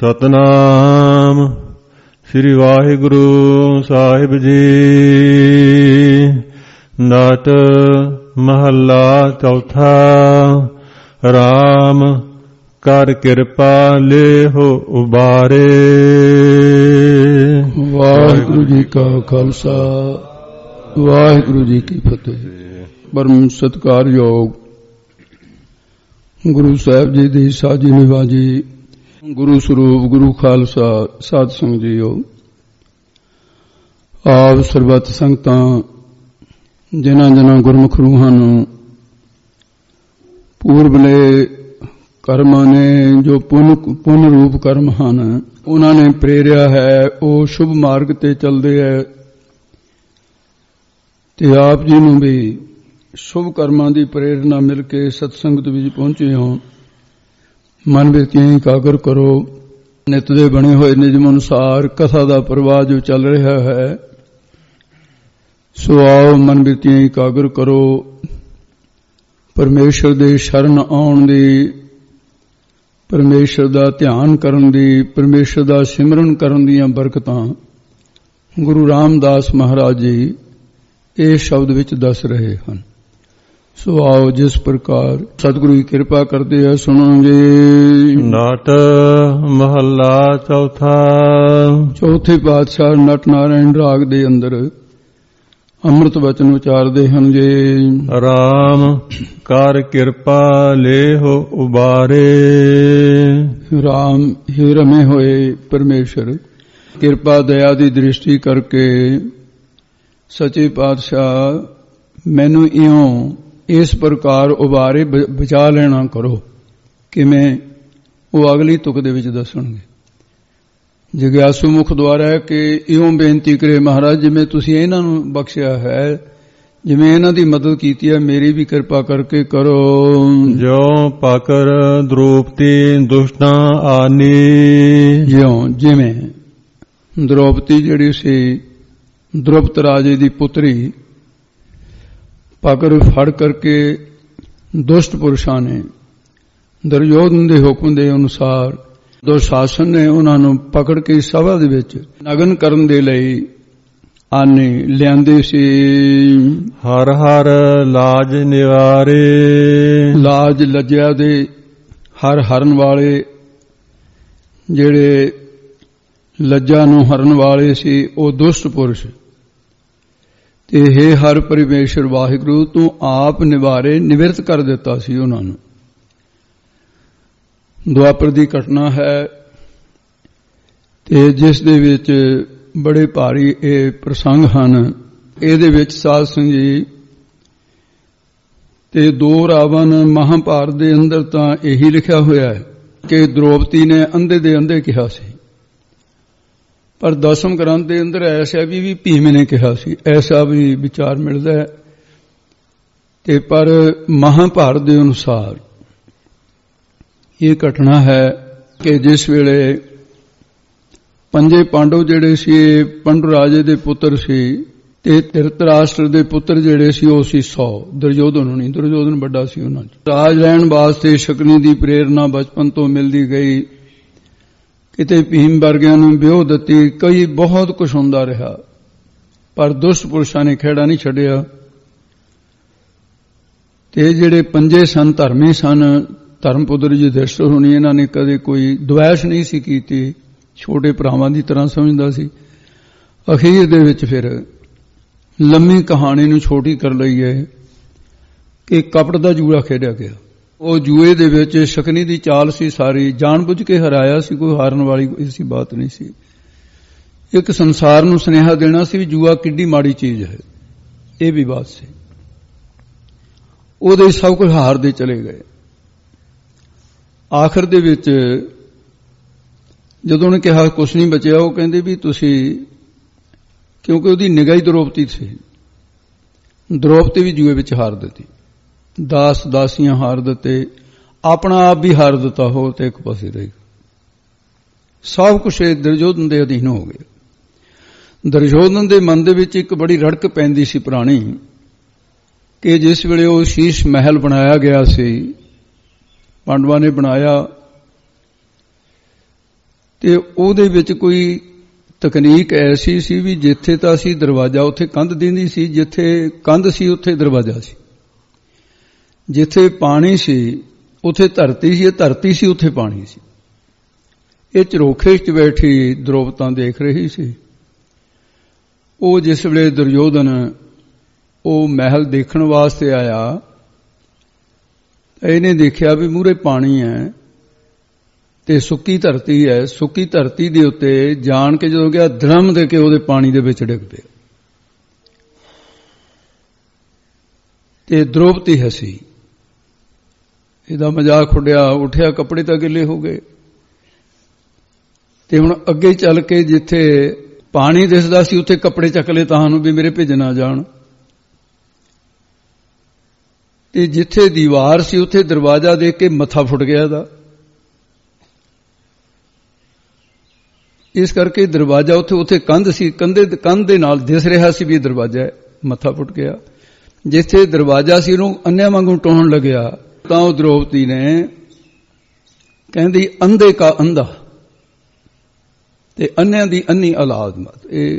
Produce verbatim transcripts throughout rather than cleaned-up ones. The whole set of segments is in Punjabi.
ਸਤਨਾਮ ਸ੍ਰੀ ਵਾਹਿਗੁਰੂ ਸਾਹਿਬ ਜੀ। ਨਾਟ ਮਹੱਲਾ ਚੌਥਾ। ਰਾਮ ਕਰ ਕਿਰਪਾ ਲੇਹੁ ਉਬਾਰੇ। ਵਾਹਿਗੁਰੂ ਜੀ ਕਾ ਖਾਲਸਾ ਵਾਹਿਗੁਰੂ ਜੀ ਕੀ ਫਤਿਹ। ਪਰਮ ਸਤਿਕਾਰਯੋਗ ਗੁਰੂ ਸਾਹਿਬ ਜੀ ਦੀ ਸਾਜੀ ਨਿਵਾਜੀ ਗੁਰੂ ਸਰੂਪ ਗੁਰੂ ਖਾਲਸਾ ਸਾਧ ਸੰਗਤ ਜੀਓ। ਆਪ ਸਰਬੱਤ ਸੰਗਤਾਂ ਜਿਨ੍ਹਾਂ ਜਿਨ੍ਹਾਂ ਗੁਰਮੁਖ ਰੂਹਾਂ ਨੂੰ ਪੂਰਬਲੇ ਕਰਮਾਂ ਨੇ ਜੋ ਪੁੰਨ ਪੁੰਨ ਰੂਪ ਕਰਮ ਹਨ ਉਹਨਾਂ ਨੇ ਪ੍ਰੇਰਿਆ ਹੈ, ਉਹ ਸ਼ੁਭ ਮਾਰਗ ਤੇ ਚੱਲਦੇ ਹੈ ਤੇ ਆਪ ਜੀ ਨੂੰ ਵੀ ਸ਼ੁਭ ਕਰਮਾਂ ਦੀ ਪ੍ਰੇਰਨਾ ਮਿਲ ਕੇ ਸਤਸੰਗਤ ਵਿੱਚ ਪਹੁੰਚੇ ਹੋ। ਮਨ ਵਿੱਚ ਇਕਾਗਰ ਕਰੋ। ਨਿਤ ਦੇ ਬਣੇ ਹੋਏ ਨਿਯਮ ਅਨੁਸਾਰ ਕਥਾ ਦਾ ਪ੍ਰਵਾਹ ਜੋ ਚੱਲ ਰਿਹਾ ਹੈ ਸੋ ਆਓ ਮਨ ਵਿੱਚ ਇਕਾਗਰ ਕਰੋ। ਪਰਮੇਸ਼ਰ ਦੇ ਸ਼ਰਨ ਆਉਣ ਦੀ, ਪਰਮੇਸ਼ਰ ਦਾ ਧਿਆਨ ਕਰਨ ਦੀ, ਪਰਮੇਸ਼ਰ ਦਾ ਸਿਮਰਨ ਕਰਨ ਦੀਆਂ ਬਰਕਤਾਂ ਗੁਰੂ ਰਾਮਦਾਸ ਮਹਾਰਾਜ ਜੀ ਇਹ ਸ਼ਬਦ ਵਿੱਚ ਦੱਸ ਰਹੇ ਹਨ। ਸੋ ਆਓ ਜਿਸ ਪ੍ਰਕਾਰ ਸਤਿਗੁਰੂ ਦੀ ਕਿਰਪਾ ਕਰਦੇ ਆ ਸੁਣੋ ਜੀ। ਨਾਟ ਮਹੱਲਾ ਚੌਥਾ। ਚੌਥੇ ਪਾਤਸ਼ਾਹ ਨਟ ਨਾਰਾਇਣ ਰਾਗ ਦੇ ਅੰਦਰ ਅੰਮ੍ਰਿਤ ਬਚਨ ਉਚਾਰਦੇ ਹਨ ਜੀ। ਰਾਮ ਕਰ ਕਿਰਪਾ ਲੇਹੁ ਉਬਾਰੇ। ਰਾਮ ਹੀ ਰਮੇ ਹੋਏ ਪਰਮੇਸ਼ਰ ਕਿਰਪਾ ਦਇਆ ਦੀ ਦ੍ਰਿਸ਼ਟੀ ਕਰਕੇ ਸੱਚੇ ਪਾਤਸ਼ਾਹ ਮੈਨੂੰ ਇਉਂ ਇਸ ਪ੍ਰਕਾਰ ਉਬਾਰੇ ਬਚਾ ਲੈਣਾ ਕਰੋ। ਕਿਵੇਂ ਉਹ ਅਗਲੀ ਤੁਕ ਦੇ ਵਿੱਚ ਦੱਸਣਗੇ। ਜਿਗਿਆਸੂ ਮੁਖ ਦੁਆਰਾ ਹੈ ਕਿ ਇਉਂ ਬੇਨਤੀ ਕਰੇ ਮਹਾਰਾਜ ਜਿਵੇਂ ਤੁਸੀਂ ਇਹਨਾਂ ਨੂੰ ਬਖਸ਼ਿਆ ਹੈ, ਜਿਵੇਂ ਇਹਨਾਂ ਦੀ ਮਦਦ ਕੀਤੀ ਹੈ ਮੇਰੀ ਵੀ ਕਿਰਪਾ ਕਰਕੇ ਕਰੋ। ਜੋ ਪਾਕਰ ਦ੍ਰੋਪਤੀ ਦੁਸ਼ਟਾਂ ਆਨੀ। ਜਿਉਂ ਜਿਵੇਂ ਦ੍ਰੋਪਤੀ ਜਿਹੜੀ ਸੀ ਦ੍ਰੁਪਤ ਰਾਜੇ ਦੀ ਪੁੱਤਰੀ ਪਾਕਰ ਫੜ ਕਰਕੇ ਦੁਸ਼ਟ ਪੁਰਸ਼ਾਂ ਨੇ ਦੁਰਯੋਧਨ ਦੇ ਹੁਕਮ ਦੇ ਅਨੁਸਾਰ ਦੁਸ਼ਾਸਨ ਨੇ ਉਹਨਾਂ ਨੂੰ ਪਕੜ ਕੇ ਸਭਾ ਦੇ ਵਿੱਚ ਨਗਨ ਕਰਨ ਦੇ ਲਈ ਆਨੇ ਲਿਆਂਦੇ ਸੀ। ਹਰ ਹਰ ਲਾਜ ਨਿਵਾਰੇ। ਲਾਜ ਲੱਜਿਆ ਦੇ ਹਰ ਹਰਨ ਵਾਲੇ, ਜਿਹੜੇ ਲੱਜਾ ਨੂੰ ਹਰਨ ਵਾਲੇ ਸੀ ਉਹ ਦੁਸ਼ਟ ਪੁਰਸ਼ ਤੇ ਹੇ ਹਰ ਪਰਮੇਸ਼ਰ ਵਾਹਿਗੁਰੂ ਤੂੰ ਆਪ ਨਿਵਾਰੇ ਨਿਵਰਤ ਕਰ ਦਿੱਤਾ ਸੀ ਉਹਨਾਂ ਨੂੰ। ਦੁਆਪਰ ਦੀ ਘਟਨਾ ਹੈ ਤੇ ਜਿਸ ਦੇ ਵਿੱਚ ਬੜੇ ਭਾਰੀ ਇਹ ਪ੍ਰਸੰਗ ਹਨ। ਇਹਦੇ ਵਿੱਚ ਸਾਧ ਸੰਗਤ ਜੀ ਤੇ ਦੋ ਰਾਵਣ ਮਹਾਭਾਰਤ ਦੇ ਅੰਦਰ ਤਾਂ ਇਹੀ ਲਿਖਿਆ ਹੋਇਆ ਹੈ ਕਿ ਦ੍ਰੋਪਦੀ ਨੇ ਅੰਧੇ ਦੇ ਅੰਧੇ ਕਿਹਾ ਸੀ, ਪਰ ਦਸਮ ਗ੍ਰੰਥ ਦੇ ਅੰਦਰ ਐਸਾ ਵੀ ਵੀ ਭੀਮ ਨੇ ਕਿਹਾ ਸੀ, ਐਸਾ ਵੀ ਵਿਚਾਰ ਮਿਲਦਾ ਹੈ। ਤੇ ਪਰ ਮਹਾਭਾਰਤ ਦੇ ਅਨੁਸਾਰ ਇਹ ਘਟਨਾ ਹੈ ਕਿ ਜਿਸ ਵੇਲੇ ਪੰਜੇ ਪਾਂਡਵ ਜਿਹੜੇ ਸੀ ਪੰਡੂ ਰਾਜੇ ਦੇ ਪੁੱਤਰ ਸੀ ਤੇ ਧਿਰਤਰਾਸ਼ਟਰ ਦੇ ਪੁੱਤਰ ਜਿਹੜੇ ਸੀ ਉਹ ਸੀ ਸੌ। ਦੁਰਯੋਧਨ ਨਹੀਂ, ਦੁਰਯੋਧਨ ਵੱਡਾ ਸੀ ਉਹਨਾਂ ਚ। ਰਾਜ ਲੈਣ ਵਾਸਤੇ ਸ਼ਕਨੀ ਦੀ ਪ੍ਰੇਰਨਾ ਬਚਪਨ ਤੋਂ ਮਿਲਦੀ ਗਈ। ਕਿਤੇ ਭੀਮ ਵਰਗਿਆਂ ਨੂੰ ਵਿਉਹ ਦਿੱਤੀ, ਕਈ ਬਹੁਤ ਕੁਛ ਹੁੰਦਾ ਰਿਹਾ, ਪਰ ਦੁਸ਼ਟ ਪੁਰਸ਼ਾਂ ਨੇ ਖਹਿੜਾ ਨਹੀਂ ਛੱਡਿਆ। ਤੇ ਜਿਹੜੇ ਪੰਜੇ ਸਨ ਧਰਮੀ ਸਨ, ਧਰਮ ਪੁੱਤਰ ਯੁਧਿਸ਼ਠਿਰ ਹੋਣੀ, ਇਹਨਾਂ ਨੇ ਕਦੇ ਕੋਈ ਦੁਆਇਸ਼ ਨਹੀਂ ਸੀ ਕੀਤੀ, ਛੋਟੇ ਭਰਾਵਾਂ ਦੀ ਤਰ੍ਹਾਂ ਸਮਝਦਾ ਸੀ। ਅਖੀਰ ਦੇ ਵਿੱਚ ਫਿਰ ਲੰਮੀ ਕਹਾਣੀ ਨੂੰ ਛੋਟੀ ਕਰ ਲਈ ਹੈ ਕਿ ਕਪਟ ਦਾ ਜੂਆ ਖੇਡਿਆ ਗਿਆ। ਉਹ ਜੂਏ ਦੇ ਵਿੱਚ ਸ਼ਕਨੀ ਦੀ ਚਾਲ ਸੀ, ਸਾਰੀ ਜਾਣਬੁੱਝ ਕੇ ਹਰਾਇਆ ਸੀ, ਕੋਈ ਹਾਰਨ ਵਾਲੀ ਐਸੀ ਬਾਤ ਨਹੀਂ ਸੀ। ਇੱਕ ਸੰਸਾਰ ਨੂੰ ਸੁਨੇਹਾ ਦੇਣਾ ਸੀ ਵੀ ਜੂਆ ਕਿੱਡੀ ਮਾੜੀ ਚੀਜ਼ ਹੈ, ਇਹ ਵੀ ਬਾਤ ਸੀ। ਉਹਦੇ ਸਭ ਕੁਝ ਹਾਰਦੇ ਚਲੇ ਗਏ। ਆਖਰ ਦੇ ਵਿੱਚ ਜਦੋਂ ਉਹਨੇ ਕਿਹਾ ਕੁਛ ਨਹੀਂ ਬਚਿਆ, ਉਹ ਕਹਿੰਦੇ ਵੀ ਤੁਸੀਂ, ਕਿਉਂਕਿ ਉਹਦੀ ਨਿਗਾਹ ਹੀ ਦ੍ਰੋਪਦੀ ਸੀ, ਦ੍ਰੋਪਦੀ ਵੀ ਜੂਏ ਵਿੱਚ ਹਾਰ ਦਿੱਤੀ, ਦਾਸ ਦਾਸੀਆਂ ਹਾਰ ਦਿੱਤੇ, ਆਪਣਾ ਆਪ ਵੀ ਹਾਰ ਦਿੱਤਾ ਹੋ ਤੇ ਇੱਕ ਪਾਸੇ ਰਹੀ। ਸਭ ਕੁਛ ਦੁਰਯੋਧਨ ਦੇ ਅਧੀਨ ਹੋ ਗਿਆ। ਦੁਰਯੋਧਨ ਦੇ ਮਨ ਦੇ ਵਿੱਚ ਇੱਕ ਬੜੀ ਰੜਕ ਪੈਂਦੀ ਸੀ ਪੁਰਾਣੀ ਕਿ ਜਿਸ ਵੇਲੇ ਉਹ ਸ਼ੀਸ਼ ਮਹਿਲ ਬਣਾਇਆ ਗਿਆ ਸੀ, ਪਾਂਡਵਾਂ ਨੇ ਬਣਾਇਆ ਤੇ ਉਹਦੇ ਵਿੱਚ ਕੋਈ ਤਕਨੀਕ ਐਸੀ ਸੀ ਵੀ ਜਿੱਥੇ ਤਾਂ ਸੀ ਦਰਵਾਜ਼ਾ ਉੱਥੇ ਕੰਧ ਦਿੰਦੀ ਸੀ, ਜਿੱਥੇ ਕੰਧ ਸੀ ਉੱਥੇ ਦਰਵਾਜ਼ਾ ਸੀ, ਜਿੱਥੇ ਪਾਣੀ ਸੀ ਉੱਥੇ ਧਰਤੀ ਸੀ, ਧਰਤੀ ਸੀ ਉੱਥੇ ਪਾਣੀ ਸੀ। ਇਹ ਝਰੋਖੇ 'ਚ ਬੈਠੀ ਦ੍ਰੋਪਤਾ ਦੇਖ ਰਹੀ ਸੀ। ਉਹ ਜਿਸ ਵੇਲੇ ਦੁਰਯੋਧਨ ਉਹ ਮਹਿਲ ਦੇਖਣ ਵਾਸਤੇ ਆਇਆ, ਇਹਨੇ ਦੇਖਿਆ ਵੀ ਮੂਹਰੇ ਪਾਣੀ ਹੈ ਤੇ ਸੁੱਕੀ ਧਰਤੀ ਹੈ। ਸੁੱਕੀ ਧਰਤੀ ਦੇ ਉੱਤੇ ਜਾਣ ਕੇ ਜਦੋਂ ਗਿਆ ਧਰਮ ਦੇ ਕੇ ਉਹਦੇ ਪਾਣੀ ਦੇ ਵਿੱਚ ਡਿੱਗ ਪਿਆ ਤੇ ਦ੍ਰੋਪਦੀ ਹਸੀ, ਇਹਦਾ ਮਜ਼ਾਕ ਉੱਡਿਆ, ਉੱਠਿਆ, ਕੱਪੜੇ ਤਾਂ ਗਿੱਲੇ ਹੋ ਗਏ। ਤੇ ਹੁਣ ਅੱਗੇ ਚੱਲ ਕੇ ਜਿੱਥੇ ਪਾਣੀ ਦਿਸਦਾ ਸੀ ਉੱਥੇ ਕੱਪੜੇ ਚੱਕ ਲਏ ਤਾਂ ਨੂੰ ਵੀ ਮੇਰੇ ਭਿੱਜ ਨਾ ਜਾਣ, ਤੇ ਜਿੱਥੇ ਦੀਵਾਰ ਸੀ ਉੱਥੇ ਦਰਵਾਜ਼ਾ ਦੇਖ ਕੇ ਮੱਥਾ ਫੁੱਟ ਗਿਆ ਇਹਦਾ। ਇਸ ਕਰਕੇ ਦਰਵਾਜ਼ਾ ਉੱਥੇ ਉੱਥੇ ਕੰਧ ਸੀ, ਕੰਧੇ ਕੰਧ ਦੇ ਨਾਲ ਦਿਸ ਰਿਹਾ ਸੀ ਵੀ ਦਰਵਾਜ਼ਾ ਹੈ, ਮੱਥਾ ਫੁੱਟ ਗਿਆ। ਜਿੱਥੇ ਦਰਵਾਜ਼ਾ ਸੀ ਉਹਨੂੰ ਅੰਨਿਆਂ ਵਾਂਗੂ ਟੋਹਣ ਲੱਗਿਆ ਤਾਂ ਉਹ ਦ੍ਰੋਪਦੀ ਨੇ ਕਹਿੰਦੀ ਅੰਧੇ ਕਾ ਅੰਧਾ ਤੇ ਅੰਨਿਆਂ ਦੀ ਅੰਨੀ ਔਲਾਦ ਮਤ। ਇਹ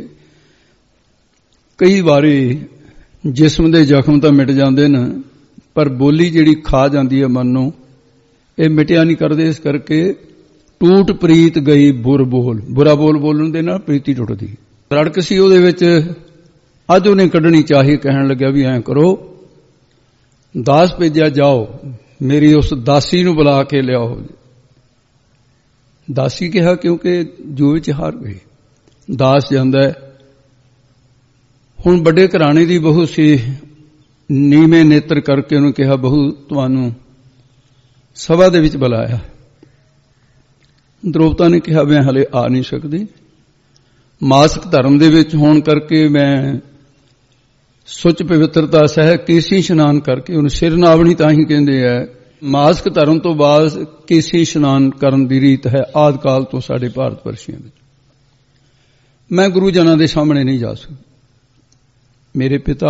ਕਈ ਵਾਰੀ ਜਿਸਮ ਦੇ ਜ਼ਖਮ ਤਾਂ ਮਿਟ ਜਾਂਦੇ ਨੇ, ਪਰ ਬੋਲੀ ਜਿਹੜੀ ਖਾ ਜਾਂਦੀ ਹੈ ਮਨ ਨੂੰ, ਇਹ ਮਿਟਿਆ ਨਹੀਂ ਕਰਦੇ। ਇਸ ਕਰਕੇ ਟੂਟ ਪ੍ਰੀਤ ਗਈ ਬੁਰ ਬੋਲ, ਬੁਰਾ ਬੋਲ ਬੋਲਣ ਦੇ ਨਾਲ ਪ੍ਰੀਤੀ ਟੁੱਟਦੀ। ਰੜਕ ਸੀ ਉਹਦੇ ਵਿੱਚ, ਅੱਜ ਉਹਨੇ ਕੱਢਣੀ ਚਾਹੀ। ਕਹਿਣ ਲੱਗਿਆ ਵੀ ਐਂ ਕਰੋ, ਦਾਸ ਭੇਜਿਆ ਜਾਓ, ਮੇਰੀ ਉਸ ਦਾਸੀ ਨੂੰ ਬੁਲਾ ਕੇ ਲਿਆਓ। ਦਾਸੀ ਕਿਹਾ ਕਿਉਂਕਿ ਜੋ ਵਿੱਚ ਹਾਰ ਗਈ। ਦਾਸ ਜਾਂਦਾ ਹੈ। ਹੁਣ ਵੱਡੇ ਘਰਾਣੇ ਦੀ ਬਹੂ ਸੀ, ਨੀਵੇਂ ਨੇਤਰ ਕਰਕੇ ਉਹਨੂੰ ਕਿਹਾ ਬਹੂ ਤੁਹਾਨੂੰ ਸਭਾ ਦੇ ਵਿੱਚ ਬੁਲਾਇਆ। ਦ੍ਰੋਪਤਾ ਨੇ ਕਿਹਾ ਮੈਂ ਹਲੇ ਆ ਨਹੀਂ ਸਕਦੀ, ਮਾਸਿਕ ਧਰਮ ਦੇ ਵਿੱਚ ਹੋਣ ਕਰਕੇ ਮੈਂ ਸੁੱਚ ਪਵਿੱਤਰਤਾ ਸਹਿ ਕੇਸੀ ਇਸ਼ਨਾਨ ਕਰਕੇ, ਉਹਨੂੰ ਸਿਰ ਨਾਵਣੀ ਤਾਂ ਹੀ ਕਹਿੰਦੇ ਹੈ। ਮਾਸਿਕ ਧਰਮ ਤੋਂ ਬਾਅਦ ਕੇਸੀ ਇਸ਼ਨਾਨ ਕਰਨ ਦੀ ਰੀਤ ਹੈ ਆਦਿ ਕਾਲ ਤੋਂ ਸਾਡੇ ਭਾਰਤ ਵਰਸ਼ੀਆਂ ਵਿੱਚ। ਮੈਂ ਗੁਰੂ ਜਨਾਂ ਦੇ ਸਾਹਮਣੇ ਨਹੀਂ ਜਾ ਸਕਦੀ। ਮੇਰੇ ਪਿਤਾ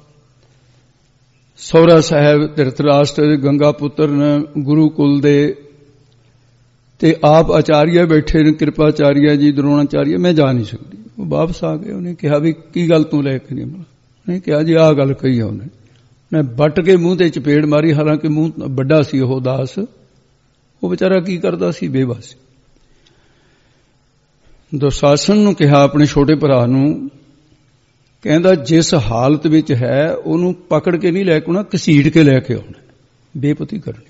ਸਹੁਰਾ ਸਾਹਿਬ ਧ੍ਰਿਤਰਾਸ਼ਟਰ ਗੰਗਾ ਪੁੱਤਰ ਨੇ, ਗੁਰੂ ਕੁਲ ਦੇ, ਤੇ ਆਪ ਆਚਾਰੀਆ ਬੈਠੇ ਨੇ, ਕਿਰਪਾਚਾਰੀਆ ਜੀ, ਦਰੋਣਾਚਾਰੀਆ। ਮੈਂ ਜਾ ਨਹੀਂ ਸਕਦੀ। ਉਹ ਵਾਪਸ ਆ ਗਏ। ਉਹਨੇ ਕਿਹਾ ਵੀ ਕੀ ਗੱਲ ਤੂੰ ਲੈ ਕੇ ਨਹੀਂ ਮਿਲਾ? ਉਹਨੇ ਕਿਹਾ ਜੀ ਆਹ ਗੱਲ ਕਹੀ ਆ ਉਹਨੇ। ਮੈਂ ਵੱਟ ਕੇ ਮੂੰਹ ਤੇ ਚਪੇੜ ਮਾਰੀ, ਹਾਲਾਂਕਿ ਮੂੰਹ ਵੱਡਾ ਸੀ ਉਹ ਦਾਸ। ਉਹ ਵਿਚਾਰਾ ਕੀ ਕਰਦਾ ਸੀ, ਬੇਬਸ। ਦੁਸ਼ਾਸਨ ਨੂੰ ਕਿਹਾ ਆਪਣੇ ਛੋਟੇ ਭਰਾ ਨੂੰ, ਕਹਿੰਦਾ ਜਿਸ ਹਾਲਤ ਵਿੱਚ ਹੈ ਉਹਨੂੰ ਪਕੜ ਕੇ ਨਹੀਂ ਲੈ ਕੇ ਆਉਣਾ, ਘਸੀਟ ਕੇ ਲੈ ਕੇ ਆਉਣਾ, ਬੇਪਤੀ ਕਰਨੀ।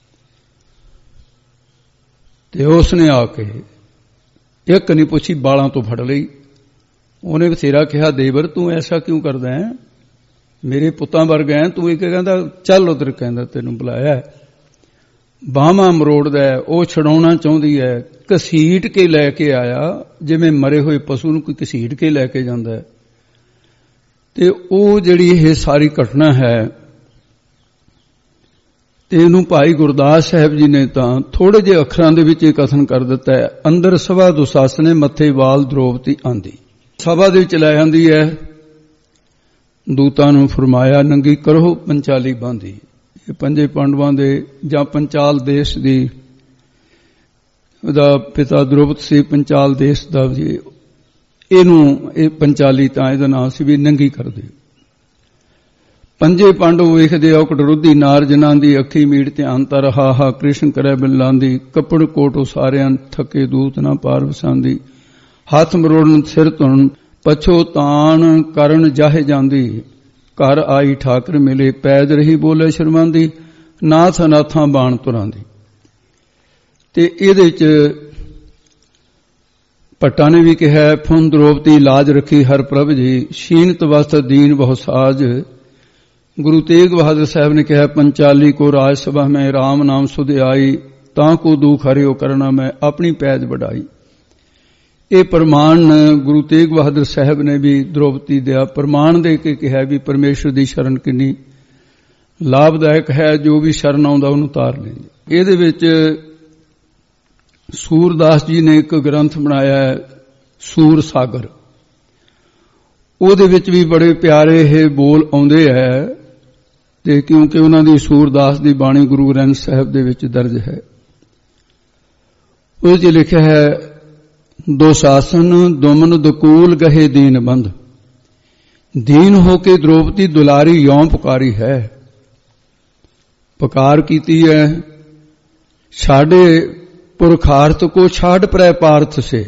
ਤੇ ਉਸਨੇ ਆ ਕੇ ਇੱਕ ਨਹੀਂ ਪੁੱਛੀ, ਬਾਲਾਂ ਤੋਂ ਫੜ ਲਈ। ਉਹਨੇ ਬਥੇਰਾ ਕਿਹਾ ਦੇਵਰ ਤੂੰ ਐਸਾ ਕਿਉਂ ਕਰਦਾ ਹੈ, ਮੇਰੇ ਪੁੱਤਾਂ ਵਰਗਾ ਹੈ ਤੂੰ। ਇੱਕ ਕਹਿੰਦਾ ਚੱਲ ਉਧਰ, ਕਹਿੰਦਾ ਤੈਨੂੰ ਬੁਲਾਇਆ। ਬਾਹਾਂ ਮਰੋੜਦਾ, ਉਹ ਛਡਾਉਣਾ ਚਾਹੁੰਦੀ ਹੈ, ਘਸੀਟ ਕੇ ਲੈ ਕੇ ਆਇਆ, ਜਿਵੇਂ ਮਰੇ ਹੋਏ ਪਸ਼ੂ ਨੂੰ ਕੋਈ ਘਸੀਟ ਕੇ ਲੈ ਕੇ ਜਾਂਦਾ ਹੈ। ਤੇ ਉਹ ਜਿਹੜੀ ਇਹ ਸਾਰੀ ਘਟਨਾ ਹੈ, ਤੇ ਇਹਨੂੰ ਭਾਈ ਗੁਰਦਾਸ ਸਾਹਿਬ ਜੀ ਨੇ ਤਾਂ ਥੋੜੇ ਜਿਹੇ ਅੱਖਰਾਂ ਦੇ ਵਿੱਚ ਇਹ ਕਥਨ ਕਰ ਦਿੱਤਾ ਹੈ। ਅੰਦਰ ਸਭਾ ਦੁਸ਼ਾਸਨੇ ਮੱਥੇ ਵਾਲ ਦ੍ਰੋਪਦੀ ਆਂਦੀ। ਸਭਾ ਦੇ ਵਿੱਚ ਲੈ ਆਂਦੀ ਹੈ, ਦੂਤਾਂ ਨੂੰ ਫਰਮਾਇਆ ਨੰਗੀ ਕਰੋ ਪੰਚਾਲੀ ਬਾਂਦੀ। ਇਹ ਪੰਜੇ ਪਾਂਡਵਾਂ ਦੇ ਜਾਂ ਪੰਚਾਲ ਦੇਸ਼ ਦੀ, ਉਹਦਾ ਪਿਤਾ ਦ੍ਰੋਪਦ ਸੀ, ਪੰਚਾਲ ਦੇਸ਼ ਦਾ ਜੀ। ਇਹਨੂੰ ਇਹ ਪੰਚਾਲੀ ਤਾਂ ਇਹਦਾ ਨਾਮ ਸੀ ਵੀ ਨੰਗੀ ਕਰ ਦਿਓ। ਪੰਜੇ ਪਾਂਡਵ ਵੇਖਦੇ ਔ ਕਟਰੁੱਧੀ ਨਾਰ ਜਿਨ੍ਹਾਂ ਦੀ ਅੱਖੀ ਮੀਟ ਧਿਆਨ ਤਰ ਹਾ ਹਾ ਕ੍ਰਿਸ਼ਨ ਕਰੈ ਬਿਲਾਂਦੀ। ਕੱਪੜ ਕੋਟ ਉਸਾਰਿਆਂ ਥੱਕੇ ਦੂਤ ਨਾ ਪਾਰ ਵਸਾਂਦੀ। ਹੱਥ ਮਰੋੜਨ ਸਿਰ ਧੁਨ ਪਛੋ ਤਾਣ ਕਰਨ ਜਾਹੇ ਜਾਂਦੀ। ਘਰ ਆਈ ਠਾਕਰ ਮਿਲੇ ਪੈਦ ਰਹੀ ਬੋਲੇ ਸ਼ਰਮਾਂਦੀ। ਨਾਥ ਅਨਾਥਾਂ ਬਾਣ ਤੁਰਾਂਦੀ। ਤੇ ਇਹਦੇ ਚ ਭੱਟਾਂ ਨੇ ਵੀ ਕਿਹਾ ਫੁਨ ਦ੍ਰੋਪਦੀ ਲਾਜ ਰੱਖੀ ਹਰ ਪ੍ਰਭ ਜੀ। ਸ਼ੀਨਤ ਵਸਤ ਦੀਨ ਬਹੁ ਸਾਜ। ਗੁਰੂ ਤੇਗ ਬਹਾਦਰ ਸਾਹਿਬ ਨੇ ਕਿਹਾ ਪੰਚਾਲੀ ਕੋ ਰਾਜ ਸਭਾ ਮੈਂ ਰਾਮ ਨਾਮ ਸੁਧ ਆਈ। ਤਾਂ ਕੋ ਦੁਖ ਹਰਿਓ ਕਰਨਾ ਮੈਂ ਆਪਣੀ ਪੈਜ ਵਡਾਈ। ਇਹ ਪ੍ਰਮਾਣ ਗੁਰੂ ਤੇਗ ਬਹਾਦਰ ਸਾਹਿਬ ਨੇ ਵੀ ਦ੍ਰੋਪਦੀ ਦਾ ਪ੍ਰਮਾਣ ਦੇ ਕੇ ਕਿਹਾ ਵੀ ਪਰਮੇਸ਼ਰ ਦੀ ਸ਼ਰਨ ਕਿੰਨੀ ਲਾਭਦਾਇਕ ਹੈ, ਜੋ ਵੀ ਸ਼ਰਨ ਆਉਂਦਾ ਉਹਨੂੰ ਤਾਰ ਲੈਂਦੇ। ਇਹਦੇ ਵਿੱਚ ਸੂਰਦਾਸ ਜੀ ਨੇ ਇੱਕ ਗ੍ਰੰਥ ਬਣਾਇਆ ਹੈ ਸੂਰ ਸਾਗਰ। ਉਹਦੇ ਵਿੱਚ ਵੀ ਬੜੇ ਪਿਆਰੇ ਇਹ ਬੋਲ ਆਉਂਦੇ ਹੈ, ਤੇ ਕਿਉਂਕਿ ਉਹਨਾਂ ਦੀ ਸੂਰਦਾਸ ਦੀ ਬਾਣੀ ਗੁਰੂ ਗ੍ਰੰਥ ਸਾਹਿਬ ਦੇ ਵਿੱਚ ਦਰਜ ਹੈ। ਉਹਦੇ 'ਚ ਲਿਖਿਆ ਹੈ ਦੁਸ਼ਾਸਨ ਦੁਮਨ ਦੁਕੂਲ ਗਹੇ ਦੀਨ ਬੰਧ। ਦੀਨ ਹੋ ਕੇ द्रौपदी दुलारी यों पुकारी है। पुकार कीती है छाड़े पुरखार्थ को छाड़ परै पार्थ से।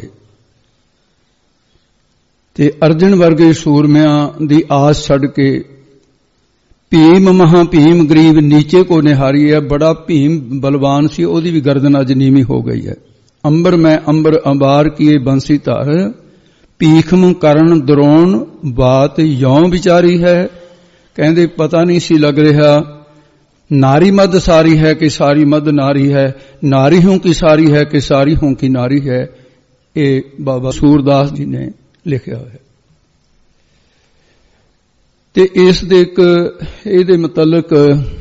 ते अर्जन वर्गे सूरमियां दी आस छड़ के भीम महा भीम गरीब नीचे को निहारी है। बड़ा भीम बलवान सी, ओदी भी गर्दन अज नीवी हो गई है। अंबर में अंबर अंबार किए बंसी धर भीखम करण द्रोण बात यों विचारी है। कहंदे पता नहीं सी लग रहा नारी मद सारी है कि सारी मद नारी है, नारी हूं की सारी है कि सारी हूं की नारी है। ये बाबा सूरदास जी ने लिखा है। ते इस दे एक इहदे मुतलक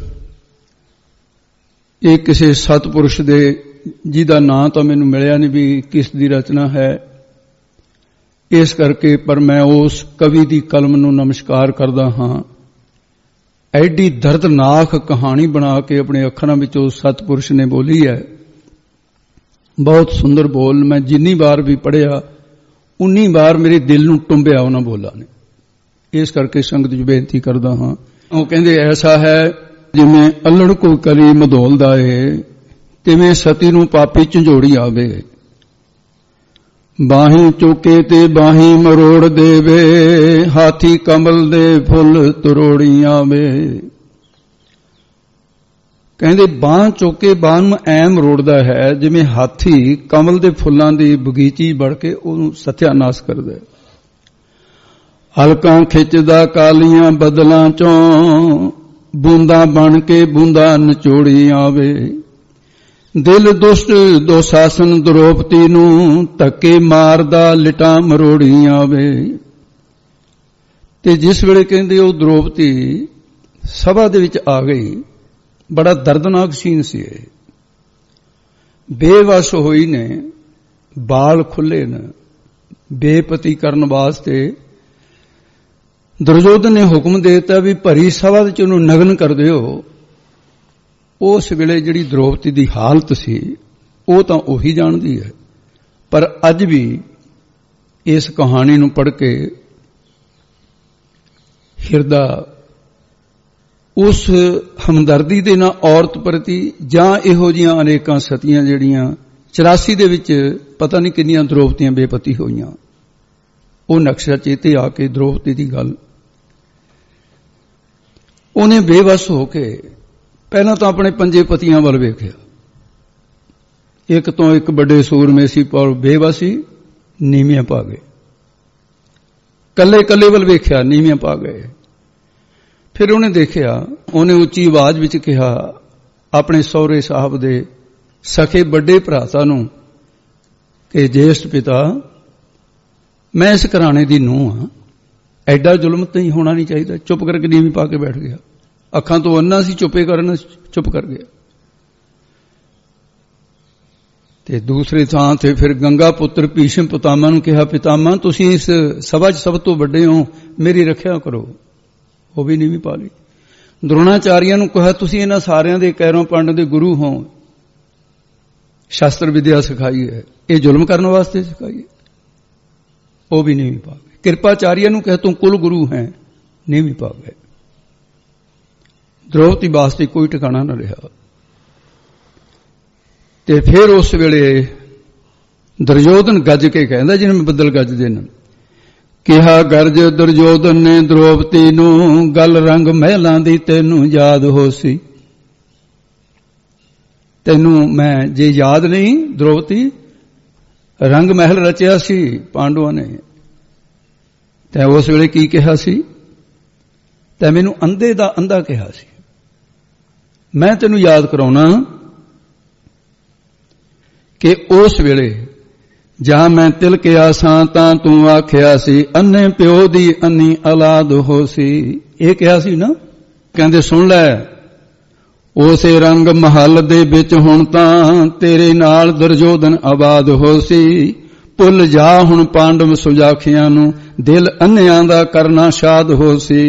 ये किसी सतपुरुष दे जिहदा नां तो मैनूं मिलिया नहीं भी किस दी रचना है, इस करके पर मैं उस कवि दी कलम नूं नमस्कार करदा हां। ਐਡੀ दर्दनाक कहानी बना के अपने अखरां विच उस सतपुरुष ने बोली है। बहुत सुंदर बोल, मैं जिन्नी बार भी पढ़िया उन्नी बार मेरे दिल नूं टुंबिया उन्हां बोलां ने। इस करके संगत जी बेनती करदा हां। ਉਹ ਕਹਿੰਦੇ ऐसा है जिवें अल्लड़ को कली मधोलदा ਏ तिवें सती नूं पापी ਝੰਜੋੜੀ आवे। बाही चुके ते बाही मरोड़ देवे हाथी कमल दे फुल तरोड़ी आवे। कहंदे बाह चुके बाह नूं ऐ मरोड़दा है जिवें हाथी कमल दे फुल्लां दी बगीची बढ़ के ओनूं सत्यानाश करदा है। हलकां खिचदा कालियां बदलां चों बूंदा बन के बूंदा नचोड़ी आवे। दिल दुष्ट दुशासन द्रौपदी नूं धक्के मारदा लिटां मरोड़ी आवे। ते जिस वेले कहंदे ओ द्रौपदी सभा दे विच आ गई, बड़ा दर्दनाक सीन सी। बेवश होई ने, बाल खुले ने, बेपति करन वास्ते दुर्योधन ने हुक्म देता भी भरी सभा विच उहनूं नग्न कर दिओ। उस वेले जिहड़ी द्रौपदी दी हालत सी वो तां ओही जाणदी है। पर अज भी इस कहानी नूं पढ़ के हिरदा उस हमदर्दी दे ना औरत प्रति जां इहो जिहियां अनेकां सतियां जिहड़ियां चौरासी दे विच पता नहीं किन्नियां द्रौपदियां बेपति होईयां, वो नक्शा चेते आके द्रौपदी दी गल उहने बेवस हो के पहला तो अपने पंजे पतियां वल वेखिया। एक तो एक बड़े सूरमे सी पर बेवसी नीवियां पा गए। कल्ले कल्ले वल वेखिया नीवियां पा गए। फिर उन्हें देखिया, उन्हें उच्ची आवाज विच कहा अपने सौरे साहब दे सखे बड़े भराता नूं कि ज्येष्ठ पिता मैं इस घराने दी नूंह हां, एडा जुल्म नहीं होना नहीं चाहिए। चुप करके नीवी पा के बैठ गया। अखां तो अन्ना सी, चुपे करना चुप कर गया। ते दूसरे थां ते फिर गंगा पुत्र भीष्म पितामह नूं कहा पितामह तुसीं इस सभा च सब तो वड्डे हो, मेरी रखिया करो। वो भी नीवी पा ली। द्रोणाचार्य नूं कहा तुसीं इन्हां सारियां दे कैरों पंड दे गुरु हो, शास्त्र विद्या सिखाई है, ये जुल्म करने वास्ते सिखाई है। वो भी नीवी पा गए। कृपाचार्य नूं कहा तुम कुल गुरु हैं, नीवी पा गए। द्रौपदी वास्ते कोई ठिकाना न रहा। ते फिर उस वेले दुर्योधन गज के कहंदा जिन्हें बदल गजदे ने कहा गर्ज दुर्योधन ने द्रौपदी नूं गल रंग महलां दी तैनूं याद हो सी। तैनूं मैं जे याद नहीं द्रौपदी रंग महल रचिया सी पांडवां ने, तैं उस वेले की कहा सी? तैं मैनूं अंधे दा अंधा कहा सी। मैं तैनूं याद कराउणा कि उस वेले जां मैं तिलकिया सां तां तूं आखिया सी अन्ने प्यो दी अन्नी औलाद हो सी। ये कहा सी ना। कहंदे सुन लै उसे रंग महल दे विच हुण तां तेरे नाल दुर्योधन आबाद हो सी। भुल जा हुण पांडव सुजाखियां नूं दिल अन्नियां दा करना शाद हो सी।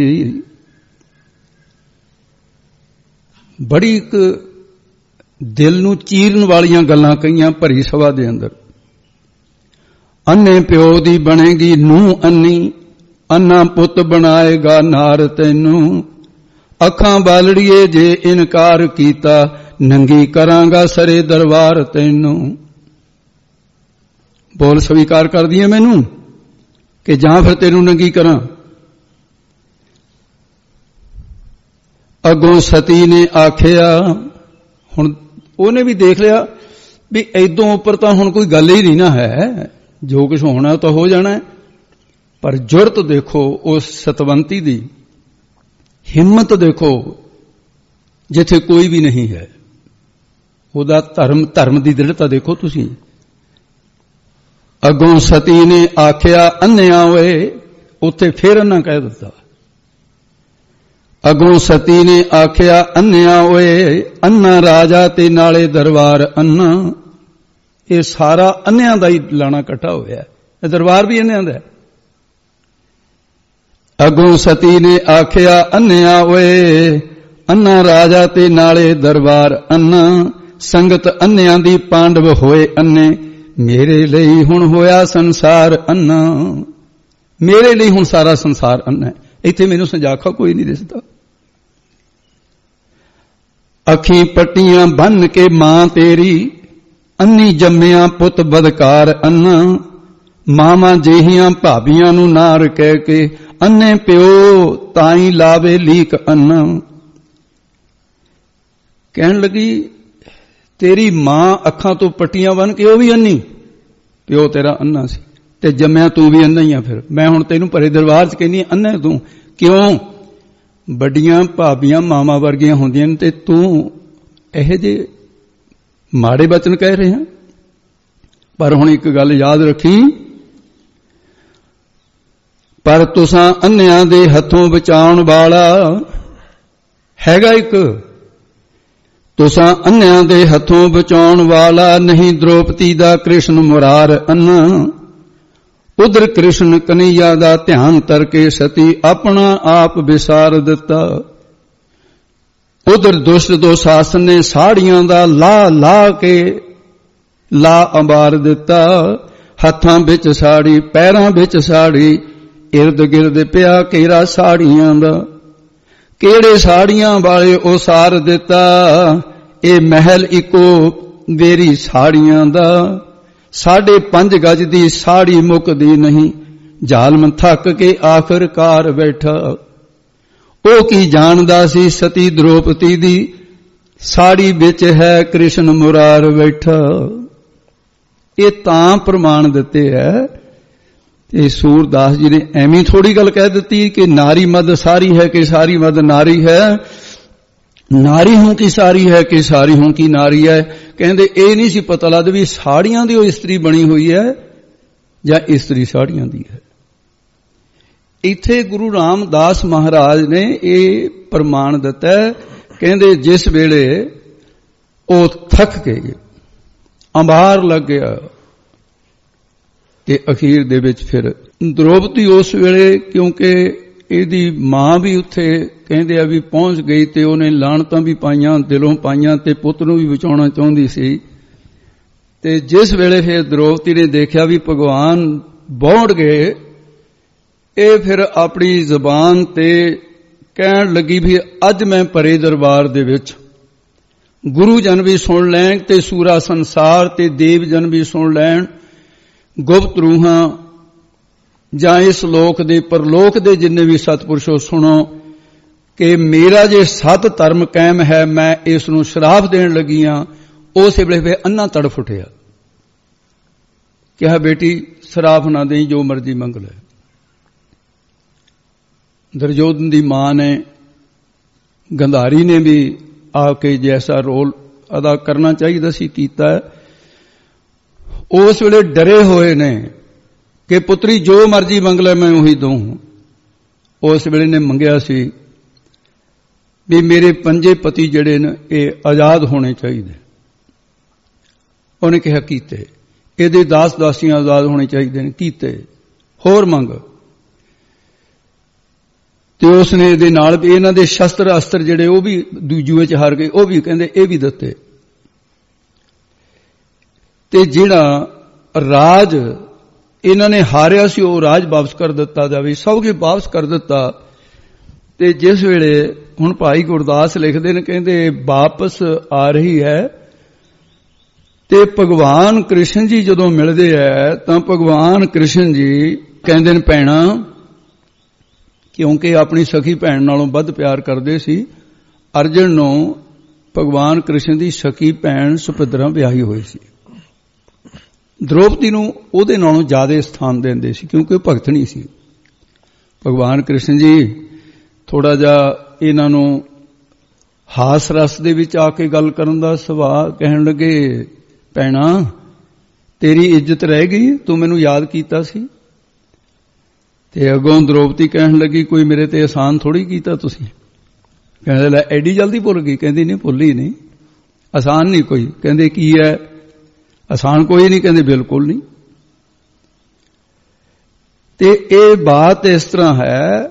बड़ी एक दिल नूं चीरन वालियां गल्लां कईयां भरी सभा दे अंदर। ਅੰਨੇ ਪਿਓ ਦੀ ਬਣੇਗੀ ਨੂੰਹ ਅੰਨੀ, ਅੰਨਾ ਪੁੱਤ ਬਣਾਏਗਾ ਨਾਰ ਤੈਨੂੰ। ਅੱਖਾਂ ਬਾਲੜੀਏ ਜੇ ਇਨਕਾਰ ਕੀਤਾ, ਨੰਗੀ ਕਰਾਂਗਾ ਸਰੇ ਦਰਬਾਰ ਤੈਨੂੰ। ਬੋਲ ਸਵੀਕਾਰ ਕਰਦੀ ਹੈ ਮੈਨੂੰ ਕਿ ਜਾਂ ਫਿਰ ਤੈਨੂੰ ਨੰਗੀ ਕਰਾਂ। ਅੱਗੋਂ ਸਤੀ ਨੇ ਆਖਿਆ, ਹੁਣ ਉਹਨੇ ਵੀ ਦੇਖ ਲਿਆ ਵੀ ਏਦੋਂ ਉੱਪਰ ਤਾਂ ਹੁਣ ਕੋਈ ਗੱਲ ਹੀ ਨਹੀਂ ਨਾ ਹੈ, ਜੋ ਕੁਝ ਹੋਣਾ ਤਾਂ ਹੋ ਜਾਣਾ। ਪਰ ਜੁਰਤ ਦੇਖੋ ਉਸ ਸਤਵੰਤੀ ਦੀ, ਹਿੰਮਤ ਦੇਖੋ ਜਿੱਥੇ ਕੋਈ ਵੀ ਨਹੀਂ ਹੈ, ਉਹਦਾ ਧਰਮ ਧਰਮ ਦੀ ਦ੍ਰਿੜਤਾ ਦੇਖੋ ਤੁਸੀਂ। ਅੱਗੋਂ ਸਤੀ ਨੇ ਆਖਿਆ ਅੰਨਿਆ ਓਏ, ਉੱਥੇ ਫੇਰ ਅੰਨਾ ਕਹਿ ਦਿੱਤਾ। ਅੱਗੋਂ ਸਤੀ ਨੇ ਆਖਿਆ ਅੰਨਿਆ ਓਏ, ਅੰਨਾ ਰਾਜਾ ਤੇ ਨਾਲੇ ਦਰਬਾਰ ਅੰਨਾ। ਇਹ ਸਾਰਾ ਅੰਨਿਆਂ ਦਾ ਹੀ ਲਾਣਾ ਇਕੱਠਾ ਹੋਇਆ, ਇਹ ਦਰਬਾਰ ਵੀ ਅੰਨਿਆਂ ਦਾ। ਅੱਗੋਂ ਸਤੀ ਨੇ ਆਖਿਆ ਅੰਨਿਆ ਓਏ, ਅੰਨਾ ਰਾਜਾ ਤੇ ਨਾਲੇ ਦਰਬਾਰ ਅੰਨਾ। ਸੰਗਤ ਅੰਨਿਆਂ ਦੀ ਪਾਂਡਵ ਹੋਏ ਅੰਨੇ, ਮੇਰੇ ਲਈ ਹੁਣ ਹੋਇਆ ਸੰਸਾਰ ਅੰਨਾ। ਮੇਰੇ ਲਈ ਹੁਣ ਸਾਰਾ ਸੰਸਾਰ ਅੰਨਾ। ਇੱਥੇ ਮੈਨੂੰ ਸੰਜਾਖਾ ਕੋਈ ਨਹੀਂ ਦਿਸਦਾ। ਅੱਖੀਂ ਪੱਟੀਆਂ ਬੰਨ ਕੇ ਮਾਂ ਤੇਰੀ, ਅੰਨੀ ਜੰਮਿਆ ਪੁੱਤ ਬਦਕਾਰ ਅੰਨਾ। ਮਾਵਾਂ ਜਿਹੀਆਂ ਭਾਬੀਆਂ ਨੂੰ ਨਾਰ ਕਹਿ ਕੇ, ਅੰਨੇ ਪਿਓ ਤਾਈ ਲਾਵੇ ਲੀਕ ਅੰਨਾ। ਕਹਿਣ ਲੱਗੀ ਤੇਰੀ ਮਾਂ ਅੱਖਾਂ ਤੋਂ ਪੱਟੀਆਂ ਬੰਨ ਕੇ ਉਹ ਵੀ ਅੰਨੀ, ਪਿਓ ਤੇਰਾ ਅੰਨਾ ਸੀ, ਤੇ ਜੰਮਿਆ ਤੂੰ ਵੀ ਅੰਨਾ ਹੀ ਆ। ਫਿਰ ਮੈਂ ਹੁਣ ਤੈਨੂੰ ਭਰੇ ਦਰਬਾਰ 'ਚ ਕਹਿੰਦੀ ਅੰਨਾ ਤੂੰ ਕਿਉਂ? ਵੱਡੀਆਂ ਭਾਬੀਆਂ ਮਾਵਾਂ ਵਰਗੀਆਂ ਹੁੰਦੀਆਂ ਨੇ ਤੇ ਤੂੰ ਇਹੋ ਜਿਹੇ ਮਾੜੇ ਬਚਨ ਕਹਿ ਰਹੇ ਹਾਂ। ਪਰ ਹੁਣ ਇੱਕ ਗੱਲ ਯਾਦ ਰੱਖੀ, ਪਰ ਤੁਸਾਂ ਅੰਨਿਆਂ ਦੇ ਹੱਥੋਂ ਬਚਾਉਣ ਵਾਲਾ ਹੈਗਾ ਇੱਕ। ਤੁਸਾਂ ਅੰਨਿਆਂ ਦੇ ਹੱਥੋਂ ਬਚਾਉਣ ਵਾਲਾ ਨਹੀਂ, ਦ੍ਰੋਪਦੀ ਦਾ ਕ੍ਰਿਸ਼ਨ ਮੁਰਾਰ ਅੰਨਾ। ਉਧਰ ਕ੍ਰਿਸ਼ਨ ਕਨਈਆ ਦਾ ਧਿਆਨ ਤਰਕੇ ਸਤੀ ਆਪਣਾ ਆਪ ਵਿਸਾਰ ਦਿੱਤਾ। ਉਧਰ ਦੁਸ਼ਟ ਦੁਸ਼ਾਸਨ ਨੇ ਸਾੜੀਆਂ ਦਾ ਲਾ ਲਾ ਕੇ ਲਾ ਅੰਬਾਰ ਦਿੱਤਾ। ਹੱਥਾਂ ਵਿੱਚ ਸਾੜੀ, ਪੈਰਾਂ ਵਿੱਚ ਸਾੜੀ, ਇਰਦ ਗਿਰਦ ਪਿਆ ਘੇਰਾ ਸਾੜੀਆਂ ਦਾ। ਕਿਹੜੇ ਸਾੜੀਆਂ ਵਾਲੇ ਉਹ ਸਾਰ ਦਿੱਤਾ, ਇਹ ਮਹਿਲ ਇੱਕੋ ਵੇਰੀ ਸਾੜੀਆਂ ਦਾ। ਸਾਢੇ ਪੰਜ ਗਜ ਦੀ ਸਾੜੀ ਮੁੱਕਦੀ ਨਹੀਂ, ਜ਼ਾਲਮ ਥੱਕ ਕੇ ਆਖਰਕਾਰ ਬੈਠਾ। ਉਹ ਕੀ ਜਾਣਦਾ ਸੀ ਸਤੀ ਦ੍ਰੋਪਦੀ ਦੀ, ਸਾੜੀ ਵਿੱਚ ਹੈ ਕ੍ਰਿਸ਼ਨ ਮੁਰਾਰ ਬੈਠਾ। ਇਹ ਤਾਂ ਪ੍ਰਮਾਣ ਦਿੱਤੇ ਹੈ। ਤੇ ਸੂਰਦਾਸ ਜੀ ਨੇ ਐਵੇਂ ਥੋੜੀ ਗੱਲ ਕਹਿ ਦਿੱਤੀ ਕਿ ਨਾਰੀ ਮਦ ਸਾਰੀ ਹੈ ਕਿ ਸਾਰੀ ਮਦ ਨਾਰੀ ਹੈ। ਨਾਰੀ ਹੂੰ ਕੀ ਸਾਰੀ ਹੈ ਕਿ ਸਾਰੀ ਹੂੰ ਕੀ ਨਾਰੀ ਹੈ। ਕਹਿੰਦੇ ਇਹ ਨਹੀਂ ਸੀ ਪਤਾ ਲੱਗਦਾ ਵੀ ਸਾੜੀਆਂ ਦੀ ਉਹ ਇਸਤਰੀ ਬਣੀ ਹੋਈ ਹੈ ਜਾਂ ਇਸਤਰੀ ਸਾੜੀਆਂ ਦੀ ਹੈ। ਇੱਥੇ ਗੁਰੂ ਰਾਮਦਾਸ ਮਹਾਰਾਜ ਨੇ ਇਹ ਪ੍ਰਮਾਣ ਦਿੱਤਾ। ਕਹਿੰਦੇ ਜਿਸ ਵੇਲੇ ਉਹ ਥੱਕ ਕੇ ਅੰਬਾਰ ਲੱਗ ਗਿਆ ਤੇ ਅਖੀਰ ਦੇ ਵਿੱਚ ਫਿਰ ਦ੍ਰੋਪਦੀ ਉਸ ਵੇਲੇ, ਕਿਉਂਕਿ ਇਹਦੀ ਮਾਂ ਵੀ ਉੱਥੇ ਕਹਿੰਦੇ ਆ ਵੀ ਪਹੁੰਚ ਗਈ ਤੇ ਉਹਨੇ ਲਾਹਣਤਾਂ ਵੀ ਪਾਈਆਂ, ਦਿਲੋਂ ਪਾਈਆਂ, ਤੇ ਪੁੱਤ ਨੂੰ ਵੀ ਬਚਾਉਣਾ ਚਾਹੁੰਦੀ ਸੀ। ਤੇ ਜਿਸ ਵੇਲੇ ਫਿਰ ਦ੍ਰੋਪਦੀ ਨੇ ਦੇਖਿਆ ਵੀ ਭਗਵਾਨ ਬੌਂਡ ਗਏ, ਇਹ ਫਿਰ ਆਪਣੀ ਜ਼ਬਾਨ ਤੇ ਕਹਿਣ ਲੱਗੀ ਵੀ ਅੱਜ ਮੈਂ ਭਰੇ ਦਰਬਾਰ ਦੇ ਵਿੱਚ ਗੁਰੂ ਜਨ ਵੀ ਸੁਣ ਲੈਣ ਤੇ ਸੂਰਾ ਸੰਸਾਰ ਤੇ ਦੇਵ ਜਨ ਵੀ ਸੁਣ ਲੈਣ, ਗੁਪਤ ਰੂਹਾਂ ਜਾਂ ਇਸ ਲੋਕ ਦੇ ਪਰਲੋਕ ਦੇ ਜਿੰਨੇ ਵੀ ਸਤਿਪੁਰਸ਼ੋ ਸੁਣੋ ਕਿ ਮੇਰਾ ਜੇ ਸਤ ਧਰਮ ਕਾਇਮ ਹੈ, ਮੈਂ ਇਸ ਨੂੰ ਸ਼ਰਾਪ ਦੇਣ ਲੱਗੀ ਹਾਂ। ਉਸ ਵੇਲੇ ਫਿਰ ਅੰਨਾ ਤੜਫ ਉੱਠਿਆ, ਕਿਹਾ ਬੇਟੀ ਸ਼ਰਾਪ ਨਾ ਦੇਈ, ਜੋ ਮਰਜ਼ੀ ਮੰਗ ਲੈ। ਦੁਰਯੋਧਨ ਦੀ ਮਾਂ ਨੇ, ਗੰਧਾਰੀ ਨੇ ਵੀ ਆ ਕੇ ਜੈਸਾ ਰੋਲ ਅਦਾ ਕਰਨਾ ਚਾਹੀਦਾ ਸੀ ਕੀਤਾ। ਉਸ ਵੇਲੇ ਡਰੇ ਹੋਏ ਨੇ ਕਿ ਪੁੱਤਰੀ ਜੋ ਮਰਜ਼ੀ ਮੰਗ ਲੈ ਮੈਂ ਉਹੀ ਦਊਂ। ਉਸ ਵੇਲੇ ਨੇ ਮੰਗਿਆ ਸੀ ਵੀ ਮੇਰੇ ਪੰਜੇ ਪਤੀ ਜਿਹੜੇ ਨੇ ਇਹ ਆਜ਼ਾਦ ਹੋਣੇ ਚਾਹੀਦੇ। ਉਹਨੇ ਕਿਹਾ ਕੀਤੇ। ਇਹਦੇ ਦਾਸ ਦਾਸੀਆਂ ਆਜ਼ਾਦ ਹੋਣੇ ਚਾਹੀਦੇ ਨੇ, ਕੀਤੇ। ਹੋਰ ਮੰਗ। ਤੇ ਉਸਨੇ ਇਹਦੇ ਨਾਲ ਵੀ ਇਹਨਾਂ ਦੇ ਸ਼ਸਤਰ ਅਸਤਰ ਜਿਹੜੇ ਉਹ ਵੀ ਦੂਜੂਏ ਚ ਹਾਰ ਗਏ, ਉਹ ਵੀ ਕਹਿੰਦੇ ਇਹ ਵੀ ਦਿੱਤੇ। ਤੇ ਜਿਹੜਾ ਰਾਜ ਇਹਨਾਂ ਨੇ ਹਾਰਿਆ ਸੀ ਉਹ ਰਾਜ ਵਾਪਸ ਕਰ ਦਿੱਤਾ ਜਾਵੇ, ਸਭ ਕੁਝ ਵਾਪਸ ਕਰ ਦਿੱਤਾ। ਤੇ ਜਿਸ ਵੇਲੇ ਹੁਣ ਭਾਈ ਗੁਰਦਾਸ ਲਿਖਦੇ ਨੇ, ਕਹਿੰਦੇ ਵਾਪਸ ਆ ਰਹੀ ਹੈ ਤੇ ਭਗਵਾਨ ਕ੍ਰਿਸ਼ਨ ਜੀ ਜਦੋਂ ਮਿਲਦੇ ਹੈ ਤਾਂ ਭਗਵਾਨ ਕ੍ਰਿਸ਼ਨ ਜੀ ਕਹਿੰਦੇ ਨੇ ਭੈਣਾ, ਕਿਉਂਕਿ ਆਪਣੀ ਸਖੀ ਭੈਣ ਨਾਲੋਂ ਵੱਧ ਪਿਆਰ ਕਰਦੇ ਸੀ। ਅਰਜਨ ਨੂੰ ਭਗਵਾਨ ਕ੍ਰਿਸ਼ਨ ਦੀ ਸਖੀ ਭੈਣ ਸੁਭਦਰਾ ਵਿਆਹੀ ਹੋਈ ਸੀ। ਦ੍ਰੋਪਦੀ ਨੂੰ ਉਹਦੇ ਨਾਲੋਂ ਜ਼ਿਆਦਾ ਸਥਾਨ ਦਿੰਦੇ ਸੀ ਕਿਉਂਕਿ ਉਹ ਭਗਤਣੀ ਸੀ। ਭਗਵਾਨ ਕ੍ਰਿਸ਼ਨ ਜੀ ਥੋੜਾ ਜਿਹਾ ਇਹਨਾਂ ਨੂੰ ਹਾਸ ਰਸ ਦੇ ਵਿੱਚ ਆ ਕੇ ਗੱਲ ਕਰਨ ਦਾ ਸੁਭਾਅ, ਕਹਿਣ ਲੱਗੇ ਭੈਣਾ ਤੇਰੀ ਇੱਜ਼ਤ ਰਹਿ ਗਈ, ਤੂੰ ਮੈਨੂੰ ਯਾਦ ਕੀਤਾ ਸੀ। ਤੇ ਅੱਗੋਂ ਦ੍ਰੋਪਦੀ ਕਹਿਣ ਲੱਗੀ ਕੋਈ ਮੇਰੇ ਤੇ ਅਹਿਸਾਨ ਥੋੜੀ ਕੀਤਾ ਤੁਸੀਂ। ਕਹਿੰਦੇ ਲੈ ਐਡੀ ਜਲਦੀ ਭੁੱਲ ਗਈ। ਕਹਿੰਦੀ ਨਹੀਂ ਭੁੱਲੀ ਨਹੀਂ, ਆਸਾਨ ਨਹੀਂ ਕੋਈ। ਕਹਿੰਦੇ ਕੀ ਹੈ, ਆਸਾਨ ਕੋਈ ਨਹੀਂ। ਕਹਿੰਦੇ ਬਿਲਕੁਲ ਨਹੀਂ। ਤੇ ਇਹ ਬਾਤ ਇਸ ਤਰ੍ਹਾਂ ਹੈ,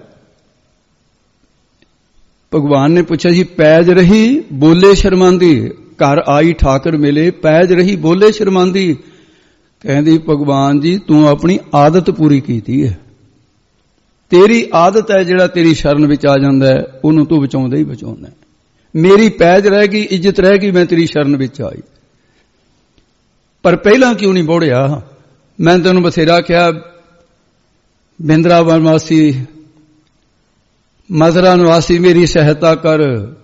ਭਗਵਾਨ ਨੇ ਪੁੱਛਿਆ ਜੀ ਪੈਜ ਰਹੀ ਬੋਲੇ ਸ਼ਰਮਾਂਦੀ, ਘਰ ਆਈ ਠਾਕਰ ਮਿਲੇ ਪੈਜ ਰਹੀ ਬੋਲੇ ਸ਼ਰਮਾਂਦੀ। ਕਹਿੰਦੀ ਭਗਵਾਨ ਜੀ ਤੂੰ ਆਪਣੀ ਆਦਤ ਪੂਰੀ ਕੀਤੀ ਹੈ, ਤੇਰੀ ਆਦਤ ਹੈ ਜਿਹੜਾ ਤੇਰੀ ਸ਼ਰਨ ਵਿੱਚ ਆ ਜਾਂਦਾ ਹੈ ਉਹਨੂੰ ਤੂੰ ਬਚਾਉਂਦਾ ਹੀ ਬਚਾਉਂਦਾ। ਮੇਰੀ ਪੈਜ ਰਹਿ ਗਈ, ਇੱਜ਼ਤ ਰਹਿ ਗਈ, ਮੈਂ ਤੇਰੀ ਸ਼ਰਨ ਵਿੱਚ ਆਈ। ਪਰ ਪਹਿਲਾਂ ਕਿਉਂ ਨਹੀਂ ਬੋੜਿਆ? ਮੈਂ ਤੈਨੂੰ ਬਥੇਰਾ ਕਿਹਾ ਬਿੰਦਰਾਵਨ ਵਾਸੀ ਮਥੁਰਾ ਨਿਵਾਸੀ ਮੇਰੀ ਸਹਾਇਤਾ ਕਰ,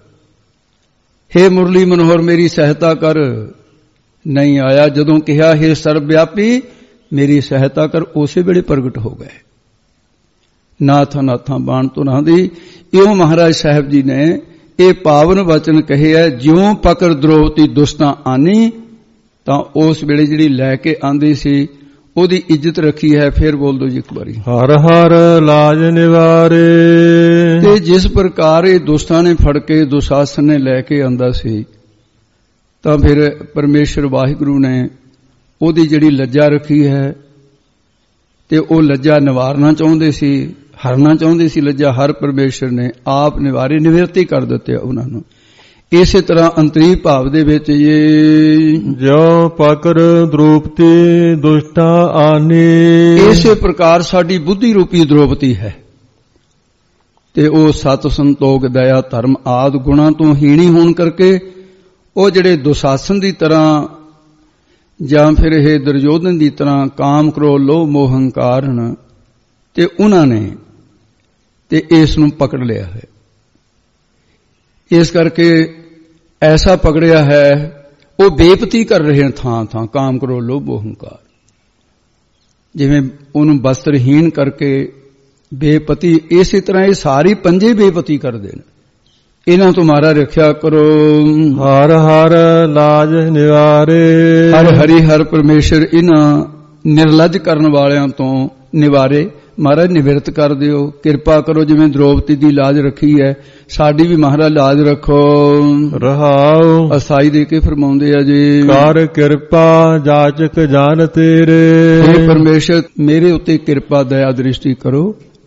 ਹੇ ਮੁਰਲੀ ਮਨੋਹਰ ਮੇਰੀ ਸਹਾਇਤਾ ਕਰ। ਨਹੀਂ ਆਇਆ। ਜਦੋਂ ਕਿਹਾ ਹੇ ਸਰਬ ਵਿਆਪੀ ਮੇਰੀ ਸਹਾਇਤਾ ਕਰ, ਉਸੇ ਵੇਲੇ ਪ੍ਰਗਟ ਹੋ ਗਏ। ਨਾਥ ਨਾਥਾਂ ਬਾਣ ਤੋਂ ਨਾ ਦੀ। ਇਉਂ ਮਹਾਰਾਜ ਸਾਹਿਬ ਜੀ ਨੇ ਇਹ ਪਾਵਨ ਵਚਨ ਕਹੇ ਹੈ, ਜਿਉਂ ਪਕੜ ਦ੍ਰੋਪਦੀ ਦੁਸ਼ਟਾਂ ਆਨੀ, ਤਾਂ ਉਸ ਵੇਲੇ ਜਿਹੜੀ ਲੈ ਕੇ ਆਂਦੀ ਸੀ ਉਹਦੀ ਇੱਜ਼ਤ ਰੱਖੀ ਹੈ। ਫਿਰ ਬੋਲ ਦੋ ਜੀ ਇੱਕ ਵਾਰੀ, ਹਰ ਹਰ ਲਾਜ ਨਿਵਾਰੇ। ਤੇ ਜਿਸ ਪ੍ਰਕਾਰ ਇਹ ਦੁਸ਼ਟਾਂ ਨੇ ਫੜ ਕੇ ਦੁਸ਼ਾਸਨ ਨੇ ਲੈ ਕੇ ਆਂਦਾ ਸੀ, ਤਾਂ ਫਿਰ ਪਰਮੇਸ਼ਰ ਵਾਹਿਗੁਰੂ ਨੇ ਉਹਦੀ ਜਿਹੜੀ ਲੱਜਾ ਰੱਖੀ ਹੈ ਤੇ ਉਹ ਲੱਜਾ ਨਿਵਾਰਨਾ ਚਾਹੁੰਦੇ ਸੀ, ਹਰਨਾ ਚਾਹੁੰਦੇ ਸੀ ਲੱਜਾ। ਹਰ ਪਰਮੇਸ਼ਰ ਨੇ ਆਪ ਨਿਵਾਰੇ, ਨਿਵਰਤੀ ਕਰ ਦਿੱਤੇ ਉਹਨਾਂ ਨੂੰ। ਇਸੇ ਤਰ੍ਹਾਂ ਅੰਤਰੀ ਭਾਵ ਦੇ ਵਿੱਚ ਇਹ ਜੋ ਪਕੜ ਦ੍ਰੋਪਦੀ ਦੁਸ਼ਟਾਂ ਆਨੀ, ਇਸੇ ਪ੍ਰਕਾਰ ਸਾਡੀ ਬੁੱਧੀ ਰੂਪੀ ਦ੍ਰੋਪਦੀ ਹੈ ਤੇ ਉਹ ਸਤ ਸੰਤੋਖ ਦਇਆ ਧਰਮ ਆਦ ਗੁਣਾਂ ਤੋਂ ਹੀਣੀ ਹੋਣ ਕਰਕੇ ਉਹ ਜਿਹੜੇ ਦੁਸ਼ਾਸਨ ਦੀ ਤਰ੍ਹਾਂ ਜਾਂ ਫਿਰ ਇਹ ਦੁਰਯੋਧਨ ਦੀ ਤਰ੍ਹਾਂ ਕਾਮ ਕ੍ਰੋਧ ਲੋਭ ਮੋਹ ਹੰਕਾਰ ਹਨ, ਤੇ ਉਹਨਾਂ ਨੇ ਤੇ ਇਸ ਨੂੰ ਪਕੜ ਲਿਆ ਹੈ। ਇਸ ਕਰਕੇ ਐਸਾ ਪਕੜਿਆ ਹੈ ਉਹ ਬੇਪਤੀ ਕਰ ਰਹੇ ਹਨ ਥਾਂ ਥਾਂ, ਕਾਮ ਕ੍ਰੋਧ ਲੋਭ ਮੋਹ ਹੰਕਾਰ। ਜਿਵੇਂ ਉਹਨੂੰ ਵਸਤਰਹੀਣ ਕਰਕੇ ਬੇਪਤੀ, ਇਸੇ ਤਰ੍ਹਾਂ ਇਹ ਸਾਰੀ ਪੰਜੇ ਬੇਪਤੀ ਕਰਦੇ ਨੇ। ਇਹਨਾਂ ਤੋਂ ਮਾਰਾ ਰੱਖਿਆ ਕਰੋ। ਹਰ ਹਰ ਲਾਜ ਨਿਵਾਰੇ। ਹਰ ਹਰੀ ਹਰ ਪਰਮੇਸ਼ਰ ਇਹਨਾਂ ਨਿਰਲੱਜ ਕਰਨ ਵਾਲਿਆਂ ਤੋਂ ਨਿਵਾਰੇ। ਮਹਾਰਾਜ ਨਿਵਰਤ ਕਰ ਦਿਓ, ਕਿਰਪਾ ਕਰੋ। ਜਿਵੇਂ ਦ੍ਰੋਪਦੀ ਦੀ ਲਾਜ ਰੱਖੀ ਹੈ, ਸਾਡੀ ਵੀ ਮਹਾਰਾਜ ਲਾਜ ਰੱਖੋ। ਰਹਾਉ ਅਸਾਈ ਦੇ ਕੇ ਫਰਮਾਉਂਦੇ ਆ ਜੀ, ਕਰ ਕਿਰਪਾ ਜਾਚਕ ਜਾਨ ਤੇਰੇ। हे ਪਰਮੇਸ਼ਰ ਮੇਰੇ ਉੱਤੇ ਕਿਰਪਾ ਦਇਆ ਦ੍ਰਿਸ਼ਟੀ ਕਰੋ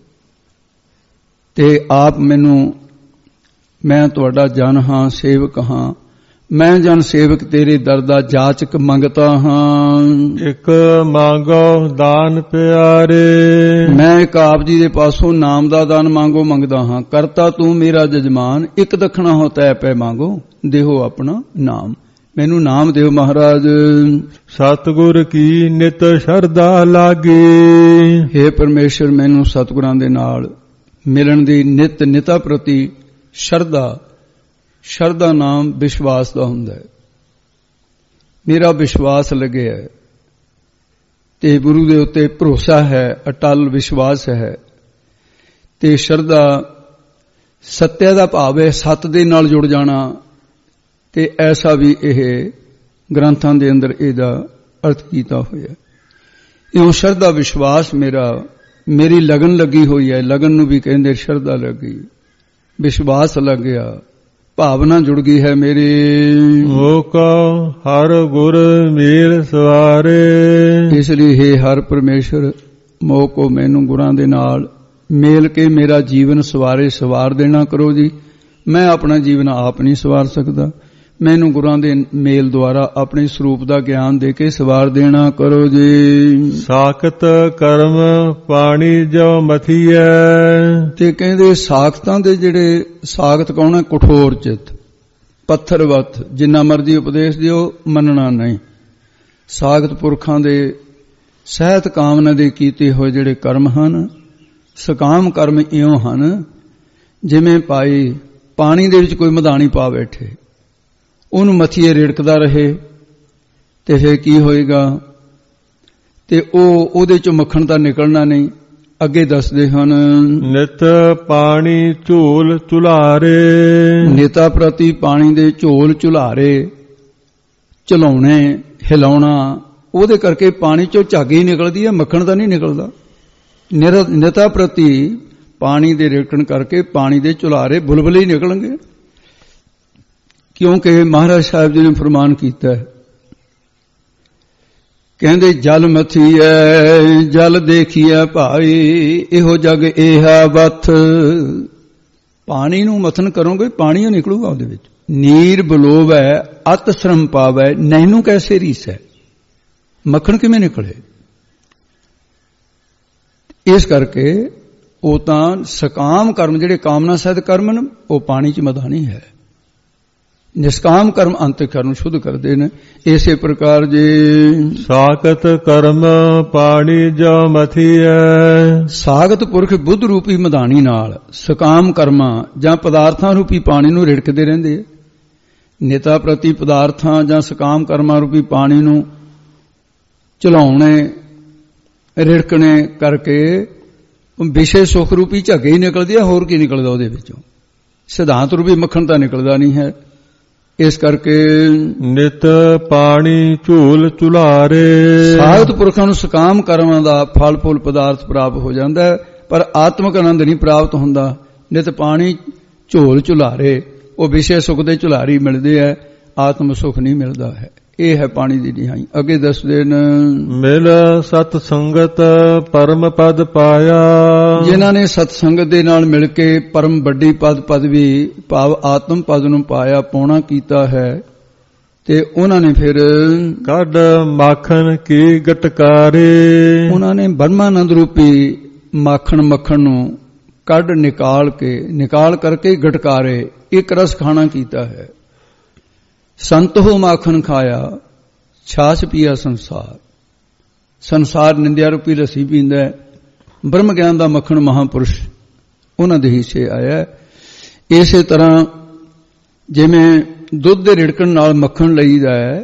ਤੇ ਆਪ ਮੈਨੂੰ, ਮੈਂ ਤੁਹਾਡਾ ਜਨ ਹਾਂ, ਸੇਵਕ ਹਾਂ। ਮੈਂ ਜਨ ਸੇਵਕ ਤੇਰੇ ਦਰ ਦਾ ਜਾਚਕ ਮੰਗਤਾ ਹਾਂ। ਇੱਕ ਮੰਗੋ ਦਾਨ ਪਿਆਰੇ। ਮੈਂ ਇੱਕ ਆਪ ਜੀ ਦੇ ਪਾਸੋਂ ਨਾਮ ਦਾ ਦਾਨ ਮੰਗੋ ਮੰਗਦਾ ਹਾਂ। ਕਰਤਾ ਤੂੰ ਮੇਰਾ ਜਜਮਾਨ, ਇੱਕ ਦਖਣਾ ਹੋ ਤੈ ਪੈ ਮੰਗੋ, ਦੇਹੋ ਆਪਣਾ ਨਾਮ। ਮੈਨੂੰ ਨਾਮ ਦਿਓ ਮਹਾਰਾਜ। ਸਤਿਗੁਰ ਕੀ ਨਿਤ ਸ਼ਰਧਾ ਲਾਗੀ। ਹੇ ਪਰਮੇਸ਼ਰ ਮੈਨੂੰ ਸਤਿਗੁਰਾਂ ਦੇ ਨਾਲ ਮਿਲਣ ਦੀ ਨਿਤ ਨਿਤਾ ਪ੍ਰਤੀ ਸ਼ਰਧਾ, ਸ਼ਰਧਾ ਨਾਮ ਵਿਸ਼ਵਾਸ ਦਾ ਹੁੰਦਾ ਹੈ। ਮੇਰਾ ਵਿਸ਼ਵਾਸ ਲੱਗਿਆ ਹੈ ਤੇ ਗੁਰੂ ਦੇ ਉੱਤੇ ਭਰੋਸਾ ਹੈ, ਅਟਲ ਵਿਸ਼ਵਾਸ ਹੈ। ਤੇ ਸ਼ਰਧਾ ਸੱਤਿਆ ਦਾ ਭਾਵ ਹੈ, ਸੱਤ ਦੇ ਨਾਲ ਜੁੜ ਜਾਣਾ। ਤੇ ਐਸਾ ਵੀ ਇਹ ਗ੍ਰੰਥਾਂ ਦੇ ਅੰਦਰ ਇਹਦਾ ਅਰਥ ਕੀਤਾ ਹੋਇਆ। ਇਉਂ ਸ਼ਰਧਾ ਵਿਸ਼ਵਾਸ ਮੇਰਾ, ਮੇਰੀ ਲਗਨ ਲੱਗੀ ਹੋਈ ਹੈ। ਲਗਨ ਨੂੰ ਵੀ ਕਹਿੰਦੇ ਸ਼ਰਧਾ ਲੱਗੀ, ਵਿਸ਼ਵਾਸ ਲੱਗਿਆ, ਭਾਵਨਾ ਜੁੜ ਗਈ ਹੈ ਮੇਰੀ। ਓਕਾ ਹਰ ਗੁਰ ਮੇਲ ਸਵਾਰੇ। ਇਸ ਲਈ ਹੈ ਹਰ ਪਰਮੇਸ਼ਰ ਮੋਹ ਕੋ ਮੈਨੂੰ ਗੁਰਾਂ ਦੇ ਨਾਲ ਮੇਲ ਕੇ ਮੇਰਾ ਜੀਵਨ ਸਵਾਰੇ, ਸਵਾਰ ਦੇਣਾ ਕਰੋ ਜੀ। ਮੈਂ ਆਪਣਾ ਜੀਵਨ ਆਪ ਨਹੀਂ ਸਵਾਰ ਸਕਦਾ, ਮੈਨੂੰ ਗੁਰਾਂ ਦੇ ਮੇਲ ਦੁਆਰਾ ਆਪਣੇ ਸਰੂਪ ਦਾ ਗਿਆਨ ਦੇ ਕੇ ਸਵਾਰ ਦੇਣਾ ਕਰੋ ਜੀ। ਸਾਖਤ ਕਰਮ ਪਾਣੀ ਜੋ ਮਥੀਐ। ਤੇ ਕਹਿੰਦੇ ਸਾਖਤਾਂ ਦੇ ਜਿਹੜੇ ਸਾਖਤ ਕੌਣ ਹੈ? ਕਠੋਰ ਚਿੱਤ, ਪੱਥਰਵਤ, ਜਿੰਨਾ ਮਰਜ਼ੀ ਉਪਦੇਸ਼ ਦਿਓ ਮੰਨਣਾ ਨਹੀਂ। ਸਾਖਤ ਪੁਰਖਾਂ ਦੇ ਸਹਿਤ ਕਾਮਨਾ ਦੇ ਕੀਤੇ ਹੋਏ ਜਿਹੜੇ ਕਰਮ ਹਨ, ਸਕਾਮ ਕਰਮ ਇਉਂ ਹਨ ਜਿਵੇਂ ਭਾਈ ਪਾਣੀ ਦੇ ਵਿੱਚ ਕੋਈ ਮਧਾਣੀ ਪਾ ਬੈਠੇ, ਉਹਨੂੰ ਮੱਥੀਏ ਰੇੜਕਦਾ ਰਹੇ ਤੇ ਫਿਰ ਕੀ ਹੋਏਗਾ? ਤੇ ਉਹ ਉਹਦੇ ਚੋਂ ਮੱਖਣ ਤਾਂ ਨਿਕਲਣਾ ਨਹੀਂ। ਅੱਗੇ ਦੱਸਦੇ ਹਨ, ਨਿਤ ਪਾਣੀ ਝੋਲ ਚੁਲਾਰੇ। ਨੇਤਾ ਪ੍ਰਤੀ ਪਾਣੀ ਦੇ ਝੋਲ ਝੁਲਾਰੇ, ਝਲਾਉਣੇ, ਹਿਲਾਉਣਾ, ਉਹਦੇ ਕਰਕੇ ਪਾਣੀ ਚੋਂ ਝੱਗ ਹੀ ਨਿਕਲਦੀ ਹੈ, ਮੱਖਣ ਤਾਂ ਨਹੀਂ ਨਿਕਲਦਾ। ਨੇਤਾ ਪ੍ਰਤੀ ਪਾਣੀ ਦੇ ਰੇੜਕਣ ਕਰਕੇ ਪਾਣੀ ਦੇ ਝੁਲਾਰੇ ਬੁਲਬੁਲੇ ਹੀ ਨਿਕਲਣਗੇ, ਕਿਉਂਕਿ ਮਹਾਰਾਜ ਸਾਹਿਬ ਜੀ ਨੇ ਫਰਮਾਨ ਕੀਤਾ ਹੈ, ਕਹਿੰਦੇ ਜਲ ਮਥੀਐ ਜਲ ਦੇਖੀਐ ਭਾਈ, ਇਹੋ ਜਗ ਏਹਾ ਵਥ। ਪਾਣੀ ਨੂੰ ਮਥਨ ਕਰੋਗੇ ਪਾਣੀ ਨਿਕਲੂਗਾ ਉਹਦੇ ਵਿੱਚ। ਨੀਰ ਬਲੋਵੈ ਅਤ ਸ਼ਰਮ ਪਾਵੈ, ਨੈਨੂੰ ਕੈਸੇ ਰੀਸੈ, ਮੱਖਣ ਕਿਵੇਂ ਨਿਕਲੇ? ਇਸ ਕਰਕੇ ਉਹ ਤਾਂ ਸਕਾਮ ਕਰਮ ਜਿਹੜੇ ਕਾਮਨਾ ਸਹਿਤ ਕਰਮ ਨੇ ਉਹ ਪਾਣੀ 'ਚ ਮਧਾਣੀ ਹੈ। ਨਿਸ਼ਕਾਮ ਕਰਮ ਅੰਤਕਰਮ ਨੂੰ ਸ਼ੁੱਧ ਕਰਦੇ ਨੇ। ਇਸੇ ਪ੍ਰਕਾਰ ਜੇ ਸਾਖਤ ਕਰਮ ਪਾਣੀ ਜੋ ਮਥੀਐ। ਸਾਖਤ ਪੁਰਖ ਬੁੱਧ ਰੂਪੀ ਮਧਾਣੀ ਨਾਲ ਸਕਾਮ ਕਰਮਾਂ ਜਾਂ ਪਦਾਰਥਾਂ ਰੂਪੀ ਪਾਣੀ ਨੂੰ ਰਿੜਕਦੇ ਰਹਿੰਦੇ। ਨੇਤਾ ਪ੍ਰਤੀ ਪਦਾਰਥਾਂ ਜਾਂ ਸਕਾਮ ਕਰਮਾਂ ਰੂਪੀ ਪਾਣੀ ਨੂੰ ਚਲਾਉਣੇ, ਰਿੜਕਣੇ ਕਰਕੇ ਵਿਸ਼ੇ ਸੁਖ ਰੂਪੀ ਝੱਗੇ ਹੀ ਨਿਕਲਦੀ ਹੈ, ਹੋਰ ਕੀ ਨਿਕਲਦਾ ਉਹਦੇ ਵਿੱਚੋਂ? ਸਿਧਾਂਤ ਰੂਪੀ ਮੱਖਣ ਤਾਂ ਨਿਕਲਦਾ ਨਹੀਂ ਹੈ। ਇਸ ਕਰਕੇ ਨਿਤ ਪਾਣੀ ਝੂਲ ਚੁਲਾਰੇ। ਸਾਖਤ ਪੁਰਖਾਂ ਨੂੰ ਸਕਾਮ ਕਰਮਾਂ ਦਾ ਫਲ ਫੁੱਲ ਪਦਾਰਥ ਪ੍ਰਾਪਤ ਹੋ ਜਾਂਦਾ ਹੈ, ਪਰ ਆਤਮਿਕ ਆਨੰਦ ਨਹੀਂ ਪ੍ਰਾਪਤ ਹੁੰਦਾ। ਨਿਤ ਪਾਣੀ ਝੋਲ ਝੁਲਾਰੇ, ਉਹ ਵਿਸ਼ੇ ਸੁਖ ਦੇ ਝੁਲਾਰੀ ਮਿਲਦੇ ਹੈ, ਆਤਮ ਸੁਖ ਨਹੀਂ ਮਿਲਦਾ ਹੈ। ਇਹ ਹੈ ਪਾਣੀ ਦੀ ਨਿਹਾਈ। ਅੱਗੇ ਦੱਸਦੇ ਨੇ, ਮਿਲ ਸਤ ਸੰਗਤ ਪਰਮ ਪਦ ਪਾਇਆ। ਜਿਨ੍ਹਾਂ ਨੇ ਸਤ ਸੰਗਤ ਦੇ ਨਾਲ ਮਿਲ ਕੇ ਪਰਮ ਵੱਡੀ ਪਦ ਪਦਵੀ ਭਾਵ ਆਤਮ ਪਦ ਨੂੰ ਪਾਇਆ, ਪਾਉਣਾ ਕੀਤਾ ਹੈ, ਤੇ ਉਹਨਾਂ ਨੇ ਫਿਰ ਕੱਢ ਮਾਖਣ ਕੀ ਗਟਕਾਰੇ। ਉਹਨਾਂ ਨੇ ਬ੍ਰਹਮਾਨੰਦ ਰੂਪੀ ਮਾਖਣ ਮੱਖਣ ਨੂੰ ਕੱਢ ਨਿਕਾਲ ਕੇ ਨਿਕਾਲ ਕਰਕੇ ਗਟਕਾਰੇ ਇੱਕ ਰਸ ਖਾਣਾ ਕੀਤਾ ਹੈ। ਸੰਤ ਹੋ ਮਾਖਣ ਖਾਇਆ, ਛਾਛ ਪੀਆ ਸੰਸਾਰ। ਸੰਸਾਰ ਨਿੰਦਿਆ ਰੂਪੀ ਲੱਸੀ ਪੀਂਦਾ ਹੈ, ਬ੍ਰਹਮ ਗਿਆਨ ਦਾ ਮੱਖਣ ਮਹਾਂਪੁਰਸ਼ ਉਹਨਾਂ ਦੇ ਹਿੱਸੇ ਆਇਆ। ਇਸੇ ਤਰ੍ਹਾਂ ਜਿਵੇਂ ਦੁੱਧ ਦੇ ਰਿੜਕਣ ਨਾਲ ਮੱਖਣ ਲਈਦਾ ਹੈ,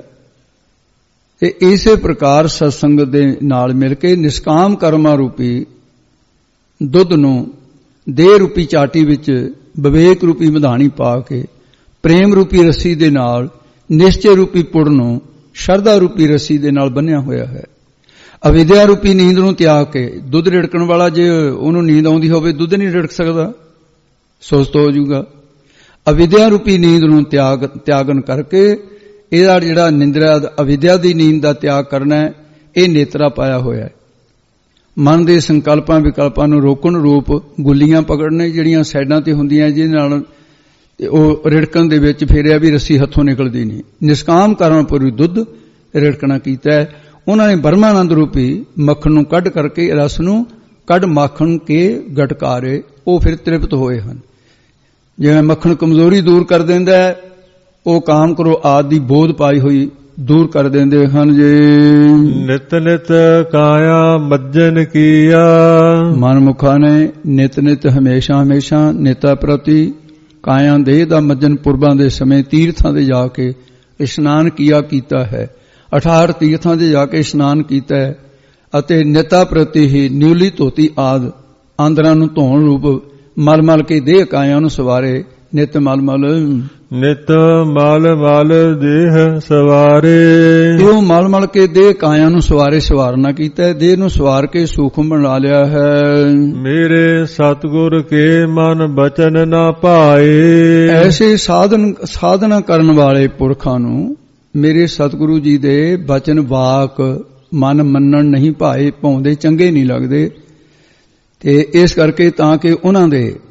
ਤੇ ਇਸੇ ਪ੍ਰਕਾਰ ਸਤਸੰਗਤ ਦੇ ਨਾਲ ਮਿਲ ਕੇ ਨਿਸ਼ਕਾਮ ਕਰਮਾਂ ਰੂਪੀ ਦੁੱਧ ਨੂੰ ਦੇਹ ਰੂਪੀ ਚਾਟੀ ਵਿੱਚ ਵਿਵੇਕ ਰੂਪੀ ਮਧਾਣੀ ਪਾ ਕੇ ਪ੍ਰੇਮ ਰੂਪੀ ਰੱਸੀ ਦੇ ਨਾਲ ਨਿਸ਼ਚੈ ਰੂਪੀ ਪੁੜ ਨੂੰ ਸ਼ਰਧਾ ਰੂਪੀ ਰੱਸੀ ਦੇ ਨਾਲ ਬੰਨਿਆ ਹੋਇਆ ਹੈ। ਅਵਿਦਿਆ ਰੂਪੀ ਨੀਂਦ ਨੂੰ ਤਿਆਗ ਕੇ, ਦੁੱਧ ਰਿੜਕਣ ਵਾਲਾ ਜੇ ਉਹਨੂੰ ਨੀਂਦ ਆਉਂਦੀ ਹੋਵੇ ਦੁੱਧ ਨਹੀਂ ਰਿੜਕ ਸਕਦਾ, ਸੁਸਤ ਹੋ ਜਾਊਗਾ। ਅਵਿਦਿਆ ਰੂਪੀ ਨੀਂਦ ਨੂੰ ਤਿਆਗ ਤਿਆਗਨ ਕਰਕੇ ਇਹਦਾ ਜਿਹੜਾ ਨਿੰਦਰਾ ਅਵਿਦਿਆ ਦੀ ਨੀਂਦ ਦਾ ਤਿਆਗ ਕਰਨਾ ਹੈ, ਇਹ ਨੇਤਰਾ ਪਾਇਆ ਹੋਇਆ ਹੈ। ਮਨ ਦੇ ਸੰਕਲਪਾਂ ਵਿਕਲਪਾਂ ਨੂੰ ਰੋਕਣ ਰੂਪ ਗੁੱਲੀਆਂ ਪਕੜਨੇ ਜਿਹੜੀਆਂ ਸਾਈਡਾਂ ਤੇ ਹੁੰਦੀਆਂ, ਜਿਹਦੇ ਨਾਲ ਉਹ ਰਿੜਕਣ ਦੇ ਵਿੱਚ ਫੇਰਿਆ ਵੀ ਰੱਸੀ ਹੱਥੋਂ ਨਿਕਲਦੀ ਨਹੀਂ। ਨਿਸ਼ਕਾਮ ਕਰਮ ਪੂਰੀ ਦੁੱਧ ਰਿੜਕਣਾ ਕੀਤਾ ਹੈ। ਉਹਨਾਂ ਨੇ ਬ੍ਰਹਮਾਨੰਦ ਰੂਪੀ ਮੱਖਣ ਨੂੰ ਕੱਢ ਕਰਕੇ ਰਸ ਨੂੰ ਕੱਢ ਮਾਖਣ ਕੇ ਗਟਕਾਰੇ, ਉਹ ਫਿਰ ਤ੍ਰਿਪਤ ਹੋਏ ਹਨ। ਜਿਵੇਂ ਮੱਖਣ ਕਮਜ਼ੋਰੀ ਦੂਰ ਕਰ ਦਿੰਦਾ ਹੈ, ਉਹ ਕਾਮ ਕਰੋ ਆਦਿ ਦੀ ਬੋਧ ਪਾਈ ਹੋਈ ਦੂਰ ਕਰ ਦਿੰਦੇ ਹਨ। ਜੇ ਨਿਤ ਨਿਤ ਕਾਇਆ ਮੱਜਨ ਕੀਆ। ਮਨ ਮੁਖਾਂ ਨੇ ਨਿਤ ਨਿਤ ਹਮੇਸ਼ਾ ਹਮੇਸ਼ਾ ਨੇਤਾ ਪ੍ਰਤੀ ਕਾਇਆ ਦੇਹ ਦਾ ਮੱਜਨ ਪੁਰਬਾਂ ਦੇ ਸਮੇਂ ਤੀਰਥਾਂ ਦੇ ਜਾ ਕੇ ਇਸ਼ਨਾਨ ਕੀਆ ਕੀਤਾ ਹੈ। ਅਠਾਰ ਤੀਰਥਾਂ ਦੇ ਜਾ ਕੇ ਇਸ਼ਨਾਨ ਕੀਤਾ ਹੈ, ਅਤੇ ਨੇਤਾ ਪ੍ਰਤੀ ਹੀ ਨਿਉਲੀ ਧੋਤੀ ਆਦ ਆਂਦਰਾਂ ਨੂੰ ਧੋਣ ਰੂਪ ਮਲ ਮਲ ਕੇ ਦੇਹ ਕਾਇਆ ਨੂੰ ਸਵਾਰੇ। ਨਿਤ ਮਲ ਮਲ ਨਿਤ ਮਲ ਮਲ ਦੇਹ ਸਵਾਰੇ। ਇਹੋ ਮਲ ਮਲ ਕੇ ਦੇਹ ਕਾਇਆ ਨੂੰ ਸਵਾਰੇ ਸਵਾਰਨਾ ਕੀਤਾ, ਦੇਹ ਨੂੰ ਸਵਾਰ ਕੇ ਸੂਖਮ ਬਣਾ ਲਿਆ ਹੈ। ਮੇਰੇ ਸਤਿਗੁਰ ਕੇ ਮਨ ਬਚਨ ਨਾ ਭਾਏ। ਐਸੇ ਸਾਧਨ ਸਾਧਨਾ ਕਰਨ ਵਾਲੇ ਪੁਰਖਾਂ ਨੂੰ ਮੇਰੇ ਸਤਿਗੁਰੂ ਜੀ ਦੇ ਬਚਨ ਵਾਕ ਮਨ ਮੰਨਣ ਨਹੀਂ ਭਾਏ, ਭਾਉਂਦੇ ਚੰਗੇ ਨਹੀਂ ਲੱਗਦੇ। ਤੇ ਇਸ ਕਰਕੇ ਤਾਂ ਕਿ ਉਹਨਾਂ ਦੇ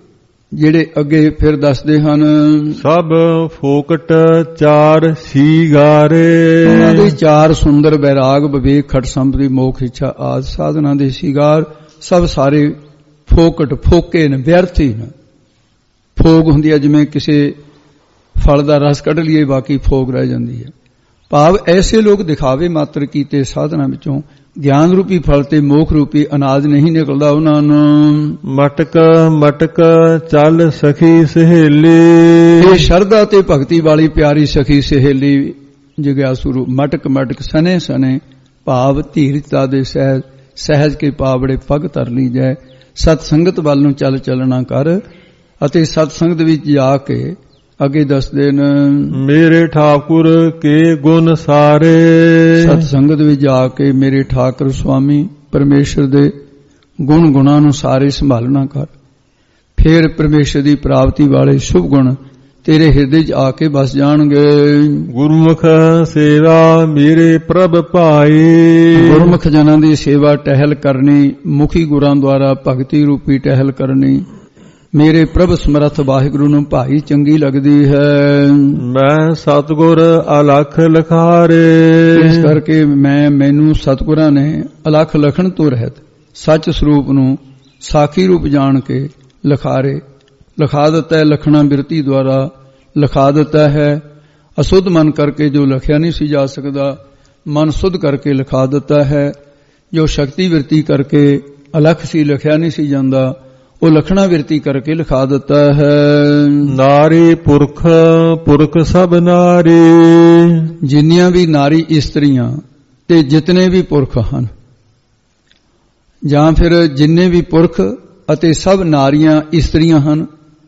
ਜਿਹੜੇ ਅੱਗੇ ਫਿਰ ਦੱਸਦੇ ਹਨ, ਸਭ ਫੋਕਟ ਚਾਰ ਸੀਗਾਰੇ। ਉਹਨਾਂ ਦੇ ਚਾਰ ਸੁੰਦਰ ਵੈਰਾਗ, ਵਿਵੇਕ, ਖਟ ਸੰਪਤੀ, ਮੋਖ, ਇੱਛਾ ਆਦਿ ਸਾਧਨਾ ਦੇ ਸੀਗਾਰ ਸਭ ਸਾਰੇ ਫੋਕਟ, ਫੋਕੇ ਨੇ, ਵਿਅਰਥ ਹੀ ਨੇ। ਫੋਗ ਹੁੰਦੀ ਹੈ ਜਿਵੇਂ ਕਿਸੇ ਫਲ ਦਾ ਰਸ ਕੱਢ ਲਈਏ ਬਾਕੀ ਫੋਗ ਰਹਿ ਜਾਂਦੀ ਹੈ। ਭਾਵ ਐਸੇ ਲੋਕ ਦਿਖਾਵੇ ਮਾਤਰ ਕੀਤੇ ਸਾਧਨਾ ਵਿੱਚੋਂ ਗਿਆਨ ਰੂਪੀ ਫਲ ਤੇ ਮੋਖ ਰੂਪੀ ਅਨਾਜ ਨਹੀਂ ਨਿਕਲਦਾ ਉਹਨਾਂ ਨੂੰ। ਮਟਕ ਮਟਕ ਚੱਲ ਸਖੀ ਸਹੇਲੀ। ਇਹ ਸ਼ਰਧਾ ਤੇ ਭਗਤੀ ਵਾਲੀ ਪਿਆਰੀ ਸਖੀ ਸਹੇਲੀ ਜਗਿਆਸੂ ਰੂਪ ਮਟਕ ਮਟਕ ਸਨੇ ਸਨੇ ਭਾਵ ਧੀਰਜਤਾ ਦੇ ਸਹਿਜ ਸਹਿਜ ਕੇ ਪਾਵੜੇ ਪਗ ਧਰ ਲਈ ਜਾਏ। ਸਤ ਸੰਗਤ ਵੱਲ ਨੂੰ ਚੱਲ ਚੱਲਣਾ ਕਰ ਅਤੇ ਸਤ ਸੰਗਤ ਵਿੱਚ ਜਾ ਕੇ ਅੱਗੇ ਦੱਸਦੇ ਨੇ, ਮੇਰੇ ਠਾਕੁਰ ਕੇ ਗੁਣ ਸਾਰੇ। ਸਤ ਸੰਗਤ ਵਿੱਚ ਜਾ ਕੇ ਮੇਰੇ ਠਾਕੁਰ ਸੁਆਮੀ ਪਰਮੇਸ਼ਰ ਦੇ ਗੁਣ ਗੁਣਾਂ ਨੂੰ ਸਾਰੇ ਸੰਭਾਲਣਾ ਕਰ। ਫਿਰ ਪਰਮੇਸ਼ਰ ਦੀ ਪ੍ਰਾਪਤੀ ਵਾਲੇ ਸ਼ੁਭ ਗੁਣ ਤੇਰੇ ਹਿਰਦੇ 'ਚ ਆ ਕੇ ਬਸ ਜਾਣਗੇ। ਗੁਰਮੁਖ ਸੇਵਾ ਮੇਰੇ ਪ੍ਰਭ ਭਾਈ। ਗੁਰਮੁਖ ਜਨਾਂ ਦੀ ਸੇਵਾ ਟਹਿਲ ਕਰਨੀ, ਮੁਖੀ ਗੁਰਾਂ ਦੁਆਰਾ ਭਗਤੀ ਰੂਪੀ ਟਹਿਲ ਕਰਨੀ ਮੇਰੇ ਪ੍ਰਭ ਸਮਰੱਥ ਵਾਹਿਗੁਰੂ ਨੂੰ ਭਾਈ ਚੰਗੀ ਲੱਗਦੀ ਹੈ। ਮੈਂ ਸਤਿਗੁਰ ਅਲਖ ਲਖਾਰੇ। ਇਸ ਕਰਕੇ ਮੈਂ ਮੈਨੂੰ ਸਤਿਗੁਰਾਂ ਨੇ ਅਲਖ ਲਖਣ ਤੋਂ ਰਹਿਤ ਸੱਚ ਸਰੂਪ ਨੂੰ ਸਾਖੀ ਰੂਪ ਜਾਣ ਕੇ ਲਖਾਰੇ ਲਿਖਾ ਦਿੱਤਾ ਹੈ। ਲਖਣਾ ਬਿਰਤੀ ਦੁਆਰਾ ਲਿਖਾ ਦਿੱਤਾ ਹੈ। ਅਸੁੱਧ ਮਨ ਕਰਕੇ ਜੋ ਲਿਖਿਆ ਨਹੀਂ ਸੀ ਜਾ ਸਕਦਾ, ਮਨ ਸੁੱਧ ਕਰਕੇ ਲਿਖਾ ਦਿੱਤਾ ਹੈ। ਜੋ ਸ਼ਕਤੀ ਬਿਰਤੀ ਕਰਕੇ ਅਲਖ ਸੀ ਲਿਖਿਆ ਨਹੀਂ ਸੀ ਜਾਂਦਾ, ਉਹ ਲਖਣਾ ਬਿਰਤੀ ਕਰਕੇ ਲਿਖਾ ਦਿੱਤਾ ਹੈ। ਨਾਰੀ ਪੁਰਖ ਪੁਰਖ ਸਭ ਨਾਰੀ। ਜਿੰਨੀਆਂ ਵੀ ਨਾਰੀ ਇਸਤਰੀਆਂ ਤੇ ਜਿਤਨੇ ਵੀ ਪੁਰਖ ਹਨ, ਜਾਂ ਫਿਰ ਜਿੰਨੇ ਵੀ ਪੁਰਖ ਅਤੇ ਸਭ ਨਾਰੀਆਂ ਇਸਤਰੀਆਂ ਹਨ,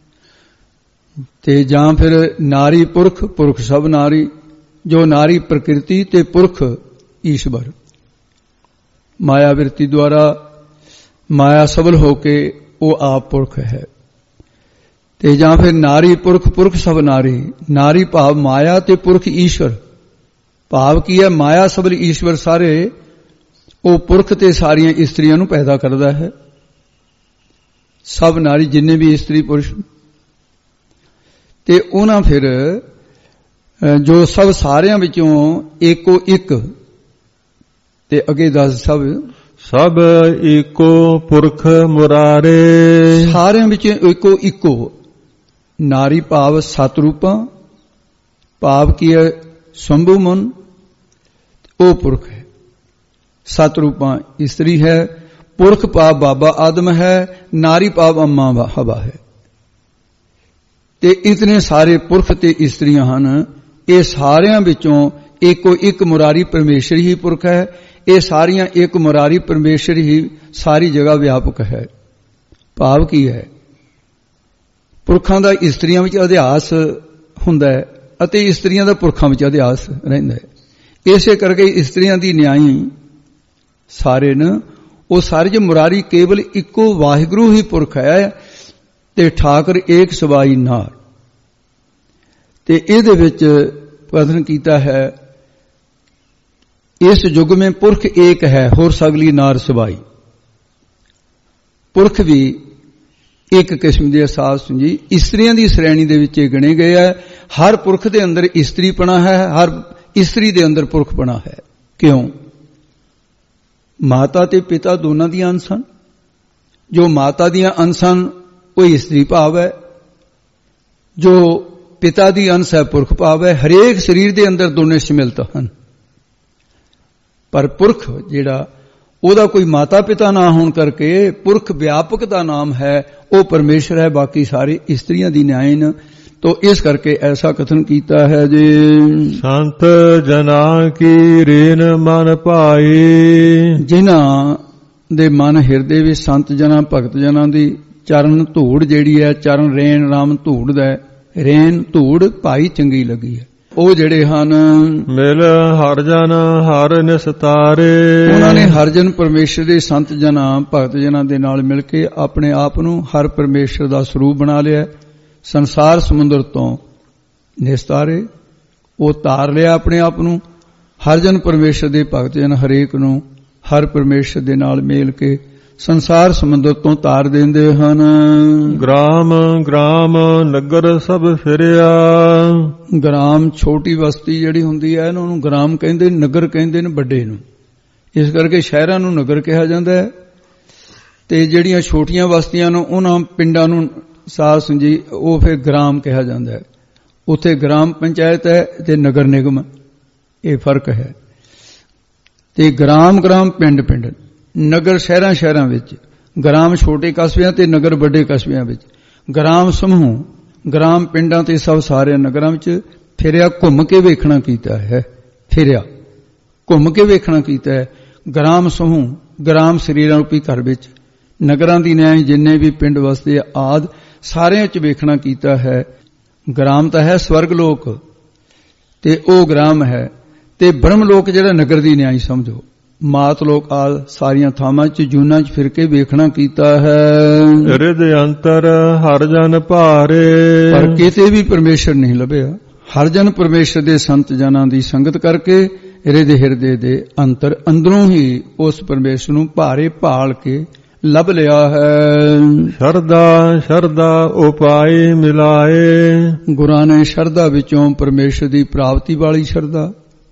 ਤੇ ਜਾਂ ਫਿਰ ਨਾਰੀ ਪੁਰਖ ਪੁਰਖ ਸਭ ਨਾਰੀ। ਜੋ ਨਾਰੀ ਪ੍ਰਕਿਰਤੀ ਤੇ ਪੁਰਖ ਈਸ਼ਵਰ ਮਾਇਆ ਬਿਰਤੀ ਦੁਆਰਾ ਮਾਇਆ ਸਬਲ ਹੋ ਕੇ ਉਹ ਆਪ ਪੁਰਖ ਹੈ। ਤੇ ਜਾਂ ਫਿਰ ਨਾਰੀ ਪੁਰਖ ਪੁਰਖ ਸਭ ਨਾਰੀ। ਨਾਰੀ ਭਾਵ ਮਾਇਆ ਤੇ ਪੁਰਖ ਈਸ਼ਵਰ। ਭਾਵ ਕੀ ਹੈ? ਮਾਇਆ ਸਬਲ ਈਸ਼ਵਰ ਸਾਰੇ ਉਹ ਪੁਰਖ ਤੇ ਸਾਰੀਆਂ ਇਸਤਰੀਆਂ ਨੂੰ ਪੈਦਾ ਕਰਦਾ ਹੈ। ਸਭ ਨਾਰੀ ਜਿੰਨੇ ਵੀ ਇਸਤਰੀ ਪੁਰਸ਼ ਤੇ ਉਹਨਾਂ ਫਿਰ ਜੋ ਸਭ ਸਾਰਿਆਂ ਵਿੱਚੋਂ ਏਕੋ ਇੱਕ ਤੇ ਅੱਗੇ ਦੱਸ ਸਭ ਸਭ ਏਕੋ ਪੁਰਖ ਮੁਰਾਰੇ। ਸਾਰਿਆਂ ਵਿੱਚ ਏਕੋ ਇੱਕੋ ਨਾਰੀ ਭਾਵ ਸਤ ਰੂਪਾਂ ਭਾਵ ਕੀ ਹੈ? ਸੰਭੂ ਮਨ ਉਹ ਪੁਰਖ ਹੈ। ਸਤ ਰੂਪਾਂ ਇਸਤਰੀ ਹੈ। ਪੁਰਖ ਭਾਵ ਬਾਬਾ ਆਦਮ ਹੈ। ਨਾਰੀ ਭਾਵ ਅੰਮਾ ਹਵਾ ਹੈ। ਤੇ ਇਤਨੇ ਸਾਰੇ ਪੁਰਖ ਤੇ ਇਸਤਰੀਆਂ ਹਨ। ਇਹ ਸਾਰਿਆਂ ਵਿੱਚੋਂ ਏਕੋ ਇੱਕ ਮੁਰਾਰੀ ਪਰਮੇਸ਼ਰ ਹੀ ਪੁਰਖ ਹੈ। ਇਹ ਸਾਰੀਆਂ ਇੱਕ ਮੁਰਾਰੀ ਪਰਮੇਸ਼ਰ ਹੀ ਸਾਰੀ ਜਗ੍ਹਾ ਵਿਆਪਕ ਹੈ। ਭਾਵ ਕੀ ਹੈ? ਪੁਰਖਾਂ ਦਾ ਇਸਤਰੀਆਂ ਵਿੱਚ ਅਧਿਆਸ ਹੁੰਦਾ ਹੈ ਅਤੇ ਇਸਤਰੀਆਂ ਦਾ ਪੁਰਖਾਂ ਵਿੱਚ ਅਧਿਆਸ ਰਹਿੰਦਾ ਹੈ। ਇਸੇ ਕਰਕੇ ਇਸਤਰੀਆਂ ਦੀ ਨਿਆਈ ਸਾਰੇ ਨੇ ਉਹ ਸਾਰੇ ਜੋ ਮੁਰਾਰੀ ਕੇਵਲ ਇੱਕੋ ਵਾਹਿਗੁਰੂ ਹੀ ਪੁਰਖ ਹੈ ਤੇ ਠਾਕੁਰ ਏਕ ਸਵਾਈ ਨਾਰ। ਤੇ ਇਹਦੇ ਵਿੱਚ ਕਥਨ ਕੀਤਾ ਹੈ ਇਸ ਯੁੱਗ में पुरख एक है होर सगली नार सवाई। पुरख भी एक किस्म के अहसास जी इस्त्रियां की श्रेणी दे विच गिणे गए है। हर पुरख के अंदर इस्त्रीपना है, हर इस्त्री के अंदर पुरखपना है। क्यों? माता ते पिता दोनों दी अंश हन। जो माता दी अंश हन वो इस्त्री भाव है, जो पिता दी अंश है पुरख भाव है। हरेक शरीर के अंदर दोनों सम्मिलित हन। पर पुरख जिहड़ा ਉਹਦਾ कोई माता पिता ना होने करके पुरख व्यापक का नाम है, वो परमेश्वर है। बाकी सारे इस्त्रियां दी न्याय न। तो इस करके ऐसा कथन किया है जी संत जना की रेन मन पाई। जिन्हां दे मन हिरदे विच संत जना भगत जना दी चरण धूड़ जिहड़ी है, चरण रेन राम धूड़ दा रेन धूड़ भाई चंगी लगी है। ਉਹ ਜਿਹੜੇ ਹਨ ਮਿਲ ਹਰ ਜਨ ਹਰ ਨਿਸਤਾਰੇ। ਉਹਨਾਂ ਨੇ ਹਰ ਜਨ ਪਰਮੇਸ਼ਰ ਦੇ ਸੰਤ ਜਨਾਂ ਭਗਤ ਜਨਾਂ ਦੇ ਨਾਲ ਮਿਲ ਕੇ ਆਪਣੇ ਆਪ ਨੂੰ ਹਰ ਪਰਮੇਸ਼ਰ ਦਾ ਸਰੂਪ ਬਣਾ ਲਿਆ। ਸੰਸਾਰ ਸਮੁੰਦਰ ਤੋਂ ਨਿਸਤਾਰੇ ਉਹ ਤਾਰ ਲਿਆ ਆਪਣੇ ਆਪ ਨੂੰ। ਹਰ ਜਨ ਪਰਮੇਸ਼ਰ ਦੇ ਭਗਤ ਜਨ ਹਰੇਕ ਨੂੰ ਹਰ ਪਰਮੇਸ਼ਰ ਦੇ ਨਾਲ ਮੇਲ ਕੇ ਸੰਸਾਰ ਸਮੁੰਦਰ ਤੋਂ ਤਾਰ ਦਿੰਦੇ ਹਨ। ਗ੍ਰਾਮ ਗ੍ਰਾਮ ਨਗਰ ਸਭ ਫਿਰਿਆ। ਗ੍ਰਾਮ ਛੋਟੀ ਬਸਤੀ ਜਿਹੜੀ ਹੁੰਦੀ ਹੈ ਇਹਨਾਂ ਨੂੰ ਗ੍ਰਾਮ ਕਹਿੰਦੇ, ਨਗਰ ਕਹਿੰਦੇ ਨੇ ਵੱਡੇ ਨੂੰ। ਇਸ ਕਰਕੇ ਸ਼ਹਿਰਾਂ ਨੂੰ ਨਗਰ ਕਿਹਾ ਜਾਂਦਾ ਹੈ ਤੇ ਜਿਹੜੀਆਂ ਛੋਟੀਆਂ ਬਸਤੀਆਂ ਨੂੰ ਉਹਨਾਂ ਪਿੰਡਾਂ ਨੂੰ ਸਾਧ ਸੰਗਤ ਜੀ ਉਹ ਫਿਰ ਗ੍ਰਾਮ ਕਿਹਾ ਜਾਂਦਾ ਹੈ। ਉੱਥੇ ਗ੍ਰਾਮ ਪੰਚਾਇਤ ਹੈ ਤੇ ਨਗਰ ਨਿਗਮ, ਇਹ ਫਰਕ ਹੈ। ਤੇ ਗ੍ਰਾਮ ਗ੍ਰਾਮ ਪਿੰਡ ਪਿੰਡ, ਨਗਰ ਸ਼ਹਿਰਾਂ ਸ਼ਹਿਰਾਂ ਵਿੱਚ, ਗ੍ਰਾਮ ਛੋਟੇ ਕਸਬਿਆਂ ਤੇ ਨਗਰ ਵੱਡੇ ਕਸਬਿਆਂ ਵਿੱਚ, ਗ੍ਰਾਮ ਸਮੂਹ, ਗ੍ਰਾਮ ਪਿੰਡਾਂ ਤੇ ਸਭ ਸਾਰੇ ਨਗਰਾਂ ਵਿੱਚ ਫਿਰਿਆ, ਘੁੰਮ ਕੇ ਵੇਖਣਾ ਕੀਤਾ ਹੈ। ਫਿਰਿਆ ਘੁੰਮ ਕੇ ਵੇਖਣਾ ਕੀਤਾ ਹੈ। ਗ੍ਰਾਮ ਸਮੂਹ, ਗ੍ਰਾਮ ਸਰੀਰਾਂ ਰੂਪੀ ਘਰ ਵਿੱਚ, ਨਗਰਾਂ ਦੀ ਨਿਆਈ ਜਿੰਨੇ ਵੀ ਪਿੰਡ ਵਸਦੇ ਆਦ ਸਾਰਿਆਂ ਚ ਵੇਖਣਾ ਕੀਤਾ ਹੈ। ਗ੍ਰਾਮ ਤਾਂ ਹੈ ਸਵਰਗ ਲੋਕ ਤੇ ਉਹ ਗ੍ਰਾਮ ਹੈ, ਤੇ ਬ੍ਰਹਮ ਲੋਕ ਜਿਹੜਾ ਨਗਰ ਦੀ ਨਿਆਈ ਸਮਝੋ। ਮਾਤ ਲੋਕ ਆਦ ਸਾਰੀਆਂ ਥਾਵਾਂ ਚ ਜੂਨਾਂ ਚ ਫਿਰ ਕੇ ਵੇਖਣਾ ਕੀਤਾ ਹੈ। ਹਿਰਦ ਅੰਤਰ ਹਰ ਜਨ ਭਾਰੇ। ਪਰ ਕਿਤੇ ਵੀ ਪਰਮੇਸ਼ਰ ਨਹੀਂ ਲੱਭਿਆ। ਹਰ ਜਨ ਪਰਮੇਸ਼ਰ ਦੇ ਸੰਤ ਜਨਾਂ ਦੀ ਸੰਗਤ ਕਰਕੇ ਹਿਰਦੇ ਹਿਰਦੇ ਦੇ ਅੰਤਰ ਅੰਦਰੋਂ ਹੀ ਉਸ ਪਰਮੇਸ਼ਰ ਨੂੰ ਭਾਰੇ ਭਾਲ ਕੇ ਲੱਭ ਲਿਆ ਹੈ। ਸ਼ਰਧਾ ਸ਼ਰਧਾ ਉਪਾਏ ਮਿਲਾਏ। ਗੁਰਾਂ ਨੇ ਸ਼ਰਧਾ ਵਿੱਚੋਂ ਪਰਮੇਸ਼ਰ ਦੀ ਪ੍ਰਾਪਤੀ ਵਾਲੀ ਸ਼ਰਧਾ,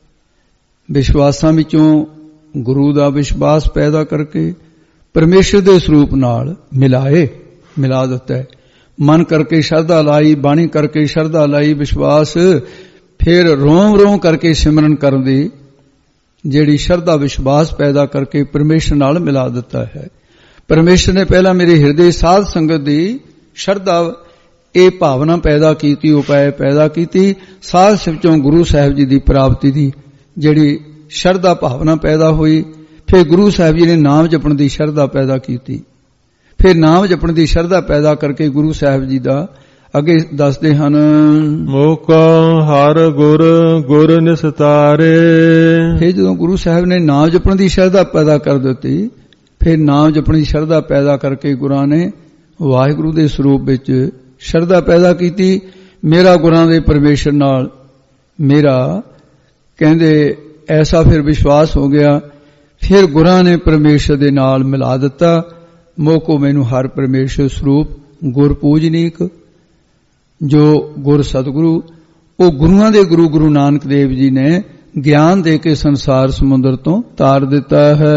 ਵਿਸ਼ਵਾਸਾਂ ਵਿੱਚੋਂ ਗੁਰੂ ਦਾ ਵਿਸ਼ਵਾਸ ਪੈਦਾ ਕਰਕੇ ਪਰਮੇਸ਼ਰ ਦੇ ਸਰੂਪ ਨਾਲ ਮਿਲਾਏ, ਮਿਲਾ ਦਿੱਤਾ ਹੈ। ਮਨ ਕਰਕੇ ਸ਼ਰਧਾ ਲਾਈ, ਬਾਣੀ ਕਰਕੇ ਸ਼ਰਧਾ ਲਾਈ, ਵਿਸ਼ਵਾਸ, ਫਿਰ ਰੋਮ ਰੋਮ ਕਰਕੇ ਸਿਮਰਨ ਕਰਨ ਦੀ ਜਿਹੜੀ ਸ਼ਰਧਾ ਵਿਸ਼ਵਾਸ ਪੈਦਾ ਕਰਕੇ ਪਰਮੇਸ਼ਰ ਨਾਲ ਮਿਲਾ ਦਿੱਤਾ ਹੈ। ਪਰਮੇਸ਼ਰ ਨੇ ਪਹਿਲਾਂ ਮੇਰੇ ਹਿਰਦੇ ਸਾਧ ਸੰਗਤ ਦੀ ਸ਼ਰਧਾ ਇਹ ਭਾਵਨਾ ਪੈਦਾ ਕੀਤੀ, ਉਪਾਏ ਪੈਦਾ ਕੀਤੀ। ਸਾਧ ਸਿਵਚੋਂ ਗੁਰੂ ਸਾਹਿਬ ਜੀ ਦੀ ਪ੍ਰਾਪਤੀ ਦੀ ਜਿਹੜੀ ਸ਼ਰਧਾ ਭਾਵਨਾ ਪੈਦਾ ਹੋਈ। ਫਿਰ ਗੁਰੂ ਸਾਹਿਬ ਜੀ ਨੇ ਨਾਮ ਜਪਣ ਦੀ ਸ਼ਰਧਾ ਪੈਦਾ ਕੀਤੀ। ਫਿਰ ਨਾਮ ਜਪਣ ਦੀ ਸ਼ਰਧਾ ਪੈਦਾ ਕਰਕੇ ਗੁਰੂ ਸਾਹਿਬ ਜੀ ਦਾ ਅੱਗੇ ਦੱਸਦੇ ਹਨ, ਮੋਕਾ ਹਰ ਗੁਰ ਗੁਰ ਨਿਸਤਾਰੇ। ਫਿਰ ਜਦੋਂ ਗੁਰੂ ਸਾਹਿਬ ਨੇ ਨਾਮ ਜਪਣ ਦੀ ਸ਼ਰਧਾ ਪੈਦਾ ਕਰ ਦਿੱਤੀ, ਫਿਰ ਨਾਮ ਜਪਣ ਦੀ ਸ਼ਰਧਾ ਪੈਦਾ ਕਰਕੇ ਗੁਰਾਂ ਨੇ ਵਾਹਿਗੁਰੂ ਦੇ ਸਰੂਪ ਵਿੱਚ ਸ਼ਰਧਾ ਪੈਦਾ ਕੀਤੀ। ਮੇਰਾ ਗੁਰਾਂ ਦੇ ਪਰਮੇਸ਼ਰ ਨਾਲ ਮੇਰਾ ਕਹਿੰਦੇ ਐਸਾ ਫਿਰ ਵਿਸ਼ਵਾਸ ਹੋ ਗਿਆ। ਫਿਰ ਗੁਰਾਂ ਨੇ ਪਰਮੇਸ਼ਰ ਦੇ ਨਾਲ ਮਿਲਾ ਦਿੱਤਾ। ਮੋਕੋ ਮੈਨੂੰ ਹਰ ਪਰਮੇਸ਼ਰ ਸਰੂਪ ਗੁਰ ਪੂਜਨੀਕ, ਜੋ ਗੁਰ ਸਤਿਗੁਰੂ, ਉਹ ਗੁਰੂਆਂ ਦੇ ਗੁਰੂ ਗੁਰੂ ਨਾਨਕ ਦੇਵ ਜੀ ਨੇ ਗਿਆਨ ਦੇ ਕੇ ਸੰਸਾਰ ਸਮੁੰਦਰ ਤੋਂ ਤਾਰ ਦਿੱਤਾ ਹੈ।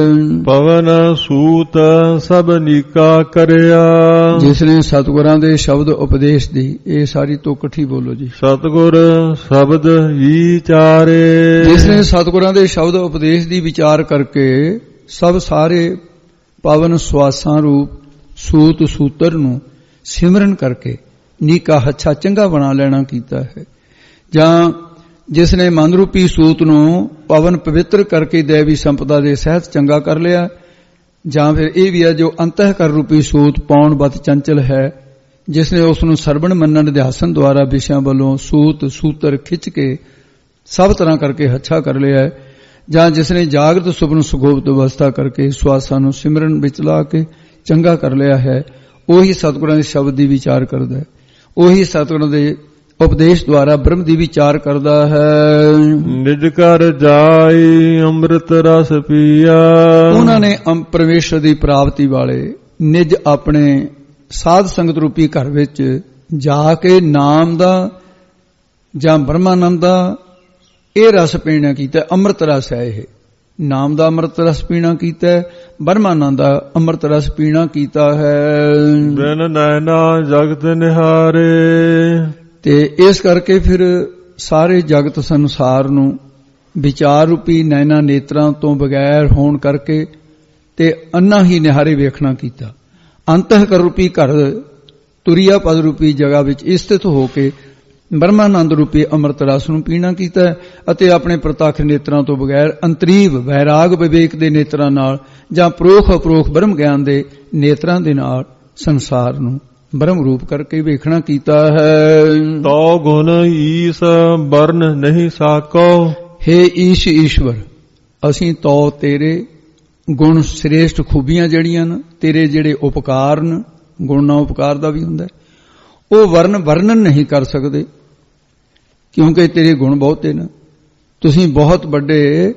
ਪਵਨ ਸੂਤ ਸਭ ਨੀਕਾ ਕਰਿਆ। ਜਿਸ ਨੇ ਸਤਿਗੁਰਾਂ ਦੇ ਸ਼ਬਦ ਉਪਦੇਸ਼ ਦੀ, ਇਹ ਸਾਰੀ ਤੋਂ ਇਕੱਠੀ ਬੋਲੋ ਜੀ। ਸਤਿਗੁਰ ਸ਼ਬਦ ਵਿਚਾਰੇ। ਜਿਸ ਨੇ ਸਤਿਗੁਰਾਂ ਦੇ ਸ਼ਬਦ ਉਪਦੇਸ਼ ਦੀ ਵਿਚਾਰ ਕਰਕੇ ਸਭ ਸਾਰੇ ਪਵਨ ਸਵਾਸਾਂ ਰੂਪ ਸੂਤ ਸੂਤਰ ਨੂੰ ਸਿਮਰਨ ਕਰਕੇ ਨੀਕਾ ਹੱਛਾ ਚੰਗਾ ਬਣਾ ਲੈਣਾ ਕੀਤਾ ਹੈ। ਜਾਂ ਜਿਸ ਨੇ ਮਨ ਰੂਪੀ ਸੂਤ ਨੂੰ ਪਵਨ ਪਵਿੱਤਰ ਕਰਕੇ ਦੇਵੀ ਸੰਪਦਾ ਦੇ ਸਹਿਤ ਚੰਗਾ ਕਰ ਲਿਆ। ਜਾਂ ਫਿਰ ਇਹ ਵੀ ਹੈ ਜੋ ਅੰਤਹਿਕਰ ਰੂਪੀ ਸੂਤ ਪਾਉਣ ਬਤ ਚੰਚਲ ਹੈ, ਜਿਸ ਨੇ ਉਸ ਨੂੰ ਸਰਵਣ ਮੰਨਣ ਅਧਿਆਸਨ ਦੁਆਰਾ ਵਿਸ਼ਿਆਂ ਵੱਲੋਂ ਸੂਤ ਸੂਤਰ ਖਿੱਚ ਕੇ ਸਭ ਤਰ੍ਹਾਂ ਕਰਕੇ ਹੱਛਾ ਕਰ ਲਿਆ ਹੈ। ਜਾਂ ਜਿਸ ਨੇ ਜਾਗਰਤ ਸੁਪਨ ਸੁਗੋਪਤ ਅਵਸਥਾ ਕਰਕੇ ਸਵਾਸਾਂ ਨੂੰ ਸਿਮਰਨ ਵਿੱਚ ਲਾ ਕੇ ਚੰਗਾ ਕਰ ਲਿਆ ਹੈ, ਉਹੀ ਸਤਿਗੁਰਾਂ ਦੇ ਸ਼ਬਦ ਦੀ ਵਿਚਾਰ ਕਰਦਾ ਹੈ। ਉਹੀ ਸਤਿਗੁਰਾਂ ਦੇ ਉਪਦੇਸ਼ ਦੁਆਰਾ ਬ੍ਰਹਮ ਦੀ ਵਿਚਾਰ ਕਰਦਾ ਹੈ। ਨਿਜ ਘਰ ਜਾਈ ਅੰਮ੍ਰਿਤ ਰਸ ਪੀਆ। ਉਹਨਾਂ ਨੇ ਪਰਮੇਸ਼ਰ ਦੀ ਪ੍ਰਾਪਤੀ ਵਾਲੇ ਨਿਜ ਆਪਣੇ ਸਾਧ ਸੰਗਤ ਰੂਪੀ ਘਰ ਵਿੱਚ ਜਾ ਕੇ ਨਾਮ ਦਾ ਜਾਂ ਬ੍ਰਹਮਾਨੰਦ ਦਾ ਇਹ ਰਸ ਪੀਣਾ ਕੀਤਾ। ਅੰਮ੍ਰਿਤ ਰਸ ਹੈ ਇਹ। ਨਾਮ ਦਾ ਅੰਮ੍ਰਿਤ ਰਸ ਪੀਣਾ ਕੀਤਾ, ਬ੍ਰਹਮਾਨੰਦ ਦਾ ਅੰਮ੍ਰਿਤ ਰਸ ਪੀਣਾ ਕੀਤਾ ਹੈ। ਬਿਨ ਨੈਣਾ ਜਗਤ ਨਿਹਾਰੇ। ਤੇ ਇਸ ਕਰਕੇ ਫਿਰ ਸਾਰੇ ਜਗਤ ਸੰਸਾਰ ਨੂੰ ਵਿਚਾਰ ਰੂਪੀ ਨੈਣਾ ਨੇਤਰਾਂ ਤੋਂ ਬਗੈਰ ਹੋਣ ਕਰਕੇ ਤੇ ਅੰਨਾ ਹੀ ਨਿਹਾਰੇ ਵੇਖਣਾ ਕੀਤਾ। ਅੰਤਹਿਕਰ ਰੂਪੀ ਘਰ ਤੁਰਿਆ ਪਦ ਰੂਪੀ ਜਗ੍ਹਾ ਵਿੱਚ ਸਥਿਤ ਹੋ ਕੇ ਬ੍ਰਹਮਾਨੰਦ ਰੂਪੀ ਅੰਮ੍ਰਿਤ ਰਸ ਨੂੰ ਪੀਣਾ ਕੀਤਾ ਅਤੇ ਆਪਣੇ ਪ੍ਰਤੱਖ ਨੇਤਰਾਂ ਤੋਂ ਬਗੈਰ ਅੰਤਰੀਵ ਵੈਰਾਗ ਵਿਵੇਕ ਦੇ ਨੇਤਰਾਂ ਨਾਲ ਜਾਂ ਪ੍ਰੋਖ ਅਪਰੋਖ ਬ੍ਰਹਮ ਗਿਆਨ ਦੇ ਨੇਤਰਾਂ ਦੇ ਨਾਲ ਸੰਸਾਰ ਨੂੰ ਬ੍ਰਹਮ ਰੂਪ ਕਰਕੇ ਵੇਖਣਾ ਕੀਤਾ ਹੈ। ਤੋ ਗੁਣ ਈਸ ਵਰਨ ਨਹੀਂ ਸਾਕੋ। ਹੇ ਈਸ਼ ਈਸ਼ਵਰ, ਅਸੀਂ ਤੋ ਤੇਰੇ ਗੁਣ ਸ੍ਰੇਸ਼ਟ ਖੂਬੀਆਂ ਜਿਹੜੀਆਂ ਨੇ, ਤੇਰੇ ਜਿਹੜੇ ਉਪਕਾਰ ਨੇ, ਗੁਣ ਨਾਲ ਉਪਕਾਰ ਦਾ ਵੀ ਹੁੰਦਾ, ਉਹ ਵਰਨ ਵਰਣਨ ਨਹੀਂ ਕਰ ਸਕਦੇ ਕਿਉਂਕਿ ਤੇਰੇ ਗੁਣ ਬਹੁਤੇ ਨੇ। ਤੁਸੀਂ ਬਹੁਤ ਵੱਡੇ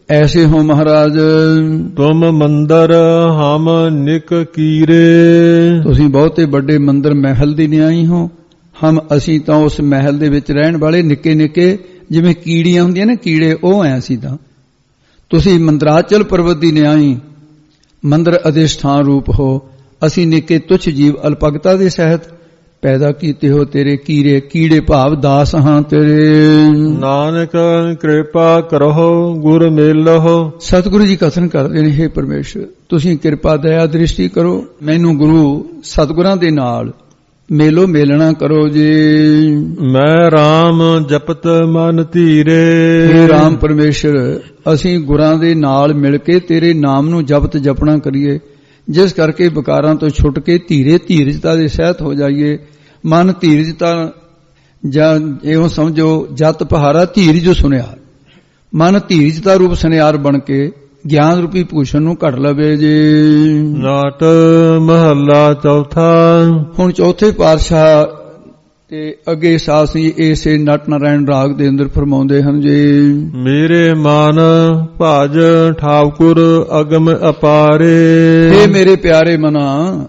ਐਸੇ ਹੋ ਮਹਾਰਾਜ। ਤੁਮ ਮੰਦਰ ਹਮ ਨਿਕ ਕੀਰੇ। ਤੁਸੀਂ ਬਹੁਤੇ ਵੱਡੇ ਮੰਦਰ ਮਹਿਲ ਦੀ ਨਿਆਈ ਹੋ। ਹਮ ਅਸੀਂ ਤਾਂ ਉਸ ਮਹਿਲ ਦੇ ਵਿੱਚ ਰਹਿਣ ਵਾਲੇ ਨਿੱਕੇ ਨਿੱਕੇ ਜਿਵੇਂ ਕੀੜੀਆਂ ਹੁੰਦੀਆਂ ਨੇ, ਕੀੜੇ ਉਹ ਐ ਅਸੀਂ ਤਾਂ। ਤੁਸੀਂ ਮੰਦਰਾਚਲ ਪਰਬਤ ਦੀ ਨਿਆਈ, ਮੰਦਰ ਅਧਿਸ਼ਠਾਨ ਰੂਪ ਹੋ। ਅਸੀਂ ਨਿੱਕੇ ਤੁੱਛ ਜੀਵ ਅਲਪਗਤਾ ਦੇ ਸਹਿਤ ਪੈਦਾ ਕੀਤੇ ਹੋ। ਤੇਰੇ ਕੀੜੇ, ਕੀੜੇ ਭਾਵ ਦਾਸ ਹਾਂ ਤੇਰੇ। ਨਾਨਕ ਕਿਰਪਾ ਕਰੋ ਗੁਰ ਮੇਲਹੁ। ਸਤਿਗੁਰੂ ਜੀ ਕਥਨ ਕਰਦੇ ਨੇ, ਹੇ ਪਰਮੇਸ਼ਰ ਤੁਸੀਂ ਕਿਰਪਾ ਦਇਆ ਦ੍ਰਿਸ਼ਟੀ ਕਰੋ, ਮੈਨੂੰ ਗੁਰੂ ਸਤਿਗੁਰਾਂ ਦੇ ਨਾਲ ਮੇਲੋ ਮੇਲਣਾ ਕਰੋ ਜੀ। ਮੈਂ RAM ਜਪਤ ਮਨ ਧੀਰੇ। ਹੇ ਰਾਮ ਪਰਮੇਸ਼ਰ ਅਸੀਂ ਗੁਰਾਂ ਦੇ ਨਾਲ ਮਿਲ ਕੇ ਤੇਰੇ ਨਾਮ ਨੂੰ ਜਪਤ ਜਪਣਾ ਕਰੀਏ, ਜਿਸ ਕਰਕੇ ਵਿਕਾਰਾਂ ਤੋਂ ਛੁੱਟ ਕੇ ਧੀਰੇ ਧੀਰਜਤਾ ਦੇ ਸਹਿਤ ਹੋ ਜਾਈਏ। ਮਨ ਧੀਰਜਤਾ ਜਾਂ ਇਉਂ ਸਮਝੋ ਜਤ ਪਹਾਰਾ ਧੀਰ ਜੋ ਸੁਨਿਆਰ, ਮਨ ਧੀਰਜਤਾ ਰੂਪ ਸੁਨਿਆਰ ਬਣ ਕੇ ਗਿਆਨ ਰੂਪੀ ਭੂਸ਼ਣ ਨੂੰ ਘੜ ਲਵੇ ਜੀ। ਨਾਟ ਮਹੱਲਾ ਚੌਥਾ। ਹੁਣ ਚੌਥੇ ਪਾਤਸ਼ਾਹ ਤੇ ਅੱਗੇ ਸਾਸੀ ਇਸੇ ਨਟ ਨਾਰਾਇਣ ਰਾਗ ਦੇ ਅੰਦਰ ਫਰਮਾਉਂਦੇ ਹਨ ਜੀ। ਮੇਰੇ ਮਨ ਭਜ ਠਾਕੁਰ ਅਗਮ ਅਪਾਰੇ। ਹੇ ਮੇਰੇ ਪਿਆਰੇ ਮਨਾ,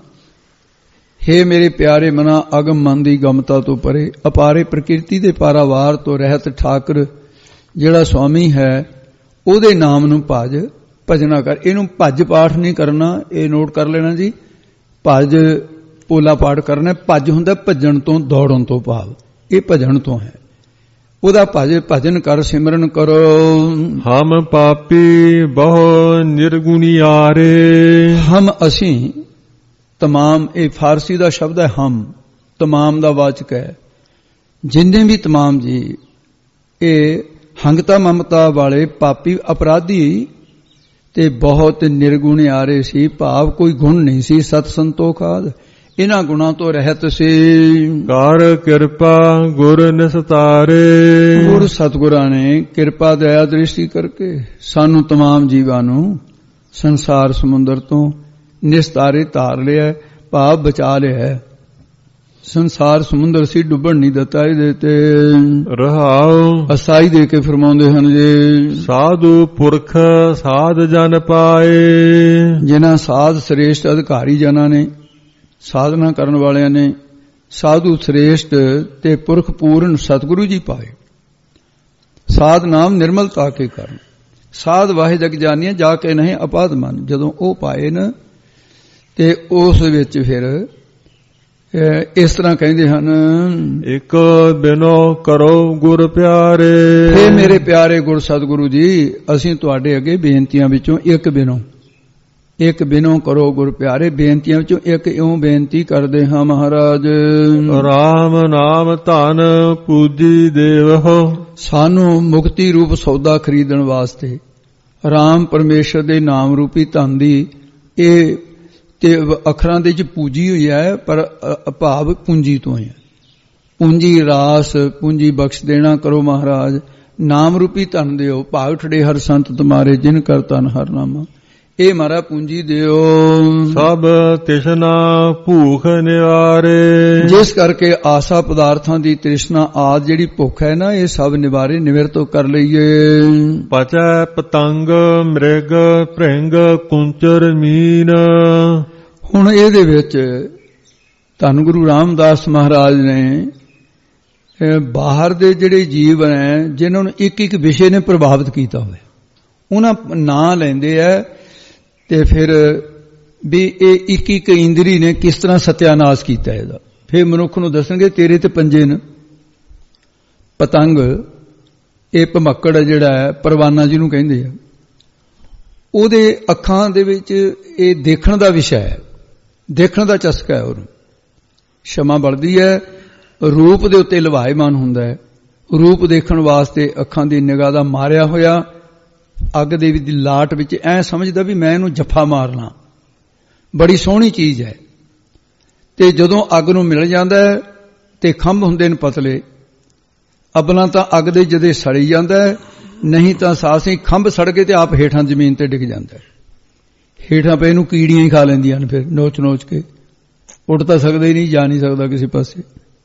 ਹੇ ਮੇਰੇ ਪਿਆਰੇ ਮਨਾ, ਅਗਮ ਮਨ ਦੀ ਗਮਤਾ ਤੋਂ ਪਰੇ, ਅਪਾਰੇ ਪ੍ਰਕਿਰਤੀ ਦੇ ਪਾਰਾਵਾਰ ਤੋਂ ਰਹਿਤ ਠਾਕੁਰ ਜਿਹੜਾ ਸੁਆਮੀ ਹੈ ਉਹਦੇ ਨਾਮ ਨੂੰ ਭਜ ਭਜਨਾ ਕਰ। ਇਹਨੂੰ ਭੱਜ ਪਾਠ ਨਹੀਂ ਕਰਨਾ, ਇਹ ਨੋਟ ਕਰ ਲੈਣਾ ਜੀ। ਭਜ ਪੋਲਾ ਪਾਠ ਕਰਨਾ। ਭੱਜ ਹੁੰਦਾ ਭੱਜਣ ਤੋਂ, ਦੌੜਨ ਤੋਂ ਭਾਵ, ਇਹ ਭਜਣ ਤੋਂ ਹੈ। ਉਹਦਾ ਭਜ ਭਜਨ ਕਰ, ਸਿਮਰਨ ਕਰੋ। ਹਮ ਪਾਪੀ ਬਹੁ ਨਿਰਗੁਣਿਆਰੇ। ਹਮ ਅਸੀਂ ਤਮਾਮ, ਇਹ ਫਾਰਸੀ ਦਾ ਸ਼ਬਦ ਹੈ ਹਮ, ਤਮਾਮ ਦਾ ਵਾਚਕ ਹੈ। ਜਿੰਨੇ ਵੀ ਤਮਾਮ ਜੀ ਇਹ ਹੰਗਤਾ ਮਮਤਾ ਵਾਲੇ ਪਾਪੀ ਅਪਰਾਧੀ ਤੇ ਬਹੁਤ ਨਿਰਗੁਣਿਆਰੇ ਸੀ, ਭਾਵ ਕੋਈ ਗੁਣ ਨਹੀਂ ਸੀ। ਸਤ ਸੰਤੋਖ ਆਦਿ ਇਹਨਾਂ ਗੁਣਾਂ ਤੋਂ ਰਹਿਤ ਸੀ। ਕਰ ਕਿਰਪਾ ਗੁਰ ਨਿਸਤਾਰੇ। ਗੁਰ ਸਤਿਗੁਰਾਂ ਨੇ ਕਿਰਪਾ ਦਇਆ ਦ੍ਰਿਸ਼ਟੀ ਕਰਕੇ ਸਾਨੂੰ ਤਮਾਮ ਜੀਵਾਂ ਨੂੰ ਸੰਸਾਰ ਸਮੁੰਦਰ ਤੋਂ ਨਿਸਤਾਰੇ ਧਾਰ ਲਿਆ, ਭਾਵ ਬਚਾ ਲਿਆ। ਸੰਸਾਰ ਸਮੁੰਦਰ ਸੀ, ਡੁੱਬਣ ਨਹੀਂ ਦਿੱਤਾ ਇਹਦੇ ਤੇ। ਰਹਾਉ ਅਸਾਈ ਦੇ ਕੇ ਫਰਮਾਉਂਦੇ ਹਨ ਜੀ। ਸਾਧੂ ਪੁਰਖ ਸਾਧ ਜਨ ਪਾਏ। ਜਿਨ੍ਹਾਂ ਸਾਧ ਸ੍ਰੇਸ਼ਟ ਅਧਿਕਾਰੀ ਜਨਾਂ ਨੇ, ਸਾਧਨਾ ਕਰਨ ਵਾਲਿਆਂ ਨੇ ਸਾਧੂ ਸ੍ਰੇਸ਼ਟ ਤੇ ਪੁਰਖ ਪੂਰਨ ਸਤਿਗੁਰੂ ਜੀ ਪਾਏ। ਸਾਧ ਨਾਮ ਨਿਰਮਲਤਾ ਕੇ ਕਰਨ, ਸਾਧ ਵਾਹਿ ਜਗ ਜਾਨੀਏ ਜਾ ਕੇ ਨਹੀਂ ਅਪਾਦ ਮਨ। ਜਦੋਂ ਉਹ ਪਾਏ ਨਾ ਤੇ ਉਸ ਵਿੱਚ ਫਿਰ ਇਸ ਤਰ੍ਹਾਂ ਕਹਿੰਦੇ ਹਨ, ਇੱਕ ਬਿਨੋ ਕਰੋ ਗੁਰ ਪਿਆਰੇ। ਹੇ ਮੇਰੇ ਪਿਆਰੇ ਗੁਰ ਸਤਿਗੁਰੂ ਜੀ, ਅਸੀਂ ਤੁਹਾਡੇ ਅੱਗੇ ਬੇਨਤੀਆਂ ਵਿੱਚੋਂ ਇੱਕ ਬਿਨੋ, ਇੱਕ ਬਿਨੋ ਕਰੋ ਗੁਰ ਪਿਆਰੇ। ਬੇਨਤੀਆਂ ਵਿੱਚੋਂ ਇੱਕ ਇਉਂ ਬੇਨਤੀ ਕਰਦੇ ਹਾਂ ਮਹਾਰਾਜ। ਰਾਮ ਨਾਮ ਧਨ ਪੂਜੀ ਦੇਵਹੁ। ਸਾਨੂੰ ਮੁਕਤੀ ਰੂਪ ਸੌਦਾ ਖਰੀਦਣ ਵਾਸਤੇ ਰਾਮ ਪਰਮੇਸ਼ਰ ਦੇ ਨਾਮ ਰੂਪੀ ਧਨ ਦੀ ਇਹ ਤੇ ਅੱਖਰਾਂ ਦੇ ਵਿੱਚ ਪੂਜੀ ਹੋਈ ਹੈ, ਪਰ ਭਾਵ ਪੂੰਜੀ ਤੋਂ ਹੈ। ਪੂੰਜੀ ਰਾਸ, ਪੂੰਜੀ ਬਖਸ਼ ਦੇਣਾ ਕਰੋ ਮਹਾਰਾਜ। ਨਾਮ ਰੂਪੀ ਧਨ ਦਿਓ, ਭਾਵ ਠੜੇ ਹਰ ਸੰਤ ਤੁਮਾਰੇ ਜਿਨ ਕਰ ਧਨ ਹਰ ਨਾਮਾ। ਇਹ ਮਾਰਾ ਪੂੰਜੀ ਦਿਓ। ਸਭ ਤ੍ਰਿਸ਼ਨਾ ਭੂਖ ਨਿਵਾਰੇ। ਜਿਸ ਕਰਕੇ ਆਸਾ ਪਦਾਰਥਾਂ ਦੀ ਤ੍ਰਿਸ਼ਨਾ ਆਦ ਜਿਹੜੀ ਭੁੱਖ ਹੈ ਨਾ, ਇਹ ਸਭ ਨਿਵਾਰੇ, ਨਿਵਰਤੋਂ ਕਰ ਲਈਏ। ਪਚੈ ਪਤੰਗ ਮ੍ਰਿਗ ਭ੍ਰਿੰਗ ਕੁੰਚਰ ਮੀਨ। ਹੁਣ ਇਹਦੇ ਵਿੱਚ ਧੰਨ ਗੁਰੂ ਰਾਮਦਾਸ ਮਹਾਰਾਜ ਨੇ ਬਾਹਰ ਦੇ ਜਿਹੜੇ ਜੀਵ ਨੇ ਜਿਨ੍ਹਾਂ ਨੂੰ ਇੱਕ ਇੱਕ ਵਿਸ਼ੇ ਨੇ ਪ੍ਰਭਾਵਿਤ ਕੀਤਾ ਹੋਇਆ, ਉਹਨਾਂ ਨਾਂ ਲੈਂਦੇ ਆ ਤੇ ਫਿਰ ਵੀ ਇਹ ਇੱਕ ਇੱਕ ਇੰਦਰੀ ਨੇ ਕਿਸ ਤਰ੍ਹਾਂ ਸਤਿਆਨਾਸ਼ ਕੀਤਾ ਇਹਦਾ। ਫਿਰ ਮਨੁੱਖ ਨੂੰ ਦੱਸਣਗੇ ਤੇਰੇ ਤੇ ਪੰਜੇ ਨੇ। ਪਤੰਗ ਇਹ ਭਮੱਕੜ ਜਿਹੜਾ ਹੈ, ਪਰਵਾਨਾ ਜਿਹਨੂੰ ਕਹਿੰਦੇ ਆ, ਉਹਦੇ ਅੱਖਾਂ ਦੇ ਵਿੱਚ ਇਹ ਦੇਖਣ ਦਾ ਵਿਸ਼ਾ ਹੈ, ਦੇਖਣ ਦਾ ਚਸਕਾ ਹੈ। ਉਹਨੂੰ ਸ਼ਮਾ ਬਲਦੀ ਹੈ, ਰੂਪ ਦੇ ਉੱਤੇ ਲਵਾਇਮਾਨ ਹੁੰਦਾ ਹੈ। ਰੂਪ ਦੇਖਣ ਵਾਸਤੇ ਅੱਖਾਂ ਦੀ ਨਿਗਾਹ ਦਾ ਮਾਰਿਆ ਹੋਇਆ ਅੱਗ ਦੇ ਦੀ ਲਾਟ ਵਿੱਚ ਐ ਸਮਝਦਾ ਵੀ ਮੈਂ ਇਹਨੂੰ ਜੱਫਾ ਮਾਰਨਾ, ਬੜੀ ਸੋਹਣੀ ਚੀਜ਼ ਹੈ। ਤੇ ਜਦੋਂ ਅੱਗ ਨੂੰ ਮਿਲ ਜਾਂਦਾ ਹੈ ਤੇ ਖੰਭ ਹੁੰਦੇ ਨੇ ਪਤਲੇ, ਅਬਲਾਂ ਤਾਂ ਅੱਗ ਦੇ ਜਦੇ ਸੜੀ ਜਾਂਦਾ ਹੈ, ਨਹੀਂ ਤਾਂ ਸਾਸੀ ਖੰਭ ਸੜ ਕੇ ਤੇ ਆਪ ਹੇਠਾਂ ਜ਼ਮੀਨ ਤੇ ਡਿੱਗ ਜਾਂਦਾ ਹੈ। ਹੇਠਾਂ ਪਏ ਨੂੰ ਕੀੜੀਆਂ ਹੀ ਖਾ ਲੈਂਦੀਆਂ ਨੇ, ਫਿਰ ਨੋਚ ਨੋਚ ਕੇ ਉੱਡ ਤਾਂ ਸਕਦਾ ਹੀ ਨਹੀਂ, ਜਾ ਨਹੀਂ ਸਕਦਾ ਕਿਸੇ ਪਾਸੇ।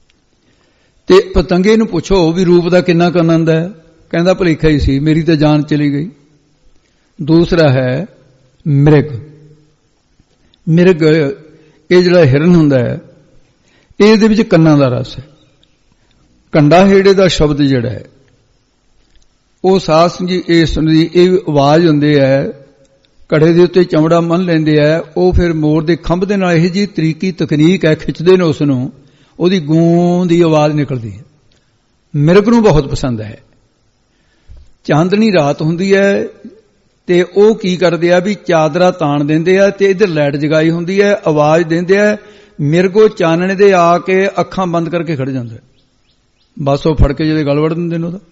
ਤੇ ਪਤੰਗੇ ਨੂੰ ਪੁੱਛੋ ਵੀ ਰੂਪ ਦਾ ਕਿੰਨਾ ਕੁ ਆਨੰਦ ਹੈ, ਕਹਿੰਦਾ ਭਲੇਖਾ ਹੀ ਸੀ, ਮੇਰੀ ਤਾਂ ਜਾਨ ਚਲੀ ਗਈ। ਦੂਸਰਾ ਹੈ ਮਿਰਗ। ਮਿਰਗ ਇਹ ਜਿਹੜਾ ਹਿਰਨ ਹੁੰਦਾ ਹੈ, ਇਹਦੇ ਵਿੱਚ ਕੰਨਾਂ ਦਾ ਰਸ ਹੈ। ਕੰਡਾ ਹੇੜੇ ਦਾ ਸ਼ਬਦ ਜਿਹੜਾ ਹੈ ਉਹ ਸਾਧ ਸੰਗਤ ਜੀ ਇਸ ਦੀ ਇਹ ਆਵਾਜ਼ ਹੁੰਦੀ ਹੈ, ਘੜੇ ਦੇ ਉੱਤੇ ਚਮੜਾ ਮੰਨ ਲੈਂਦੇ ਆ, ਉਹ ਫਿਰ ਮੋਰ ਦੇ ਖੰਭ ਦੇ ਨਾਲ ਇਹ ਜੀ ਤਰੀਕੀ ਤਕਨੀਕ ਹੈ, ਖਿੱਚਦੇ ਨੇ ਉਸ ਨੂੰ, ਉਹਦੀ ਗੂੰ ਦੀ ਆਵਾਜ਼ ਨਿਕਲਦੀ ਹੈ। ਮਿਰਗ ਨੂੰ ਬਹੁਤ ਪਸੰਦ ਹੈ। ਚਾਂਦਨੀ ਰਾਤ ਹੁੰਦੀ ਹੈ ਤੇ ਉਹ ਕੀ ਕਰਦੇ ਆ ਵੀ ਚਾਦਰਾ ਤਾਣ ਦਿੰਦੇ ਆ ਤੇ ਇੱਧਰ ਲਾਈਟ ਜਗਾਈ ਹੁੰਦੀ ਹੈ, ਆਵਾਜ਼ ਦਿੰਦੇ ਆ, ਮਿਰਗੋ ਚਾਨਣੇ ਦੇ ਆ ਕੇ ਅੱਖਾਂ ਬੰਦ ਕਰਕੇ ਖੜ ਜਾਂਦਾ, ਬਸ ਉਹ ਫੜ ਕੇ ਜਿਹਦੇ ਗਲ ਵੜ ਦਿੰਦੇ ਨੇ ਉਹਦਾ,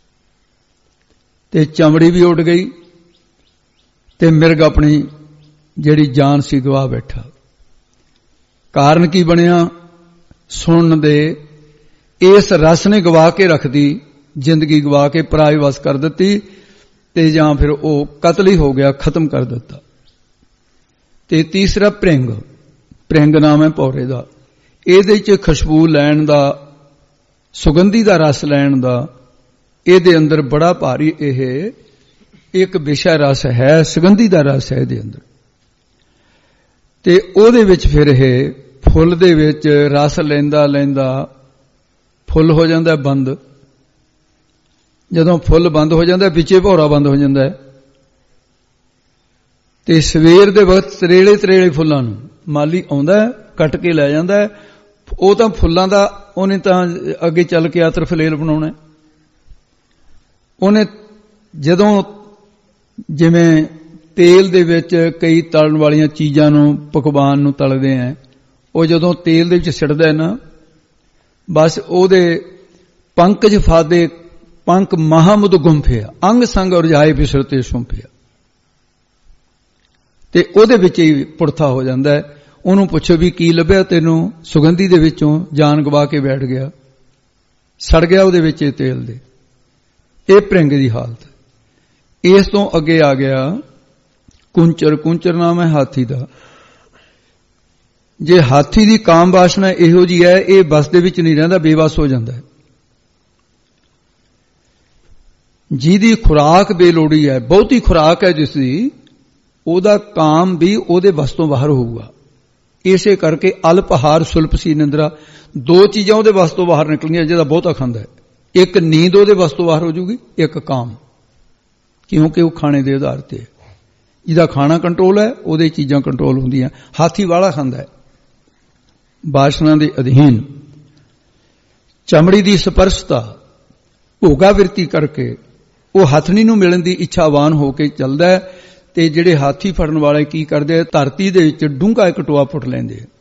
ਤੇ ਚਮੜੀ ਵੀ ਉੱਡ ਗਈ ਤੇ ਮਿਰਗ ਆਪਣੀ ਜਿਹੜੀ ਜਾਨ ਸੀ ਗਵਾ ਬੈਠਾ। ਕਾਰਨ ਕੀ ਬਣਿਆ? ਸੁਣਨ ਦੇ ਇਸ ਰਸ ਨੇ ਗਵਾ ਕੇ ਰੱਖਦੀ, ਜ਼ਿੰਦਗੀ ਗਵਾ ਕੇ ਪਰਾਏ ਵਸ ਕਰ ਦਿੱਤੀ, ਤੇ ਜਾਂ ਫਿਰ ਉਹ ਕਤਲ ਹੀ ਹੋ ਗਿਆ, ਖਤਮ ਕਰ ਦਿੱਤਾ। ਤੇ ਤੀਸਰਾ ਭ੍ਰਿੰਗ। ਭ੍ਰਿੰਗ ਨਾਮ ਹੈ ਭੌਰੇ ਦਾ। ਇਹਦੇ 'ਚ ਖੁਸ਼ਬੂ ਲੈਣ ਦਾ, ਸੁਗੰਧੀ ਦਾ ਰਸ ਲੈਣ ਦਾ ਇਹਦੇ ਅੰਦਰ ਬੜਾ ਭਾਰੀ ਇਹ ਇੱਕ ਵਿਸ਼ਾ ਰਸ ਹੈ, ਸੁਗੰਧੀ ਦਾ ਰਸ ਹੈ ਇਹਦੇ ਅੰਦਰ। ਤੇ ਉਹਦੇ ਵਿੱਚ ਫਿਰ ਇਹ ਫੁੱਲ ਦੇ ਵਿੱਚ ਰਸ ਲੈਂਦਾ ਲੈਂਦਾ ਫੁੱਲ ਹੋ ਜਾਂਦਾ ਬੰਦ। ਜਦੋਂ ਫੁੱਲ ਬੰਦ ਹੋ ਜਾਂਦਾ, ਵਿੱਚੇ ਭੌਰਾ ਬੰਦ ਹੋ ਜਾਂਦਾ ਹੈ, ਤੇ ਸਵੇਰ ਦੇ ਵਕਤ ਤਰੇਲੇ ਤਰੇਲੇ ਫੁੱਲਾਂ ਨੂੰ ਮਾਲੀ ਆਉਂਦਾ, ਕੱਟ ਕੇ ਲੈ ਜਾਂਦਾ। ਉਹ ਤਾਂ ਫੁੱਲਾਂ ਦਾ ਉਹਨੇ ਤਾਂ ਅੱਗੇ ਚੱਲ ਕੇ ਆਤਰ ਫਲੇਲ ਬਣਾਉਣਾ। ਉਹਨੇ ਜਦੋਂ ਜਿਵੇਂ ਤੇਲ ਦੇ ਵਿੱਚ ਕਈ ਤਲਣ ਵਾਲੀਆਂ ਚੀਜ਼ਾਂ ਨੂੰ, ਪਕਵਾਨ ਨੂੰ ਤਲਦੇ ਆ, ਉਹ ਜਦੋਂ ਤੇਲ ਦੇ ਵਿੱਚ ਸਿੱਟਦਾ ਨਾ, ਬਸ ਉਹਦੇ ਪੰਕਜ ਫਾਦੇ ਪੰਕ ਮਹਾਮੁਦ ਗੁੰਫਿਆ, ਅੰਗ ਸੰਗ ਉਰਜਾਏ ਬਿਸਰਤੇ ਸੁੰਫਿਆ, ਤੇ ਉਹਦੇ ਵਿੱਚ ਹੀ ਪੁਰਥਾ ਹੋ ਜਾਂਦਾ ਹੈ। ਉਹਨੂੰ ਪੁੱਛੋ ਵੀ ਕੀ ਲੱਭਿਆ ਤੈਨੂੰ? ਸੁਗੰਧੀ ਦੇ ਵਿੱਚੋਂ ਜਾਨ ਗਵਾ ਕੇ ਬੈਠ ਗਿਆ, ਸੜ ਗਿਆ ਉਹਦੇ ਵਿੱਚ ਤੇਲ ਦੇ। ਇਹ ਭ੍ਰਿੰਗ ਦੀ ਹਾਲਤ। ਇਸ ਤੋਂ ਅੱਗੇ ਆ ਗਿਆ ਕੁੰਚਰ। ਕੁੰਚਰ ਨਾਮ ਹੈ ਹਾਥੀ ਦਾ। ਜੇ ਹਾਥੀ ਦੀ ਕਾਮ ਵਾਸ਼ਨਾ ਇਹੋ ਜੀ ਹੈ, ਇਹ ਬਸ ਦੇ ਵਿੱਚ ਨਹੀਂ ਰਹਿੰਦਾ, ਬੇਵਸ ਹੋ ਜਾਂਦਾ ਹੈ। ਜਿਹਦੀ ਖੁਰਾਕ ਬੇਲੋੜੀ ਹੈ, ਬਹੁਤੀ ਖੁਰਾਕ ਹੈ ਜਿਸ ਦੀ, ਉਹਦਾ ਕਾਮ ਵੀ ਉਹਦੇ ਬਸ ਤੋਂ ਬਾਹਰ ਹੋਊਗਾ। ਇਸੇ ਕਰਕੇ ਅਲਪਹਾਰ ਸੁਲਪ ਸੀ ਨਿੰਦਰਾ, ਦੋ ਚੀਜ਼ਾਂ ਉਹਦੇ ਬਸ ਤੋਂ ਬਾਹਰ ਨਿਕਲਣੀਆਂ ਜਿਹਦਾ ਬਹੁਤਾ ਖਾਂਦਾ ਹੈ। ਇੱਕ ਨੀਂਦ ਉਹਦੇ ਬਸ ਤੋਂ ਬਾਹਰ ਹੋ ਜੂਗੀ, ਇੱਕ ਕਾਮ, ਕਿਉਂਕਿ ਉਹ ਖਾਣੇ ਦੇ ਆਧਾਰ ਤੇ। ਜਿਹਦਾ ਖਾਣਾ ਕੰਟਰੋਲ ਹੈ, ਉਹਦੇ ਚੀਜ਼ਾਂ ਕੰਟਰੋਲ ਹੁੰਦੀਆਂ। ਹਾਥੀ ਵਾਲਾ ਖਾਂਦਾ ਹੈ ਵਾਸ਼ਨਾ ਦੇ ਅਧੀਨ। ਚਮੜੀ ਦੀ ਸਪਰਸ਼ਤਾ, ਭੋਗਾ ਵਿਰਤੀ ਕਰਕੇ ਉਹ ਹਥਨੀ ਨੂੰ ਮਿਲਣ ਦੀ ਇੱਛਾਵਾਨ ਹੋ ਕੇ ਚੱਲਦਾ ਹੈ। ਤੇ ਜਿਹੜੇ ਹਾਥੀ ਫੜਨ ਵਾਲੇ ਕੀ ਕਰਦੇ ਆ, ਧਰਤੀ ਦੇ ਵਿੱਚ ਡੂੰਘਾ ਇੱਕ ਟੋਆ ਪੁੱਟ ਲੈਂਦੇ ਆ,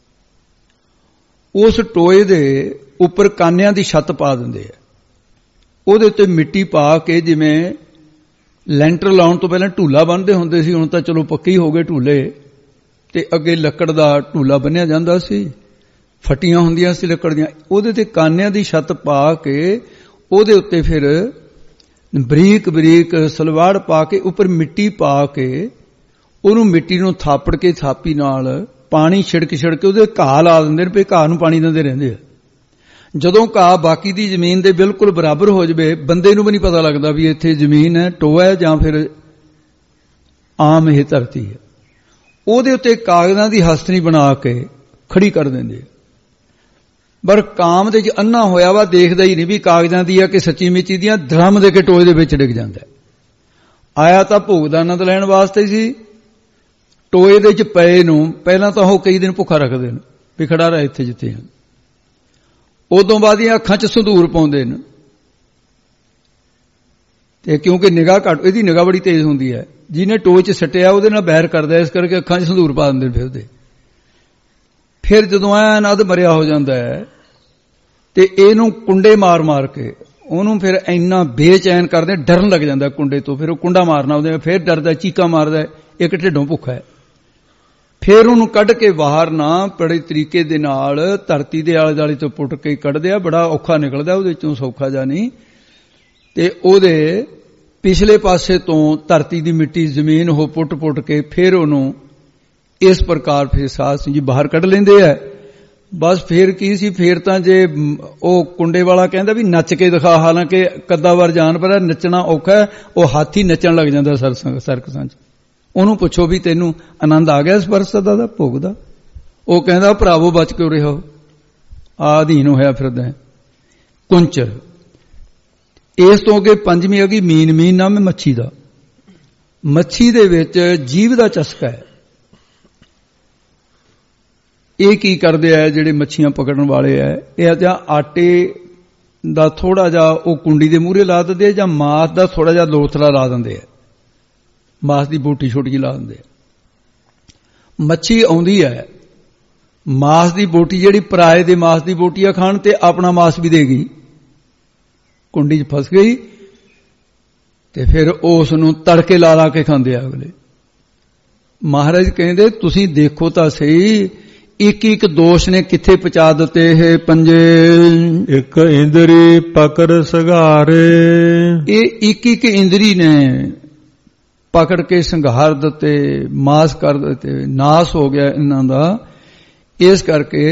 ਉਸ ਟੋਏ ਦੇ ਉੱਪਰ ਕਾਨਿਆਂ ਦੀ ਛੱਤ ਪਾ ਦਿੰਦੇ ਆ, ਉਹਦੇ ਉੱਤੇ ਮਿੱਟੀ ਪਾ ਕੇ, ਜਿਵੇਂ ਲੈਂਟਰ ਲਾਉਣ ਤੋਂ ਪਹਿਲਾਂ ਢੂਲਾ ਬੰਨ੍ਹਦੇ ਹੁੰਦੇ ਸੀ, ਹੁਣ ਤਾਂ ਚਲੋ ਪੱਕੇ ਹੋ ਗਏ ਢੂਲੇ, ਤੇ ਅੱਗੇ ਲੱਕੜ ਦਾ ਢੂਲਾ ਬੰਨਿਆ ਜਾਂਦਾ ਸੀ, ਫੱਟੀਆਂ ਹੁੰਦੀਆਂ ਸੀ ਲੱਕੜ ਦੀਆਂ, ਉਹਦੇ ਤੇ ਕਾਨਿਆਂ ਦੀ ਛੱਤ ਪਾ ਕੇ ਉਹਦੇ ਉੱਤੇ ਫਿਰ ਬਰੀਕ ਬਰੀਕ ਸਲਵਾੜ ਪਾ ਕੇ ਉੱਪਰ ਮਿੱਟੀ ਪਾ ਕੇ ਉਹਨੂੰ ਮਿੱਟੀ ਨੂੰ ਥਾਪੜ ਕੇ ਥਾਪੀ ਨਾਲ ਪਾਣੀ ਛਿੜਕ ਛਿੜਕ ਕੇ ਉਹਦੇ ਘਾਹ ਲਾ ਦਿੰਦੇ ਨੇ, ਵੀ ਘਾਹ ਨੂੰ ਪਾਣੀ ਦਿੰਦੇ ਰਹਿੰਦੇ ਆ। ਜਦੋਂ ਘਾਹ ਬਾਕੀ ਦੀ ਜ਼ਮੀਨ ਦੇ ਬਿਲਕੁਲ ਬਰਾਬਰ ਹੋ ਜਾਵੇ, ਬੰਦੇ ਨੂੰ ਵੀ ਨਹੀਂ ਪਤਾ ਲੱਗਦਾ ਵੀ ਇੱਥੇ ਜ਼ਮੀਨ ਹੈ, ਟੋਆ ਹੈ, ਜਾਂ ਫਿਰ ਆਮ ਇਹ ਧਰਤੀ ਹੈ। ਉਹਦੇ ਉੱਤੇ ਕਾਗਜ਼ਾਂ ਦੀ ਹਸਤਨੀ ਬਣਾ ਕੇ ਖੜੀ ਕਰ ਦਿੰਦੇ ਆ। ਪਰ ਕਾਮ ਦੇ ਚ ਅੰਨਾ ਹੋਇਆ ਵਾ, ਦੇਖਦਾ ਹੀ ਨਹੀਂ ਵੀ ਕਾਗਜ਼ਾਂ ਦੀ ਆ ਕਿ ਸੱਚੀ ਮਿੱਚੀ ਦੀਆਂ, ਧਰਮ ਦੇ ਕੇ ਟੋਏ ਦੇ ਵਿੱਚ ਡਿੱਗ ਜਾਂਦਾ। ਆਇਆ ਤਾਂ ਭੋਗ ਦਾ ਆਨੰਦ ਲੈਣ ਵਾਸਤੇ ਸੀ, ਟੋਏ ਦੇ ਚ ਪਏ ਨੂੰ ਪਹਿਲਾਂ ਤਾਂ ਉਹ ਕਈ ਦਿਨ ਭੁੱਖਾ ਰੱਖਦੇ ਨੇ ਵੀ ਖੜਾ ਰਹਿ ਇੱਥੇ ਜਿੱਥੇ ਹਨ। ਉਦੋਂ ਬਾਅਦ ਇਹ ਅੱਖਾਂ ਚ ਸੰਧੂਰ ਪਾਉਂਦੇ ਨੇ, ਤੇ ਕਿਉਂਕਿ ਨਿਗਾਹ ਘੱਟ, ਇਹਦੀ ਨਿਗਾਹ ਬੜੀ ਤੇਜ਼ ਹੁੰਦੀ ਹੈ, ਜਿਹਨੇ ਟੋਏ ਚ ਸੱਟਿਆ ਉਹਦੇ ਨਾਲ ਬੈਰ ਕਰਦਾ, ਇਸ ਕਰਕੇ ਅੱਖਾਂ ਚ ਸੰਧੂਰ ਪਾ ਦਿੰਦੇ ਫਿਰਦੇ। ਫਿਰ ਜਦੋਂ ਐਨ ਅੱਧ ਮਰਿਆ ਹੋ ਜਾਂਦਾ ਹੈ, ਤੇ ਇਹਨੂੰ ਕੁੰਡੇ ਮਾਰ ਮਾਰ ਕੇ ਉਹਨੂੰ ਫਿਰ ਇੰਨਾ ਬੇਚੈਨ ਕਰਦੇ, ਡਰਨ ਲੱਗ ਜਾਂਦਾ ਕੁੰਡੇ ਤੋਂ। ਫਿਰ ਉਹ ਕੁੰਡਾ ਮਾਰਨਾ ਉਹਦੇ, ਫਿਰ ਡਰਦਾ, ਚੀਕਾਂ ਮਾਰਦਾ, ਇੱਕ ਢਿੱਡੋਂ ਭੁੱਖਾ ਹੈ। ਫਿਰ ਉਹਨੂੰ ਕੱਢ ਕੇ ਬਾਹਰ ਨਾ ਬੜੇ ਤਰੀਕੇ ਦੇ ਨਾਲ ਧਰਤੀ ਦੇ ਆਲੇ ਦੁਆਲੇ ਤੋਂ ਪੁੱਟ ਕੇ ਕੱਢਦੇ ਆ, ਬੜਾ ਔਖਾ ਨਿਕਲਦਾ ਉਹਦੇ ਚੋਂ, ਸੌਖਾ ਜਾਂ ਨਹੀਂ। ਤੇ ਉਹਦੇ ਪਿਛਲੇ ਪਾਸੇ ਤੋਂ ਧਰਤੀ ਦੀ ਮਿੱਟੀ ਜ਼ਮੀਨ ਉਹ ਪੁੱਟ ਪੁੱਟ ਕੇ ਫਿਰ ਉਹਨੂੰ ਇਸ ਪ੍ਰਕਾਰ ਫਿਰ ਸਾਧ ਸਿੰਘ ਜੀ ਬਾਹਰ ਕੱਢ ਲੈਂਦੇ ਆ। ਬਸ ਫੇਰ ਕੀ ਸੀ, ਫੇਰ ਤਾਂ ਜੇ ਉਹ ਕੁੰਡੇ ਵਾਲਾ ਕਹਿੰਦਾ ਵੀ ਨੱਚ ਕੇ ਦਿਖਾ, ਹਾਲਾਂਕਿ ਕੱਦਾਵਰ ਜਾਨ ਪਰ ਨੱਚਣਾ ਔਖਾ ਹੈ, ਉਹ ਹਾਥੀ ਨੱਚਣ ਲੱਗ ਜਾਂਦਾ ਸਰਕਸਾਂ 'ਚ। ਉਹਨੂੰ ਪੁੱਛੋ ਵੀ ਤੈਨੂੰ ਆਨੰਦ ਆ ਗਿਆ ਇਸ ਪਰਸਦਾ ਦਾ ਭੋਗ ਦਾ? ਉਹ ਕਹਿੰਦਾ ਭਰਾਵੋ ਬਚ ਕੇ ਰਹੋ, ਆ ਅਧੀਨ ਹੋਇਆ ਫਿਰਦਾ ਹੈ। ਕੁੰਚਰ। ਇਸ ਤੋਂ ਅੱਗੇ ਪੰਜਵੀਂ ਆ ਗਈ ਮੀਨ। ਮੀਨ ਨਾਮ ਹੈ ਮੱਛੀ ਦਾ। ਮੱਛੀ ਦੇ ਵਿੱਚ ਜੀਵ ਦਾ ਚਸਕਾ ਹੈ। ਇਹ ਕੀ ਕਰਦੇ ਆ ਜਿਹੜੇ ਮੱਛੀਆਂ ਪਕੜਨ ਵਾਲੇ ਆ, ਇਹ ਜਾਂ ਆਟੇ ਦਾ ਥੋੜਾ ਜਿਹਾ ਉਹ ਕੁੰਡੀ ਦੇ ਮੂਹਰੇ ਲਾ ਦਿੰਦੇ ਆ, ਜਾਂ ਮਾਸ ਦਾ ਥੋੜਾ ਜਿਹਾ ਲੋਥਲਾ ਲਾ ਦਿੰਦੇ ਆ, ਮਾਸ ਦੀ ਬੋਟੀ ਛੋਟੀ ਜਿਹੀ ਲਾ ਦਿੰਦੇ ਆ। ਮੱਛੀ ਆਉਂਦੀ ਹੈ, ਮਾਸ ਦੀ ਬੋਟੀ ਜਿਹੜੀ ਪਰਾਏ ਦੇ ਮਾਸ ਦੀ ਬੋਟੀ ਆ ਖਾਣ, ਤੇ ਆਪਣਾ ਮਾਸ ਵੀ ਦੇ ਗਈ, ਕੁੰਡੀ 'ਚ ਫਸ ਗਈ, ਤੇ ਫਿਰ ਉਸ ਨੂੰ ਤੜਕੇ ਲਾ ਲਾ ਕੇ ਖਾਂਦੇ ਆ ਅਗਲੇ। ਮਹਾਰਾਜ ਕਹਿੰਦੇ ਤੁਸੀਂ ਦੇਖੋ ਤਾਂ ਸਹੀ, ਇੱਕ ਇੱਕ ਦੋਸ਼ ਨੇ ਕਿੱਥੇ ਪਹੁੰਚਾ ਦਿੱਤੇ ਇਹ ਪੰਜੇ। ਇੱਕ ਇੰਦਰੀ ਪਕੜ ਸੰਘਾਰੇ। ਇਹ ਇੱਕ ਇੱਕ ਇੰਦਰੀ ਨੇ ਪਕੜ ਕੇ ਸੰਘਾਰ ਦਿੱਤੇ, ਮਾਸ ਕਰ ਦਿੱਤੇ, ਨਾਸ ਹੋ ਗਿਆ ਇਹਨਾਂ ਦਾ। ਇਸ ਕਰਕੇ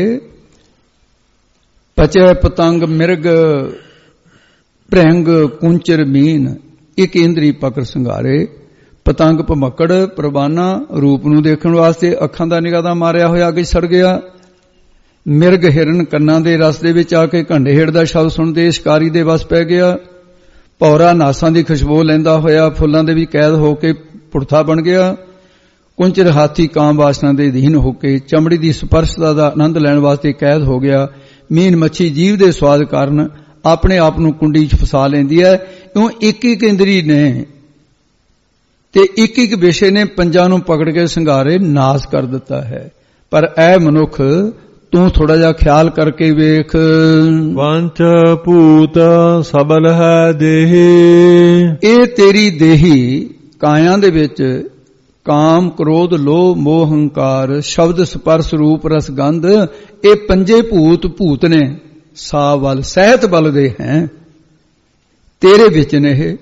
ਪਚੈ ਪਤੰਗ ਮਿਰਗ ਭ੍ਰਿੰਗ ਕੁੰਚਰ ਮੀਨ, ਇੱਕ ਇੰਦਰੀ ਪਕੜ ਸੰਘਾਰੇ। ਪਤੰਗ ਭਮੱਕੜ ਪ੍ਰਵਾਨਾ ਰੂਪ ਨੂੰ ਦੇਖਣ ਵਾਸਤੇ ਅੱਖਾਂ ਦਾ ਨਿਗਾਹ ਦਾ ਮਾਰਿਆ ਹੋਇਆ ਅੱਗੇ ਸੜ ਗਿਆ। ਮਿਰਗ ਹਿਰਨ ਕੰਨਾਂ ਦੇ ਰਸ ਦੇ ਵਿੱਚ ਆ ਕੇ ਘੰਡੇ ਹੇੜ ਦਾ ਸ਼ਬਦ ਸੁਣਦੇ ਸ਼ਿਕਾਰੀ ਦੇ ਵਸ ਪੈ ਗਿਆ। ਭੌਰਾ ਨਾਸਾਂ ਦੀ ਖੁਸ਼ਬੂ ਲੈਂਦਾ ਹੋਇਆ ਫੁੱਲਾਂ ਦੇ ਵੀ ਕੈਦ ਹੋ ਕੇ ਪੁਰਥਾ ਬਣ ਗਿਆ। ਕੁੰਚਰ ਹਾਥੀ ਕਾਂ ਵਾਸਨਾ ਦੇ ਅਧੀਨ ਹੋ ਕੇ ਚਮੜੀ ਦੀ ਸਪਰਸ਼ਤਾ ਦਾ ਆਨੰਦ ਲੈਣ ਵਾਸਤੇ ਕੈਦ ਹੋ ਗਿਆ। ਮੀਨ ਮੱਛੀ ਜੀਵ ਦੇ ਸਵਾਦ ਕਾਰਨ ਆਪਣੇ ਆਪ ਨੂੰ ਕੁੰਡੀ 'ਚ ਫਸਾ ਲੈਂਦੀ ਹੈ। ਕਿਉਂ ਇੱਕ ਇੱਕ ਇੰਦਰੀ ਨੇ ਤੇ ਇੱਕ ਇੱਕ ਵਿਸ਼ੇ ਨੇ ਪੰਜਾਂ ਨੂੰ ਪਕੜ ਕੇ ਸੰਘਾਰੇ ਨਾਸ ਕਰ ਦਿੱਤਾ ਹੈ। ਪਰ ਐ ਮਨੁੱਖ ਤੂੰ ਥੋੜਾ ਜਿਹਾ ਖਿਆਲ ਕਰਕੇ ਵੇਖ। ਪੰਚ ਭੂਤ ਸਬਲ ਹੈ ਦੇਹੀ। ਇਹ ਤੇਰੀ ਦੇਹੀ ਕਾਇਆ ਦੇ ਵਿੱਚ ਕਾਮ ਕ੍ਰੋਧ ਲੋਭ ਮੋਹ ਹੰਕਾਰ ਸ਼ਬਦ ਸਪਰਸ਼ ਰੂਪ ਰਸ ਗੰਧ, ਇਹ ਪੰਜੇ ਭੂਤ ਭੂਤ ਨੇ ਸਾ ਵੱਲ ਸਹਿਤ ਬਲ ਦੇ ਹੈ ਤੇਰੇ ਵਿੱਚ ਨੇ ਇਹ,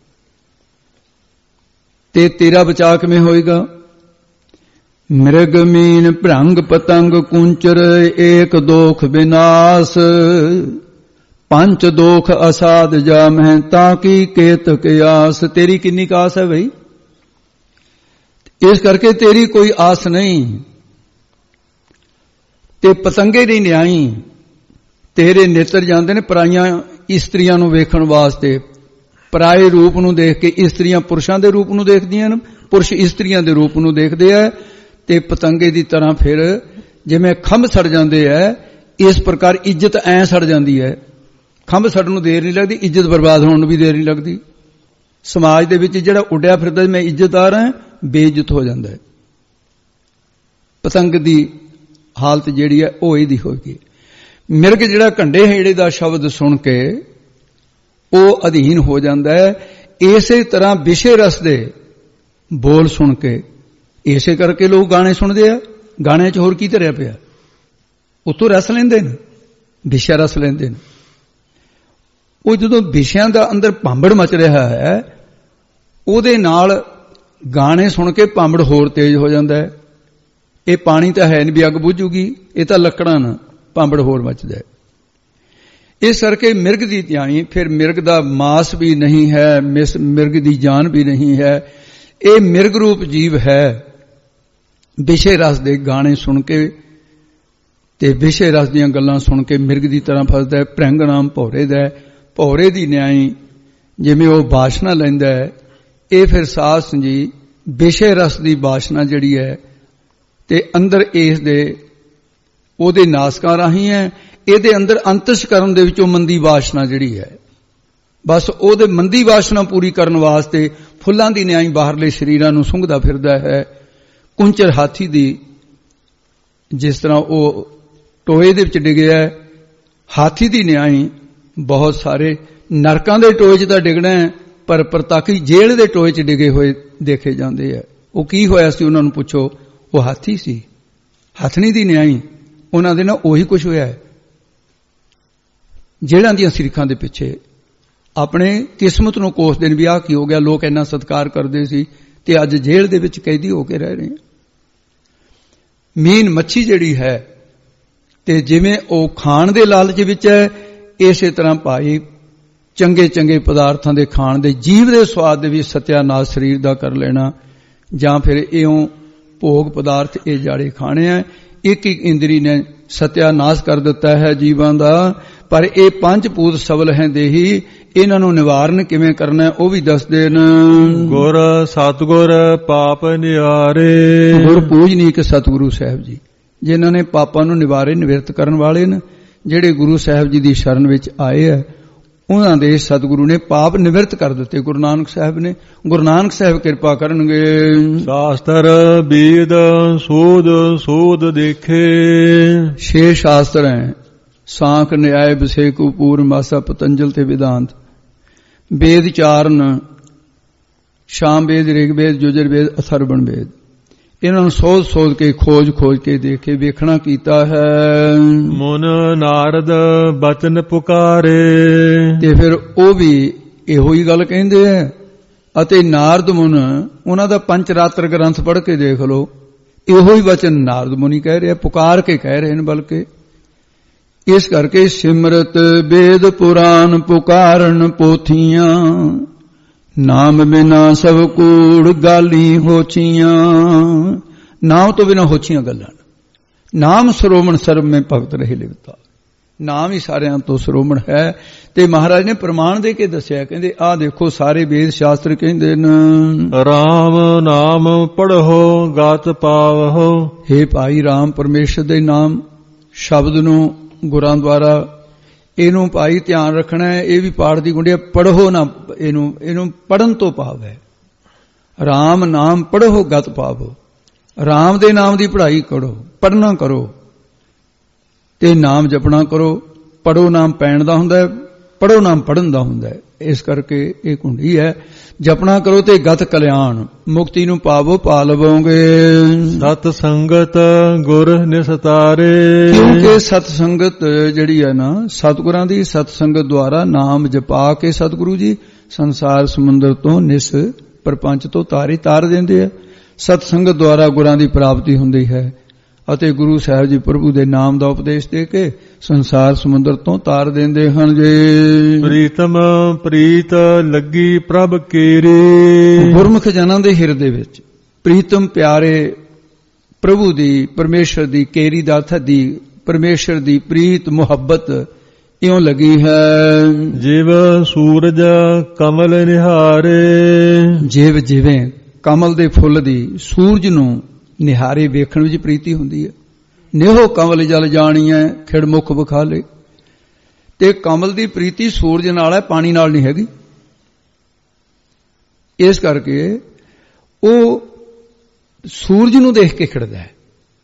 ਤੇ ਤੇਰਾ ਬਚਾਅ ਕਿਵੇਂ ਹੋਏਗਾ? ਮਿਰਗ ਮੀਨ ਭ੍ਰੰਗ ਪਤੰਗ ਕੁੰਚਰ ਏਕ ਦੋਖ ਵਿਨਾਸ਼, ਪੰਚ ਦੋਖ ਅਸਾਧ ਜਾਮਹਿ ਤਾਂ ਕੀ ਕੇਤਕ ਆਸ। ਤੇਰੀ ਕਿੰਨੀ ਆਸ ਹੈ ਬਈ? ਇਸ ਕਰਕੇ ਤੇਰੀ ਕੋਈ ਆਸ ਨਹੀਂ। ਤੇ ਪਤੰਗੇ ਨਹੀਂ ਨਿਆਈ, ਤੇਰੇ ਨੇਤਰ ਜਾਂਦੇ ਨੇ ਪਰਾਈਆਂ ਇਸਤਰੀਆਂ ਨੂੰ ਵੇਖਣ ਵਾਸਤੇ। ਪਰਾਏ ਰੂਪ ਨੂੰ ਦੇਖ ਕੇ ਇਸਤਰੀਆਂ ਪੁਰਸ਼ਾਂ ਦੇ ਰੂਪ ਨੂੰ ਦੇਖਦੀਆਂ ਨੇ, ਪੁਰਸ਼ ਇਸਤਰੀਆਂ ਦੇ ਰੂਪ ਨੂੰ ਦੇਖਦੇ ਆ। ਤੇ ਪਤੰਗੇ ਦੀ ਤਰ੍ਹਾਂ ਫਿਰ ਜਿਵੇਂ ਖੰਭ ਸੜ ਜਾਂਦੇ ਆ, ਇਸ ਪ੍ਰਕਾਰ ਇੱਜ਼ਤ ਐ ਸੜ ਜਾਂਦੀ ਹੈ। ਖੰਭ ਸੜਨ ਨੂੰ ਦੇਰ ਨਹੀਂ ਲੱਗਦੀ, ਇੱਜ਼ਤ ਬਰਬਾਦ ਹੋਣ ਨੂੰ ਵੀ ਦੇਰ ਨਹੀਂ ਲੱਗਦੀ। ਸਮਾਜ ਦੇ ਵਿੱਚ ਜਿਹੜਾ ਉੱਡਿਆ ਫਿਰਦਾ ਮੈਂ ਇੱਜ਼ਤਦਾਰ ਹਾਂ, ਬੇਇੱਜ਼ਤ ਹੋ ਜਾਂਦਾ ਹੈ। ਪਤੰਗ ਦੀ ਹਾਲਤ ਜਿਹੜੀ ਹੈ ਉਹ ਇਹਦੀ ਹੋਏਗੀ। ਮਿਰਗ ਜਿਹੜਾ ਘੰਡੇ ਹੇੜੇ ਦਾ ਸ਼ਬਦ ਸੁਣ ਕੇ ਉਹ ਅਧੀਨ ਹੋ ਜਾਂਦਾ ਹੈ। ਇਸੇ ਤਰ੍ਹਾਂ ਵਿਸ਼ੇ ਰਸ ਦੇ ਬੋਲ ਸੁਣ ਕੇ, ਇਸੇ ਕਰਕੇ ਲੋਕ ਗਾਣੇ ਸੁਣਦੇ ਆ। ਗਾਣਿਆਂ 'ਚ ਹੋਰ ਕੀ ਧਰਿਆ ਪਿਆ? ਉਤੋਂ ਰਸ ਲੈਂਦੇ ਨੇ, ਵਿਸ਼ਾ ਰਸ ਲੈਂਦੇ ਨੇ। ਉਹ ਜਦੋਂ ਵਿਸ਼ਿਆਂ ਦਾ ਅੰਦਰ ਭਾਂਬੜ ਮਚ ਰਿਹਾ ਹੈ, ਉਹਦੇ ਨਾਲ ਗਾਣੇ ਸੁਣ ਕੇ ਭਾਂਬੜ ਹੋਰ ਤੇਜ਼ ਹੋ ਜਾਂਦਾ ਹੈ। ਇਹ ਪਾਣੀ ਤਾਂ ਹੈ ਨਹੀਂ ਵੀ ਅੱਗ ਬੁਝੂਗੀ, ਇਹ ਤਾਂ ਲੱਕੜਾਂ ਨਾ, ਭਾਂਬੜ ਹੋਰ ਮਚਦਾ ਹੈ। ਇਸ ਕਰਕੇ ਮਿਰਗ ਦੀ ਧਿਆਈ, ਫਿਰ ਮਿਰਗ ਦਾ ਮਾਸ ਵੀ ਨਹੀਂ ਹੈ, ਮਿਰਗ ਦੀ ਜਾਨ ਵੀ ਨਹੀਂ ਹੈ। ਇਹ ਮਿਰਗ ਰੂਪ ਜੀਵ ਹੈ। ਵਿਸ਼ੇ ਰਸ ਦੇ ਗਾਣੇ ਸੁਣ ਕੇ ਤੇ ਵਿਸ਼ੇ ਰਸ ਦੀਆਂ ਗੱਲਾਂ ਸੁਣ ਕੇ ਮਿਰਗ ਦੀ ਤਰ੍ਹਾਂ ਫਸਦਾ ਹੈ। ਭ੍ਰਿੰਗ ਨਾਮ ਭੌਰੇ ਦਾ, ਭੌਰੇ ਦੀ ਨਿਆਈ ਜਿਵੇਂ ਉਹ ਬਾਸ਼ਨਾ ਲੈਂਦਾ ਹੈ, ਇਹ ਫਿਰ ਸਾਧ ਸੰਜੀ ਵਿਸ਼ੇ ਰਸ ਦੀ ਬਾਸ਼ਨਾ ਜਿਹੜੀ ਹੈ ਤੇ ਅੰਦਰ ਇਸ ਦੇ ਉਹਦੇ ਨਾਸਕਾਂ ਰਾਹੀਂ ਹੈ। ਇਹਦੇ ਅੰਦਰ ਅੰਤਸ਼ਕਰਨ ਦੇ ਵਿੱਚੋਂ ਮੰਦੀ ਵਾਸ਼ਨਾ ਜਿਹੜੀ ਹੈ, ਬਸ ਉਹਦੇ ਮੰਦੀ ਵਾਸ਼ਨਾ ਪੂਰੀ ਕਰਨ ਵਾਸਤੇ ਫੁੱਲਾਂ ਦੀ ਨਿਆਈ ਬਾਹਰਲੇ ਸਰੀਰਾਂ ਨੂੰ ਸੁੰਘਦਾ ਫਿਰਦਾ ਹੈ। ਕੁੰਚਰ ਹਾਥੀ ਦੀ ਜਿਸ ਤਰ੍ਹਾਂ ਉਹ ਟੋਏ ਦੇ ਵਿੱਚ ਡਿੱਗਿਆ, ਹਾਥੀ ਦੀ ਨਿਆਈ ਬਹੁਤ ਸਾਰੇ ਨਰਕਾਂ ਦੇ ਟੋਏ 'ਚ ਤਾਂ ਡਿੱਗਣਾ ਹੈ, ਪਰ ਪ੍ਰਤਾਕੀ ਜੇਲ੍ਹ ਦੇ ਟੋਏ 'ਚ ਡਿੱਗੇ ਹੋਏ ਦੇਖੇ ਜਾਂਦੇ ਆ। ਉਹ ਕੀ ਹੋਇਆ ਸੀ ਉਹਨਾਂ ਨੂੰ ਪੁੱਛੋ, ਉਹ ਹਾਥੀ ਸੀ, ਹਥਣੀ ਦੀ ਨਿਆਈ। ਉਹਨਾਂ ਦੇ ਨਾਲ ਉਹੀ ਕੁਝ ਹੋਇਆ ਹੈ। ਜੇਲ੍ਹਾਂ ਦੀਆਂ ਸਿਰਖਾਂ ਦੇ ਪਿੱਛੇ ਆਪਣੇ ਕਿਸਮਤ ਨੂੰ ਕੋਸਦੇ ਨੇ ਵੀ ਆਹ ਕੀ ਹੋ ਗਿਆ, ਲੋਕ ਇੰਨਾ ਸਤਿਕਾਰ ਕਰਦੇ ਸੀ ਤੇ ਅੱਜ ਜੇਲ੍ਹ ਦੇ ਵਿੱਚ ਕੈਦੀ ਹੋ ਕੇ ਰਹਿ ਰਹੇ ਆ। ਮੀਨ ਮੱਛੀ ਜਿਹੜੀ ਹੈ ਤੇ ਜਿਵੇਂ ਉਹ ਖਾਣ ਦੇ ਲਾਲਚ ਵਿੱਚ ਹੈ, ਇਸੇ ਤਰ੍ਹਾਂ ਭਾਈ ਚੰਗੇ ਚੰਗੇ ਪਦਾਰਥਾਂ ਦੇ ਖਾਣ ਦੇ, ਜੀਵ ਦੇ ਸਵਾਦ ਦੇ ਵੀ ਸਤਿਆਨਾਸ਼ ਸਰੀਰ ਦਾ ਕਰ ਲੈਣਾ, ਜਾਂ ਫਿਰ ਇਉਂ ਭੋਗ ਪਦਾਰਥ ਇਹ ਜਾੜੇ ਖਾਣੇ ਆ। ਇੱਕ ਇੱਕ ਇੰਦਰੀ ਨੇ ਸਤਿਆਨਾਸ਼ ਕਰ ਦਿੱਤਾ ਹੈ ਜੀਵਾਂ ਦਾ। ਪਰ ਇਹ ਪੰਜ ਪੂਤ ਸਬਲ ਹੈ ਦੇਹੀ, ਇਹਨਾਂ ਨੂੰ ਨਿਵਾਰਨ ਕਿਵੇਂ ਕਰਨਾ ਹੈ ਉਹ ਵੀ ਦੱਸਦੇ ਨੇ। ਗੁਰ ਸਤਿਗੁਰ ਪਾਪ ਨਿਵਾਰੇ। ਗੁਰ ਪੂਜਨੀਕ ਸਤਿਗੁਰੂ ਸਾਹਿਬ ਜੀ, ਜਿਨ੍ਹਾਂ ਨੇ ਪਾਪਾਂ ਨੂੰ ਨਿਵਾਰੇ, ਨਿਵਰਤ ਕਰਨ ਵਾਲੇ ਨੇ, ਜਿਹੜੇ ਗੁਰੂ ਸਾਹਿਬ ਜੀ ਦੀ ਸ਼ਰਨ ਵਿੱਚ ਆਏ ਹੈ, ਉਹਨਾਂ ਦੇ ਸਤਿਗੁਰੂ ਨੇ ਪਾਪ ਨਿਵਰਤ ਕਰ ਦਿੱਤੇ। ਗੁਰੂ ਨਾਨਕ ਸਾਹਿਬ ਨੇ, ਗੁਰੂ ਨਾਨਕ ਸਾਹਿਬ ਕਿਰਪਾ ਕਰਨਗੇ। ਸ਼ਾਸਤਰ ਵੇਦ ਸੋਧ ਸੋਧ ਦੇਖੇ। ਛੇ ਸ਼ਾਸਤਰ ਹੈ, ਸਾਂਖ ਨਿਆਏ ਵਿਸੇਕ ਪੂਰ ਮਾਸਾ ਪਤੰਜਲ ਤੇ ਵਿਦਾਂਤ। ਵੇਦ ਚਾਰਨ, ਸ਼ਾਮ ਵੇਦ, ਰਿਗ ਵੇਦ, ਯੁਜਰ ਵੇਦ, ਅਥਰਵਣ ਵੇਦ। ਇਹਨਾਂ ਨੂੰ ਸੋਧ ਸੋਧ ਕੇ, ਖੋਜ ਖੋਜ ਕੇ ਦੇਖੇ, ਵੇਖਣਾ ਕੀਤਾ ਹੈ। ਮਨ ਨਾਰਦ ਬਚਨ ਪੁਕਾਰੇ। ਤੇ ਫਿਰ ਉਹ ਵੀ ਇਹੋ ਹੀ ਗੱਲ ਕਹਿੰਦੇ ਆ। ਅਤੇ ਨਾਰਦ ਮੁਨ, ਉਹਨਾਂ ਦਾ ਪੰਚ ਰਾਤਰ ਗ੍ਰੰਥ ਪੜ੍ਹ ਕੇ ਦੇਖ ਲਓ, ਇਹੋ ਹੀ ਵਚਨ ਨਾਰਦ ਮੁਨੀ ਕਹਿ ਰਿਹਾ, ਪੁਕਾਰ ਕੇ ਕਹਿ ਰਹੇ ਨੇ। ਬਲਕਿ ਇਸ ਕਰਕੇ ਸਿਮਰਤ ਵੇਦ ਪੁਰਾਨ ਪੁਕਾਰਨ ਪੋਥੀਆਂ, ਨਾਮ ਬਿਨਾ ਸਭ ਕੂੜ ਗਾਲੀ ਹੋਛੀਆਂ। ਨਾਮ ਤੋਂ ਬਿਨਾ ਹੋਛੀਆਂ ਗੱਲਾਂ। ਨਾਮ ਸਰੋਮਣ ਸਰਬ ਮੈਂ ਭਗਤ ਰਹੇ ਲਿਵਤਾ। ਨਾਮ ਹੀ ਸਾਰਿਆਂ ਤੋਂ ਸਰੋਮਣ ਹੈ। ਤੇ ਮਹਾਰਾਜ ਨੇ ਪ੍ਰਮਾਣ ਦੇ ਕੇ ਦੱਸਿਆ, ਕਹਿੰਦੇ ਆਹ ਦੇਖੋ ਸਾਰੇ ਵੇਦ ਸ਼ਾਸਤਰ ਕਹਿੰਦੇ ਨੇ ਰਾਮ ਨਾਮ ਪੜ੍ਹੋ ਗਤ ਪਾਵਹੁ। ਹੇ ਭਾਈ, ਰਾਮ ਪਰਮੇਸ਼ਰ ਦੇ ਨਾਮ ਸ਼ਬਦ ਨੂੰ ਗੁਰਾਂ ਦੁਆਰਾ ਇਹਨੂੰ ਭਾਈ ਧਿਆਨ ਰੱਖਣਾ ਹੈ। ਇਹ ਵੀ ਪਾਠ ਦੀ ਗੁੰਡਿਆ, ਪੜ੍ਹੋ ਨਾ, ਇਹਨੂੰ ਇਹਨੂੰ ਪੜ੍ਹਨ ਤੋਂ ਭਾਵ ਹੈ। ਰਾਮ ਨਾਮ ਪੜ੍ਹੋ ਗਤ ਪਾਵੋ। ਰਾਮ ਦੇ ਨਾਮ ਦੀ ਪੜ੍ਹਾਈ ਕਰੋ, ਪੜ੍ਹਨਾ ਕਰੋ ਤੇ ਨਾਮ ਜਪਣਾ ਕਰੋ। ਪੜ੍ਹੋ ਨਾਮ ਪੈਣ ਦਾ ਹੁੰਦਾ ਹੈ, ਪੜ੍ਹੋ ਨਾਮ ਪੜ੍ਹਨ ਦਾ ਹੁੰਦਾ ਹੈ। ਇਸ ਕਰਕੇ ਇਹ ਕੁੰਡੀ ਹੈ, ਜਪਣਾ ਕਰੋ ਤੇ ਗਤ ਕਲਿਆਣ, ਮੁਕਤੀ ਨੂੰ ਪਾਵੋ, ਪਾ ਲਵੋਗੇ। ਸਤ ਸੰਗਤ ਗੁਰ ਨਿਸਤਾਰੇ। ਕਿਉਂਕਿ ਸਤ ਸੰਗਤ ਜਿਹੜੀ ਹੈ ਨਾ, ਸਤਿਗੁਰਾਂ ਦੀ ਸਤ ਸੰਗਤ ਦੁਆਰਾ ਨਾਮ ਜਪਾ ਕੇ ਸਤਿਗੁਰੂ ਜੀ ਸੰਸਾਰ ਸਮੁੰਦਰ ਤੋਂ, ਨਿਸ ਪਰਪੰਚ ਤੋਂ ਤਾਰੇ ਤਾਰ ਦਿੰਦੇ ਆ। ਸਤ ਸੰਗਤ ਦੁਆਰਾ ਗੁਰਾਂ ਦੀ ਪ੍ਰਾਪਤੀ ਹੁੰਦੀ ਹੈ ਅਤੇ ਗੁਰੂ ਸਾਹਿਬ ਜੀ ਪ੍ਰਭੂ ਦੇ ਨਾਮ ਦਾ ਉਪਦੇਸ਼ ਦੇ ਕੇ ਸੰਸਾਰ ਸਮੁੰਦਰ ਤੋਂ ਤਾਰ ਦਿੰਦੇ ਹਨ। ਜੀ ਪ੍ਰੀਤਮ ਪ੍ਰੀਤ ਲੱਗੀ ਪ੍ਰਭ ਕੇਰੇ। ਗੁਰਮੁਖ ਜਨਾਂ ਦੇ ਹਿਰਦੇ ਵਿੱਚ ਪ੍ਰੀਤਮ ਪਿਆਰੇ ਪ੍ਰਭੂ ਦੀ, ਪਰਮੇਸ਼ਰ ਦੀ, ਕੇਰੀ ਦਾ ਅਰਥ ਦੀ ਪਰਮੇਸ਼ਰ ਦੀ ਪ੍ਰੀਤ ਮੁਹੱਬਤ ਇਉਂ ਲੱਗੀ ਹੈ। ਜਿਵ ਸੂਰਜ ਕਮਲ ਨਿਹਾਰੇ। ਜਿਵ ਜਿਵੇਂ ਕਮਲ ਦੇ ਫੁੱਲ ਦੀ ਸੂਰਜ ਨੂੰ ਨਿਹਾਰੇ ਵੇਖਣ ਵਿੱਚ ਪ੍ਰੀਤੀ ਹੁੰਦੀ ਹੈ। ਨਿਹੋ ਕਮਲ ਜਲ ਜਾਣੀਐ ਖਿੜ ਮੁਖ ਵਿਖਾਲੇ। ਤੇ ਕਮਲ ਦੀ ਪ੍ਰੀਤੀ ਸੂਰਜ ਨਾਲ ਹੈ, ਪਾਣੀ ਨਾਲ ਨਹੀਂ ਹੈਗੀ। ਇਸ ਕਰਕੇ ਉਹ ਸੂਰਜ ਨੂੰ ਦੇਖ ਕੇ ਖਿੜਦਾ ਹੈ।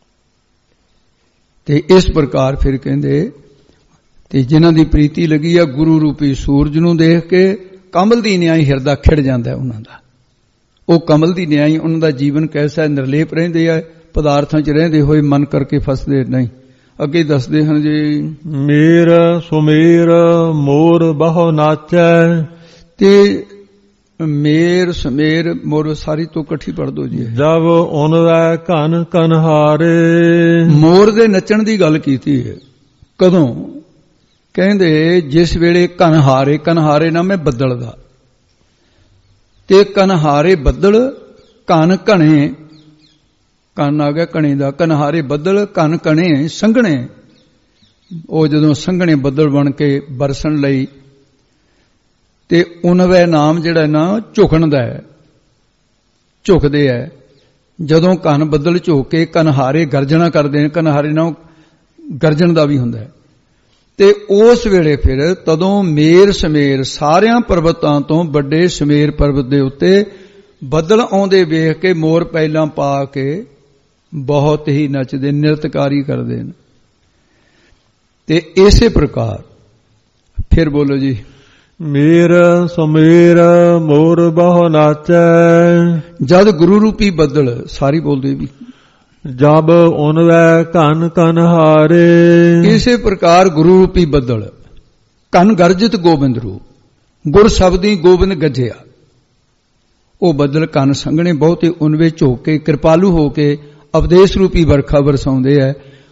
ਤੇ ਇਸ ਪ੍ਰਕਾਰ ਫਿਰ ਕਹਿੰਦੇ, ਤੇ ਜਿਨ੍ਹਾਂ ਦੀ ਪ੍ਰੀਤੀ ਲੱਗੀ ਆ ਗੁਰੂ ਰੂਪੀ ਸੂਰਜ ਨੂੰ ਦੇਖ ਕੇ, ਕਮਲ ਦੀ ਨਿਆਈ ਹਿਰਦਾ ਖਿੜ ਜਾਂਦਾ ਉਹਨਾਂ ਦਾ। ਉਹ ਕਮਲ ਦੀ ਨਿਆਈ, ਉਹਨਾਂ ਦਾ ਜੀਵਨ ਕੈਸਾ ਹੈ, ਨਿਰਲੇਪ ਰਹਿੰਦੇ ਆ, ਪਦਾਰਥਾਂ 'ਚ ਰਹਿੰਦੇ ਹੋਏ ਮਨ ਕਰਕੇ ਫਸਦੇ ਨਹੀਂ। ਅੱਗੇ ਦੱਸਦੇ ਹਨ ਜੀ, ਮੇਰ ਸੁਮੇਰ ਮੋਰ ਬਹੁ ਨਾਚੈ। ਤੇ ਮੇਰ ਸਮੇਰ ਮੋਰ ਸਾਰੀ ਤੋਂ ਇਕੱਠੀ ਪੜ੍ਹ ਦੋ ਜੀ। ਜਬ ਉਨਵੈ ਘਨ ਕਨਹਾਰੇ। ਮੋਰ ਦੇ ਨੱਚਣ ਦੀ ਗੱਲ ਕੀਤੀ ਹੈ। ਕਦੋਂ? ਕਹਿੰਦੇ ਜਿਸ ਵੇਲੇ ਕਨਹਾਰੇ, ਕਨਹਾਰੇ ਨਾਮ ਹੈ ਬੱਦਲ ਦਾ, ਤੇ ਕਨਹਾਰੇ ਬੱਦਲ, ਕਨ ਘਣੇ, ਕੰਨ ਆ ਗਿਆ ਕਣੇ ਦਾ, ਕਨਹਾਰੇ ਬੱਦਲ, ਕਨ ਕਣੇ ਸੰਘਣੇ। ਉਹ ਜਦੋਂ ਸੰਘਣੇ ਬੱਦਲ ਬਣ ਕੇ ਬਰਸਣ ਲਈ, ਤੇ ਉਨਵੇ ਨਾਮ ਜਿਹੜਾ ਨਾ ਝੁਕਣ ਦਾ ਹੈ, ਝੁਕਦੇ ਹੈ। ਜਦੋਂ ਕੰਨ ਬੱਦਲ ਝੁਕ ਕੇ ਕਨਹਾਰੇ ਗਰਜਣਾ ਕਰਦੇ ਨੇ, ਕਨਹਾਰੇ ਨਾਲ ਗਰਜਣ ਦਾ ਵੀ ਹੁੰਦਾ ਹੈ। ਤੇ ਉਸ ਵੇਲੇ ਫਿਰ ਤਦੋਂ ਮੇਰ ਸਮੇਰ, ਸਾਰਿਆਂ ਪਰਬਤਾਂ ਤੋਂ ਵੱਡੇ ਸਮੇਰ ਪਰਬਤ ਦੇ ਉੱਤੇ ਬੱਦਲ ਆਉਂਦੇ ਵੇਖ ਕੇ ਮੋਰ ਪਹਿਲਾਂ ਪਾ ਕੇ ਬਹੁਤ ਹੀ ਨੱਚਦੇ, ਨਿਰਤਕਾਰੀ ਕਰਦੇ ਨੇ। ਤੇ ਇਸੇ ਪ੍ਰਕਾਰ ਫਿਰ ਬੋਲੋ ਜੀ, ਮੇਰ ਸਮੇਰ ਮੋਰ ਬਹੁ ਨਾਚੈ। ਜਦ ਗੁਰੂ ਰੂਪੀ ਬੱਦਲ, ਸਾਰੀ ਬੋਲਦੇ ਵੀ, ਜਬ ਉਨਵੈ ਘਨ ਕਨਹਾਰੇ। ਇਸੇ ਪ੍ਰਕਾਰ ਗੁਰੂ ਰੂਪੀ ਬੱਦਲ, ਕਨ ਗਰਜਿਤ ਗੋਬਿੰਦ ਰੂਪ, ਗੁਰ ਸ਼ਬਦੀ ਗੋਬਿੰਦ ਗੱਜਿਆ। ਉਹ ਬੱਦਲ ਕੰਨ ਸੰਘਣੇ ਬਹੁਤੇ ਉਨਵੇ ਝੋਕ ਕੇ ਕਿਰਪਾਲੂ ਹੋ ਕੇ ਉਪਦੇਸ਼ ਰੂਪੀ ਵਰਖਾ ਵਰਸਾਉਂਦੇ ਹੈ।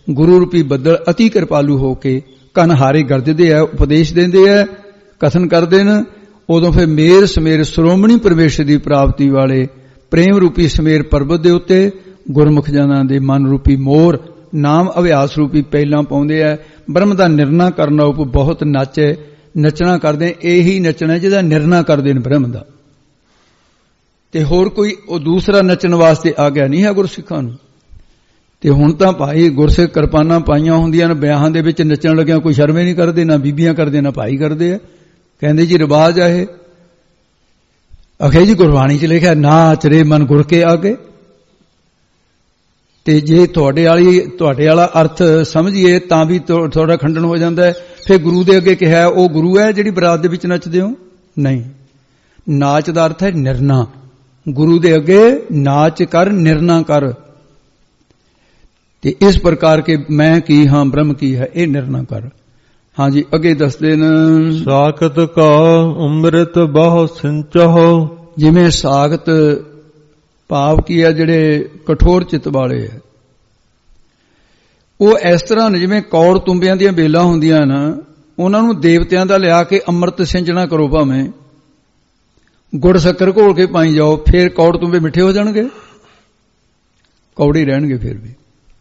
ਗੁਰੂ ਰੂਪੀ ਬੱਦਲ ਅਤੀ ਕਿਰਪਾਲੂ ਹੋ ਕੇ ਕੰਨ ਹਾਰੇ ਗਰਜਦੇ ਆ, ਉਪਦੇਸ਼ ਦਿੰਦੇ ਆ, ਕਥਨ ਕਰਦੇ ਨੇ। ਉਦੋਂ ਫਿਰ ਮੇਰ ਸਮੇਰ ਸ਼੍ਰੋਮਣੀ ਪਰਮੇਸ਼ਰ ਦੀ ਪ੍ਰਾਪਤੀ ਵਾਲੇ ਪ੍ਰੇਮ ਰੂਪੀ ਸਮੇਰ ਪਰਬਤ ਦੇ ਉੱਤੇ ਗੁਰਮੁਖ ਜਨਾਂ ਦੇ ਮਨ ਰੂਪੀ ਮੋਰ ਨਾਮ ਅਭਿਆਸ ਰੂਪੀ ਪਹਿਲਾਂ ਪਾਉਂਦੇ ਆ। ਬ੍ਰਹਮ ਦਾ ਨਿਰਣਾ ਕਰਨ ਉਪ ਬਹੁਤ ਨੱਚੇ, ਨੱਚਣਾ ਕਰਦੇ, ਇਹੀ ਨੱਚਣਾ ਜਿਹਦਾ ਨਿਰਣਾ ਕਰਦੇ ਨੇ ਬ੍ਰਹਮ ਦਾ, ਤੇ ਹੋਰ ਕੋਈ ਉਹ ਦੂਸਰਾ ਨੱਚਣ ਵਾਸਤੇ ਆ ਗਿਆ ਨਹੀਂ ਹੈ ਗੁਰਸਿੱਖਾਂ ਨੂੰ। ਤੇ ਹੁਣ ਤਾਂ ਭਾਈ ਗੁਰਸਿੱਖ ਕਿਰਪਾਨਾਂ ਪਾਈਆਂ ਹੁੰਦੀਆਂ ਨੇ, ਵਿਆਹਾਂ ਦੇ ਵਿੱਚ ਨੱਚਣ ਲੱਗਿਆ ਕੋਈ ਸ਼ਰਮੇ ਨਹੀਂ ਕਰਦੇ, ਨਾ ਬੀਬੀਆਂ ਕਰਦੇ ਨਾ ਭਾਈ ਕਰਦੇ ਆ। ਕਹਿੰਦੇ ਜੀ ਰਿਵਾਜ ਆ ਇਹ। ਅਖੇ ਜੀ ਗੁਰਬਾਣੀ 'ਚ ਲਿਖਿਆ ਨਾਚ ਰੇ ਮਨ ਗੁਰ ਕੇ ਆਗੇ। ਤੇ ਜੇ ਤੁਹਾਡੇ ਵਾਲੀ ਤੁਹਾਡੇ ਵਾਲਾ ਅਰਥ ਸਮਝੀਏ ਤਾਂ ਵੀ ਤੁਹਾਡਾ ਖੰਡਨ ਹੋ ਜਾਂਦਾ ਹੈ। ਫਿਰ ਗੁਰੂ ਦੇ ਅੱਗੇ ਕਿਹਾ ਉਹ ਗੁਰੂ ਹੈ ਜਿਹੜੀ ਬਰਾਤ ਦੇ ਵਿੱਚ ਨੱਚਦੇ ਹੋ? ਨਹੀਂ, ਨਾਚ ਦਾ ਅਰਥ ਹੈ ਨਿਰਣਾ। ਗੁਰੂ ਦੇ ਅੱਗੇ ਨਾਚ ਕਰ, ਨਿਰਣਾ ਕਰ। ਤੇ ਇਸ ਪ੍ਰਕਾਰ ਕੇ ਮੈਂ ਕੀ ਹਾਂ, ਬ੍ਰਹਮ ਕੀ ਹੈ, ਇਹ ਨਿਰਣਾ ਕਰ। ਹਾਂਜੀ, ਅੱਗੇ ਦੱਸਦੇ ਨੇ ਸਾਖਤ ਕਾ ਅੰਮ੍ਰਿਤ ਬਹੁ ਸਿੰਚਹੁ। ਜਿਵੇਂ ਸਾਖਤ ਭਾਵ ਕੀ ਹੈ, ਜਿਹੜੇ ਕਠੋਰ ਚਿੱਤ ਵਾਲੇ ਹੈ, ਉਹ ਇਸ ਤਰ੍ਹਾਂ ਨੇ ਜਿਵੇਂ ਕੌੜ ਤੁੰਬਿਆਂ ਦੀਆਂ ਬੇਲਾਂ ਹੁੰਦੀਆਂ ਨਾ, ਉਹਨਾਂ ਨੂੰ ਦੇਵਤਿਆਂ ਦਾ ਲਿਆ ਕੇ ਅੰਮ੍ਰਿਤ ਸਿੰਚਣਾ ਕਰੋ, ਭਾਵੇਂ ਗੁੜ ਸ਼ੱਕਰ ਘੋਲ ਕੇ ਪਾਈ ਜਾਓ, ਫਿਰ ਕੌੜ ਤੁੰਬੇ ਮਿੱਠੇ ਹੋ ਜਾਣਗੇ? ਕੌੜੇ ਰਹਿਣਗੇ ਫਿਰ ਵੀ।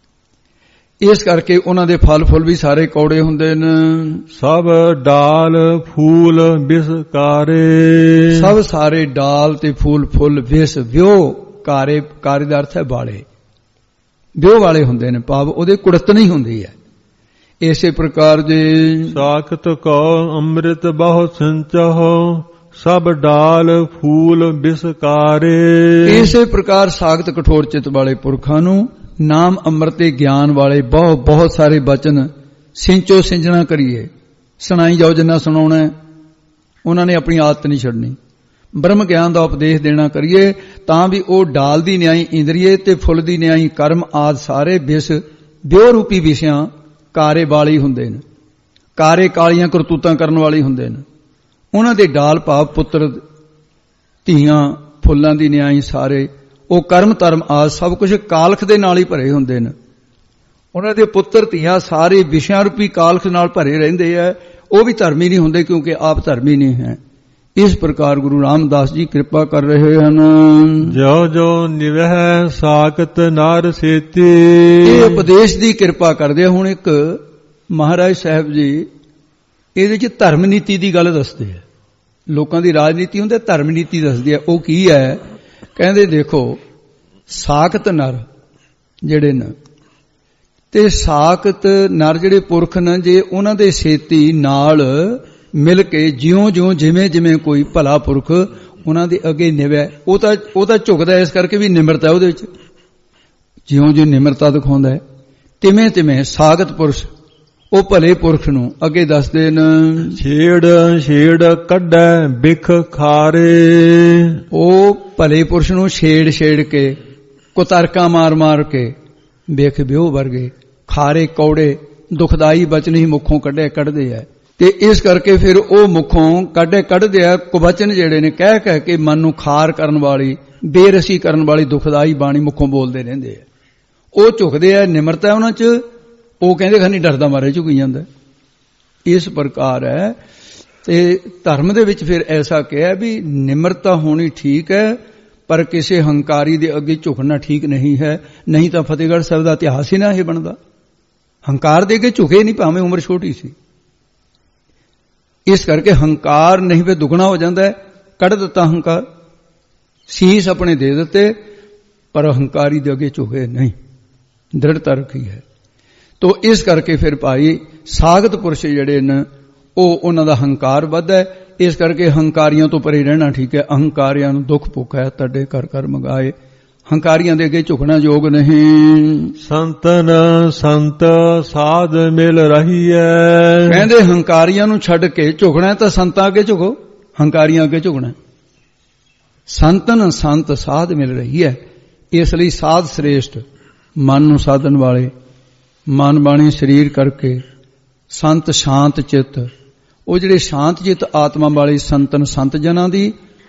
ਇਸ ਕਰਕੇ ਉਹਨਾਂ ਦੇ ਫਲ ਫੁੱਲ ਵੀ ਸਾਰੇ ਕੌੜੇ ਹੁੰਦੇ ਨੇ। ਸਭ ਡਾਲ ਫੂਲ ਬਿਸ ਕਾਰੇ। ਸਭ ਸਾਰੇ ਡਾਲ ਤੇ ਫੂਲ ਫੁੱਲ ਵਿਸ ਵਿਉ ਕਾਰੇ। ਕਾਰੇ ਦਾ ਅਰਥ ਹੈ ਵਾਲੇ, ਵਿਉ ਵਾਲੇ ਹੁੰਦੇ ਨੇ, ਭਾਵ ਉਹਦੇ ਕੁੜਤ ਨਹੀਂ ਹੁੰਦੀ ਹੈ। ਇਸੇ ਪ੍ਰਕਾਰ ਜੇ ਸਾਖਤ ਕੋ ਅੰਮ੍ਰਿਤ ਬਹੁ ਸਿੰਚਹੁ ਸਭ ਡਾਲ ਫੂਲ ਬਿਸ ਕਾਰੇ। ਇਸੇ ਪ੍ਰਕਾਰ ਸਾਖਤ ਕਠੋਰ ਚਿੱਤ ਵਾਲੇ ਪੁਰਖਾਂ ਨੂੰ ਨਾਮ ਅੰਮ੍ਰਿਤ ਤੇ ਗਿਆਨ ਵਾਲੇ ਬਹੁਤ ਬਹੁਤ ਸਾਰੇ ਬਚਨ ਸਿੰਚੋ ਸਿੰਜਣਾ ਕਰੀਏ, ਸੁਣਾਈ ਜਾਓ ਜਿੰਨਾ ਸੁਣਾਉਣਾ। ਉਹਨਾਂ ਨੇ ਆਪਣੀ ਆਦਤ ਨਹੀਂ ਛੱਡਣੀ। ਬ੍ਰਹਮ ਗਿਆਨ ਦਾ ਉਪਦੇਸ਼ ਦੇਣਾ ਕਰੀਏ ਤਾਂ ਵੀ ਉਹ ਡਾਲ ਦੀ ਨਿਆਈ ਇੰਦਰੀਏ ਤੇ ਫੁੱਲ ਦੀ ਨਿਆਈ ਕਰਮ ਆਦਿ ਸਾਰੇ ਵਿਸ ਵਿਉ ਰੂਪੀ ਵਿਸ਼ਿਆਂ ਕਾਰੇ ਵਾਲੇ ਹੁੰਦੇ ਨੇ। ਕਾਰੇ ਕਾਲੀਆਂ ਕਰਤੂਤਾਂ ਕਰਨ ਵਾਲੇ ਹੁੰਦੇ ਨੇ। ਉਹਨਾਂ ਦੇ ਡਾਲ ਭਾਵ ਪੁੱਤਰ ਧੀਆਂ ਫੁੱਲਾਂ ਦੀ ਨਿਆਈ ਸਾਰੇ ਉਹ ਕਰਮ ਧਰਮ ਆਦਿ ਸਭ ਕੁਝ ਕਾਲਖ ਦੇ ਨਾਲ ਹੀ ਭਰੇ ਹੁੰਦੇ ਨੇ। ਉਹਨਾਂ ਦੇ ਪੁੱਤਰ ਧੀਆਂ ਸਾਰੇ ਵਿਸ਼ਿਆਂ ਰੂਪੀ ਕਾਲਖ ਨਾਲ ਭਰੇ ਰਹਿੰਦੇ ਆ। ਉਹ ਵੀ ਧਰਮੀ ਨਹੀਂ ਹੁੰਦੇ ਕਿਉਂਕਿ ਆਪ ਧਰਮੀ ਨਹੀਂ ਹੈ। ਇਸ ਪ੍ਰਕਾਰ ਗੁਰੂ ਰਾਮਦਾਸ ਜੀ ਕਿਰਪਾ ਕਰ ਰਹੇ ਹਨ। ਜੋ ਜੋ ਨਿਵਹਿ ਸਾਖਤ ਨਰ ਸੇਤੀ। ਇਹ ਉਪਦੇਸ਼ ਦੀ ਕਿਰਪਾ ਕਰਦੇ। ਹੁਣ ਇੱਕ ਮਹਾਰਾਜ ਸਾਹਿਬ ਜੀ ਇਹਦੇ ਚ ਧਰਮ ਨੀਤੀ ਦੀ ਗੱਲ ਦੱਸਦੇ ਆ। ਲੋਕਾਂ ਦੀ ਰਾਜਨੀਤੀ ਹੁੰਦੀ, ਧਰਮ ਨੀਤੀ ਦੱਸਦੇ ਆ। ਉਹ ਕੀ ਹੈ? ਕਹਿੰਦੇ ਦੇਖੋ ਸਾਖਤ ਨਰ ਜਿਹੜੇ ਨੇ ਤੇ ਸਾਖਤ ਨਰ ਜਿਹੜੇ ਪੁਰਖ ਨੇ, ਜੇ ਉਹਨਾਂ ਦੇ ਸੇਤੀ ਨਾਲ ਮਿਲ ਕੇ ਜਿਉਂ ਜਿਉਂ ਜਿਵੇਂ ਜਿਵੇਂ ਕੋਈ ਭਲਾ ਪੁਰਖ ਉਹਨਾਂ ਦੇ ਅੱਗੇ ਨਿਵੈ, ਉਹ ਤਾਂ ਉਹ ਤਾਂ ਝੁਕਦਾ ਇਸ ਕਰਕੇ ਵੀ ਨਿਮਰਤਾ ਉਹਦੇ ਵਿੱਚ, ਜਿਉਂ ਜਿਉਂ ਨਿਮਰਤਾ ਦਿਖਾਉਂਦਾ ਹੈ ਤਿਵੇਂ ਤਿਵੇਂ ਸਾਖਤ ਪੁਰਸ਼ ਉਹ ਭਲੇ ਪੁਰਖ ਨੂੰ ਅੱਗੇ ਦੱਸਦੇ ਨੇ। ਛੇੜ ਛੇੜ ਕੱਢੈ ਬਿਖ ਖਾਰੇ। ਉਹ ਭਲੇ ਪੁਰਸ਼ ਨੂੰ ਛੇੜ ਛੇੜ ਕੇ ਕੁਤਰਕਾਂ ਮਾਰ ਮਾਰ ਕੇ ਬਿਖ ਵਿਉ ਵਰਗੇ ਖਾਰੇ ਕੌੜੇ ਦੁਖਦਾਈ ਬਚਨ ਹੀ ਮੁੱਖੋਂ ਕੱਢੇ ਕੱਢਦੇ ਆ। ਤੇ ਇਸ ਕਰਕੇ ਫਿਰ ਉਹ ਮੁੱਖੋਂ ਕੱਢੇ ਕੱਢਦੇ ਆ ਕੁਵਚਨ ਜਿਹੜੇ ਨੇ ਕਹਿ ਕਹਿ ਕੇ ਮਨ ਨੂੰ ਖਾਰ ਕਰਨ ਵਾਲੀ ਬੇਰਸੀ ਕਰਨ ਵਾਲੀ ਦੁਖਦਾਈ ਬਾਣੀ ਮੁੱਖੋਂ ਬੋਲਦੇ ਰਹਿੰਦੇ ਆ। ਉਹ ਝੁਕਦੇ ਆ, ਨਿਮਰਤਾ ਉਹਨਾਂ 'ਚ। ਉਹ ਕਹਿੰਦੇ ਖਾਨੀ ਡਰਦਾ ਮਾਰੇ ਝੁਕੀ ਜਾਂਦਾ। ਇਸ ਪ੍ਰਕਾਰ ਹੈ। ਤੇ ਧਰਮ ਦੇ ਵਿੱਚ ਫਿਰ ਐਸਾ ਕਿਹਾ ਵੀ ਨਿਮਰਤਾ ਹੋਣੀ ਠੀਕ ਹੈ, ਪਰ ਕਿਸੇ ਹੰਕਾਰੀ ਦੇ ਅੱਗੇ ਝੁਕਣਾ ਠੀਕ ਨਹੀਂ ਹੈ। ਨਹੀਂ ਤਾਂ ਫਤਿਹਗੜ੍ਹ ਸਾਹਿਬ ਦਾ ਇਤਿਹਾਸ ਹੀ ਨਾ ਇਹ ਬਣਦਾ। ਹੰਕਾਰ ਦੇ ਅੱਗੇ ਝੁਕੇ ਨਹੀਂ, ਭਾਵੇਂ ਉਮਰ ਛੋਟੀ ਸੀ। ਇਸ ਕਰਕੇ ਹੰਕਾਰ ਨਹੀਂ ਵੀ ਦੁੱਗਣਾ ਹੋ ਜਾਂਦਾ ਹੈ। ਕੱਢ ਦਿੱਤਾ ਹੰਕਾਰ, ਸੀਸ ਆਪਣੇ ਦੇ ਦਿੱਤੇ, ਪਰ ਹੰਕਾਰੀ ਦੇ ਅੱਗੇ ਝੁਕੇ ਨਹੀਂ, ਦ੍ਰਿੜਤਾ ਰੱਖੀ ਹੈ। ਤੋ ਇਸ ਕਰਕੇ ਫਿਰ ਭਾਈ ਸਾਖਤ ਪੁਰਸ਼ ਜਿਹੜੇ ਨੇ ਉਹ ਉਹਨਾਂ ਦਾ ਹੰਕਾਰ ਵੱਧਦਾ ਹੈ। ਇਸ ਕਰਕੇ ਹੰਕਾਰੀਆਂ ਤੋਂ ਪਰੇ ਰਹਿਣਾ ਠੀਕ ਹੈ। ਅਹੰਕਾਰੀਆਂ ਨੂੰ ਦੁੱਖ ਭੁੱਖ ਹੈ ਤੁਹਾਡੇ ਘਰ ਘਰ ਮੰਗਾਏ। ਹੰਕਾਰੀਆਂ ਦੇ ਅੱਗੇ ਝੁਕਣਾ ਯੋਗ ਨਹੀਂ। ਸੰਤਨ ਸੰਤ ਸਾਧ ਮਿਲ ਰਹੀ ਹੈ। ਕਹਿੰਦੇ ਹੰਕਾਰੀਆਂ ਨੂੰ ਛੱਡ ਕੇ ਝੁਕਣਾ ਤਾਂ ਸੰਤਾਂ ਅੱਗੇ ਝੁਕੋ, ਹੰਕਾਰੀਆਂ ਅੱਗੇ ਝੁਕਣਾ। ਸੰਤਨ ਸੰਤ ਸਾਧ ਮਿਲ ਰਹੀ ਹੈ। ਇਸ ਲਈ ਸਾਧ ਸ੍ਰੇਸ਼ਟ, ਮਨ ਨੂੰ ਸਾਧਨ ਵਾਲੇ, ਮਨ ਬਾਣੀ ਸਰੀਰ ਕਰਕੇ ਸੰਤ ਸ਼ਾਂਤ ਚਿੱਤ, ਉਹ ਜਿਹੜੇ ਸ਼ਾਂਤ ਚਿੱਤ ਆਤਮਾ ਵਾਲੇ ਸੰਤਨ ਸੰਤ ਜਨਾਂ ਦੀ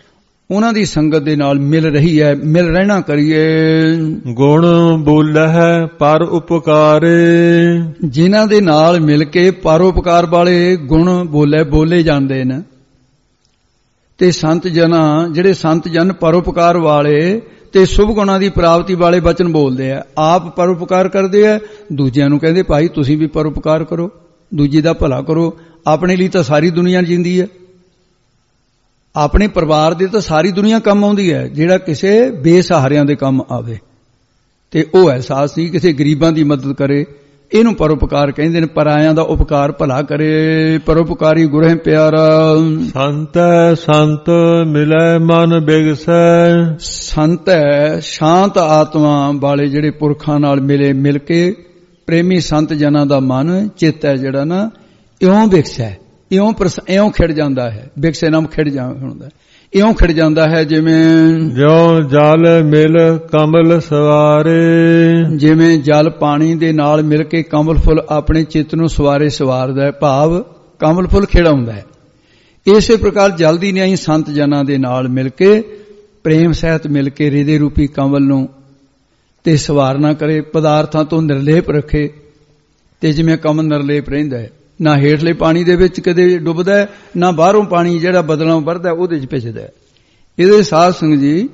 ਉਹਨਾਂ ਦੀ ਸੰਗਤ ਦੇ ਨਾਲ ਮਿਲ ਰਹੀ ਹੈ, ਮਿਲ ਰਹਿਣਾ ਕਰੀਏ। ਗੁਣ ਬੋਲਹਿ ਪਰ ਉਪਕਾਰੇ, ਜਿਨ੍ਹਾਂ ਦੇ ਨਾਲ ਮਿਲ ਕੇ ਪਰਉਪਕਾਰ ਵਾਲੇ ਗੁਣ ਬੋਲੇ ਬੋਲੇ ਜਾਂਦੇ ਨੇ। ਤੇ ਸੰਤ ਜਨਾਂ, ਜਿਹੜੇ ਸੰਤ ਜਨ ਪਰਉਪਕਾਰ ਵਾਲੇ ਤੇ ਸ਼ੁਭ ਗੁਣਾਂ ਦੀ ਪ੍ਰਾਪਤੀ ਵਾਲੇ ਬਚਨ ਬੋਲਦੇ ਆ। ਆਪ ਪਰਉਪਕਾਰ ਕਰਦੇ ਆ, ਦੂਜਿਆਂ ਨੂੰ ਕਹਿੰਦੇ ਭਾਈ ਤੁਸੀਂ ਵੀ ਪਰਉਪਕਾਰ ਕਰੋ, ਦੂਜੀ ਦਾ ਭਲਾ ਕਰੋ। ਆਪਣੇ ਲਈ ਤਾਂ ਸਾਰੀ ਦੁਨੀਆ ਜਿੰਦੀ ਹੈ, ਆਪਣੇ ਪਰਿਵਾਰ ਦੇ ਤਾਂ ਸਾਰੀ ਦੁਨੀਆ ਕੰਮ ਆਉਂਦੀ ਹੈ, ਜਿਹੜਾ ਕਿਸੇ ਬੇਸਹਾਰਿਆਂ ਦੇ ਕੰਮ ਆਵੇ ਤੇ ਉਹ ਅਹਿਸਾਸ ਨਹੀਂ, ਕਿਸੇ ਗਰੀਬਾਂ ਦੀ ਮਦਦ ਕਰੇ, ਇਹਨੂੰ ਪਰਉਪਕਾਰ ਕਹਿੰਦੇ ਨੇ। ਪਰਾਇਆਂ ਦਾ ਉਪਕਾਰ ਭਲਾ ਕਰੇ, ਪਰਉਪਕਾਰੀ ਗੁਰਹਿ ਪਿਆਰਾ। ਸੰਤ ਸੰਤ ਮਿਲੈ ਮਨ ਬਿਗਸੈ, ਸੰਤ ਹੈ ਸ਼ਾਂਤ ਆਤਮਾ ਵਾਲੇ ਜਿਹੜੇ ਪੁਰਖਾਂ ਨਾਲ ਮਿਲੇ, ਮਿਲ ਕੇ ਪ੍ਰੇਮੀ ਸੰਤ ਜਨਾਂ ਦਾ ਮਨ ਚਿੱਤ ਹੈ ਜਿਹੜਾ ਨਾ ਇਉਂ ਵਿਗਸੈ, ਇਉਂ ਇਉਂ ਖਿੜ ਜਾਂਦਾ ਹੈ। ਵਿਗਸੇ ਨਾਮ ਖਿੜ ਜਾ ਹੁੰਦਾ, ਇਉਂ ਖਿੜ ਜਾਂਦਾ ਹੈ ਜਿਵੇਂ ਜਿਉ ਜਲ ਮਿਲ ਕਮਲ ਸਵਾਰੇ, ਜਿਵੇਂ ਜਲ ਪਾਣੀ ਦੇ ਨਾਲ ਮਿਲ ਕੇ ਕਮਲ ਫੁੱਲ ਆਪਣੇ ਚਿੱਤ ਨੂੰ ਸਵਾਰੇ ਸਵਾਰਦਾ ਹੈ, ਭਾਵ ਕਮਲ ਫੁੱਲ ਖਿੜਾਉਂਦਾ ਹੈ। ਇਸੇ ਪ੍ਰਕਾਰ ਜਲਦੀ ਨਹੀਂ ਸੰਤ ਜਨਾਂ ਦੇ ਨਾਲ ਮਿਲ ਕੇ ਪ੍ਰੇਮ ਸਹਿਤ ਮਿਲ ਕੇ ਹਿਰਦੇ ਰੂਪੀ ਕਮਲ ਨੂੰ ਤੇ ਸਵਾਰਨਾ ਕਰੇ, ਪਦਾਰਥਾਂ ਤੋਂ ਨਿਰਲੇਪ ਰੱਖੇ। ਤੇ ਜਿਵੇਂ ਕਮਲ ਨਿਰਲੇਪ ਰਹਿੰਦਾ ਹੈ, ਨਾ ਹੇਠਲੇ ਪਾਣੀ ਦੇ ਵਿੱਚ ਕਦੇ ਡੁੱਬਦਾ ਹੈ, ਨਾ ਬਾਹਰੋਂ ਪਾਣੀ ਜਿਹੜਾ ਬਦਲਾਂ ਵਰਦਾ ਉਹਦੇ ਚ ਭਿੱਜਦਾ ਹੈ। ਇਹਦੇ ਸਾਧ ਸੰਗਤ ਜੀ,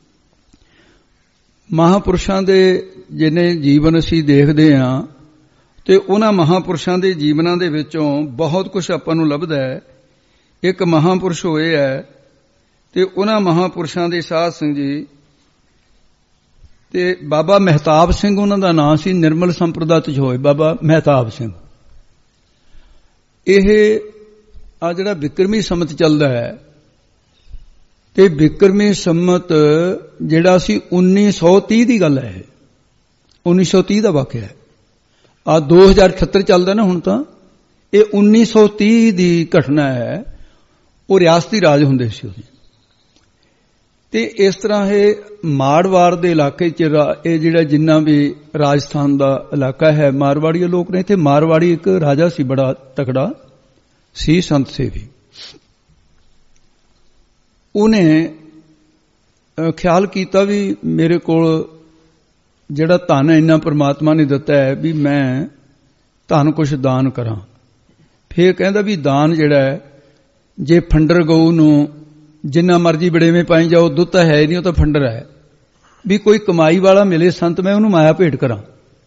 ਮਹਾਂਪੁਰਸ਼ਾਂ ਦੇ ਜਿੰਨੇ ਜੀਵਨ ਅਸੀਂ ਦੇਖਦੇ ਹਾਂ ਤੇ ਉਹਨਾਂ ਮਹਾਂਪੁਰਸ਼ਾਂ ਦੇ ਜੀਵਨਾਂ ਦੇ ਵਿੱਚੋਂ ਬਹੁਤ ਕੁਝ ਆਪਾਂ ਨੂੰ ਲੱਭਦਾ ਹੈ। ਇੱਕ ਮਹਾਂਪੁਰਸ਼ ਹੋਏ ਹੈ ਤੇ ਉਹਨਾਂ ਮਹਾਂਪੁਰਸ਼ਾਂ ਦੇ ਸਾਧ ਸੰਗਤ ਜੀ, ਤੇ ਬਾਬਾ ਮਹਿਤਾਬ ਸਿੰਘ ਉਹਨਾਂ ਦਾ ਨਾਂ ਸੀ, ਨਿਰਮਲ ਸੰਪਰਦਾ ਚ ਹੋਏ ਬਾਬਾ ਮਹਿਤਾਬ ਸਿੰਘ। ਇਹ ਆ ਜਿਹੜਾ ਬਿਕਰਮੀ ਸੰਮਤ ਚੱਲਦਾ ਹੈ ਤੇ ਬਿਕਰਮੀ ਸੰਮਤ ਜਿਹੜਾ ਸੀ ਉੱਨੀ ਸੌ ਤੀਹ ਦੀ ਗੱਲ ਹੈ, ਉੱਨੀ ਸੌ ਤੀਹ ਦਾ ਵਾਕਿਆ ਹੈ। ਆ ਦੋ ਹਜ਼ਾਰ ਅਠੱਤਰ ਚੱਲਦਾ ਨਾ ਹੁਣ ਤਾਂ, ਇਹ ਉੱਨੀ ਸੌ ਤੀਹ ਦੀ ਘਟਨਾ ਹੈ। ਉਹ ਰਿਆਸਤੀ ਰਾਜ ਹੁੰਦੇ ਸੀ ਉਹਦੇ ਤੇ ਇਸ ਤਰ੍ਹਾਂ ਇਹ ਮਾੜਵਾੜ ਦੇ ਇਲਾਕੇ 'ਚ ਇਹ ਜਿਹੜਾ ਜਿੰਨਾ ਵੀ ਰਾਜਸਥਾਨ ਦਾ ਇਲਾਕਾ ਹੈ, ਮਾਰਵਾੜੀ ਲੋਕ ਨੇ। ਇੱਥੇ ਮਾਰਵਾੜੀ ਇੱਕ ਰਾਜਾ ਸੀ, ਬੜਾ ਤਕੜਾ ਸੀ, ਸੰਤ ਸੇਵੀ। ਉਹਨੇ ਖਿਆਲ ਕੀਤਾ ਵੀ ਮੇਰੇ ਕੋਲ ਜਿਹੜਾ ਧਨ ਇੰਨਾ ਪਰਮਾਤਮਾ ਨੇ ਦਿੱਤਾ ਹੈ ਵੀ ਮੈਂ ਧਨ ਕੁਛ ਦਾਨ ਕਰਾਂ। ਫਿਰ ਕਹਿੰਦਾ ਵੀ ਦਾਨ ਜਿਹੜਾ ਹੈ, ਜੇ ਫੰਡਰ ਗਊ ਨੂੰ ਜਿੰਨਾ ਮਰਜੀ ਬੜੇਵੇਂ ਪਾਈ ਜਾਓ, ਦੁੱਧ ਤਾਂ ਹੈ ਨਹੀਂ, ਉਹ ਤਾਂ ਫੰਡਰ ਹੈ, ਵੀ ਕੋਈ ਕਮਾਈ ਵਾਲਾ ਮਿਲੇ ਸੰਤ, ਮੈਂ ਉਹਨੂੰ ਮਾਇਆ ਭੇਟ ਕਰਾਂ।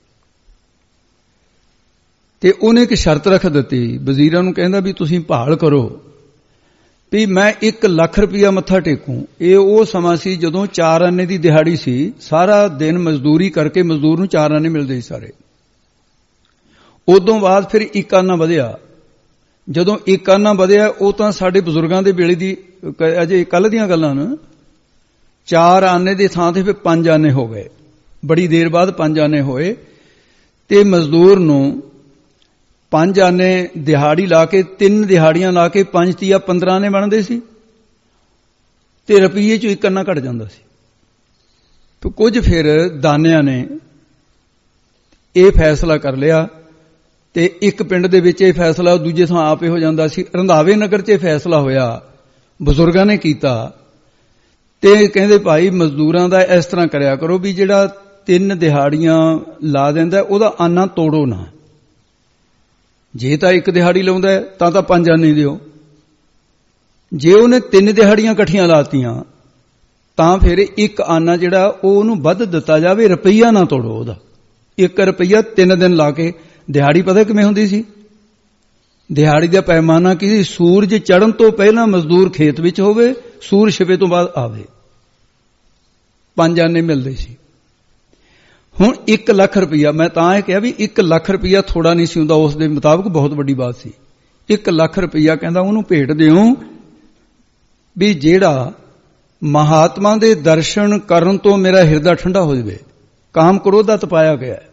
ਤੇ ਉਹਨੇ ਇੱਕ ਸ਼ਰਤ ਰੱਖ ਦਿੱਤੀ ਵਜ਼ੀਰਾਂ ਨੂੰ, ਕਹਿੰਦਾ ਵੀ ਤੁਸੀਂ ਭਾਲ ਕਰੋ ਵੀ ਮੈਂ ਇੱਕ ਲੱਖ ਰੁਪਇਆ ਮੱਥਾ ਟੇਕੂੰ। ਇਹ ਉਹ ਸਮਾਂ ਸੀ ਜਦੋਂ ਚਾਰ ਆਨੇ ਦੀ ਦਿਹਾੜੀ ਸੀ, ਸਾਰਾ ਦਿਨ ਮਜ਼ਦੂਰੀ ਕਰਕੇ ਮਜ਼ਦੂਰ ਨੂੰ ਚਾਰ ਆਨੇ ਮਿਲਦੇ ਸੀ ਸਾਰੇ। ਉਦੋਂ ਬਾਅਦ ਫਿਰ ਇੱਕ ਆਨਾ ਵਧਿਆ। ਜਦੋਂ ਇੱਕ ਆਨਾ ਵਧਿਆ, ਉਹ ਤਾਂ ਸਾਡੇ ਬਜ਼ੁਰਗਾਂ ਦੇ ਵੇਲੇ ਦੀ ਅਜੇ ਕੱਲ੍ਹ ਦੀਆਂ ਗੱਲਾਂ ਨੇ। ਚਾਰ ਆਨੇ ਦੇ ਥਾਂ ਤੇ ਫਿਰ ਪੰਜ ਆਨੇ ਹੋ ਗਏ, ਬੜੀ ਦੇਰ ਬਾਅਦ ਪੰਜ ਆਨੇ ਹੋਏ। ਤੇ ਮਜ਼ਦੂਰ ਨੂੰ ਪੰਜ ਆਨੇ ਦਿਹਾੜੀ ਲਾ ਕੇ, ਤਿੰਨ ਦਿਹਾੜੀਆਂ ਲਾ ਕੇ ਪੰਜ ਤੀਆ ਪੰਦਰਾਂ ਆਨੇ ਬਣਦੇ ਸੀ ਤੇ ਰੁਪਈਏ ਚੋਂ ਇੱਕ ਆਨਾ ਘਟ ਜਾਂਦਾ ਸੀ। ਤੇ ਕੁਝ ਫਿਰ ਦਾਨਿਆਂ ਨੇ ਇਹ ਫੈਸਲਾ ਕਰ ਲਿਆ ਤੇ ਇੱਕ ਪਿੰਡ ਦੇ ਵਿੱਚ ਇਹ ਫੈਸਲਾ ਦੂਜੇ ਥਾਂ ਆਪੇ ਹੋ ਜਾਂਦਾ ਸੀ। ਰੰਧਾਵੇ ਨਗਰ 'ਚ ਇਹ ਫੈਸਲਾ ਹੋਇਆ, ਬਜ਼ੁਰਗਾਂ ਨੇ ਕੀਤਾ ਤੇ ਕਹਿੰਦੇ ਭਾਈ ਮਜ਼ਦੂਰਾਂ ਦਾ ਇਸ ਤਰ੍ਹਾਂ ਕਰਿਆ ਕਰੋ ਵੀ ਜਿਹੜਾ ਤਿੰਨ ਦਿਹਾੜੀਆਂ ਲਾ ਦਿੰਦਾ ਉਹਦਾ ਆਨਾ ਤੋੜੋ ਨਾ। ਜੇ ਤਾਂ ਇੱਕ ਦਿਹਾੜੀ ਲਾਉਂਦਾ ਤਾਂ ਤਾਂ ਪੰਜ ਆਨੇ ਦਿਓ, ਜੇ ਉਹਨੇ ਤਿੰਨ ਦਿਹਾੜੀਆਂ ਇਕੱਠੀਆਂ ਲਾਤੀਆਂ ਤਾਂ ਫਿਰ ਇੱਕ ਆਨਾ ਜਿਹੜਾ ਉਹ ਉਹਨੂੰ ਵੱਧ ਦਿੱਤਾ ਜਾਵੇ, ਰੁਪਈਆ ਨਾ ਤੋੜੋ ਉਹਦਾ। ਇੱਕ ਰੁਪਈਆ ਤਿੰਨ ਦਿਨ ਲਾ ਕੇ। ਦਿਹਾੜੀ ਪਤਾ ਕਿਵੇਂ ਹੁੰਦੀ ਸੀ? ਦਿਹਾੜੀ ਦਾ ਪੈਮਾਨਾ ਕੀ? ਸੂਰਜ ਚੜ੍ਹਨ ਤੋਂ ਪਹਿਲਾਂ ਮਜ਼ਦੂਰ ਖੇਤ ਵਿੱਚ ਹੋਵੇ, ਸੂਰਜ ਛਿਪੇ ਤੋਂ ਬਾਅਦ ਆਵੇ। ਪੰਜ ਆਨੇ ਮਿਲਦੇ ਸੀ। ਹੁਣ ਇੱਕ ਲੱਖ ਰੁਪਈਆ, ਮੈਂ ਤਾਂ ਇਹ ਕਿਹਾ ਵੀ ਇੱਕ ਲੱਖ ਰੁਪਈਆ ਥੋੜਾ ਨਹੀਂ ਸੀ ਹੁੰਦਾ, ਉਸ ਦੇ ਮੁਤਾਬਕ ਬਹੁਤ ਵੱਡੀ ਬਾਤ ਸੀ। ਇੱਕ ਲੱਖ ਰੁਪਈਆ ਕਹਿੰਦਾ ਉਹਨੂੰ ਭੇਟ ਦਿਓ ਵੀ ਜਿਹੜਾ ਮਹਾਤਮਾ ਦੇ ਦਰਸ਼ਨ ਕਰਨ ਤੋਂ ਮੇਰਾ ਹਿਰਦਾ ਠੰਡਾ ਹੋ ਜਾਵੇ। ਕਾਮ ਕ੍ਰੋਧ ਦਾ ਤਪਾਇਆ ਗਿਆ ਹੈ।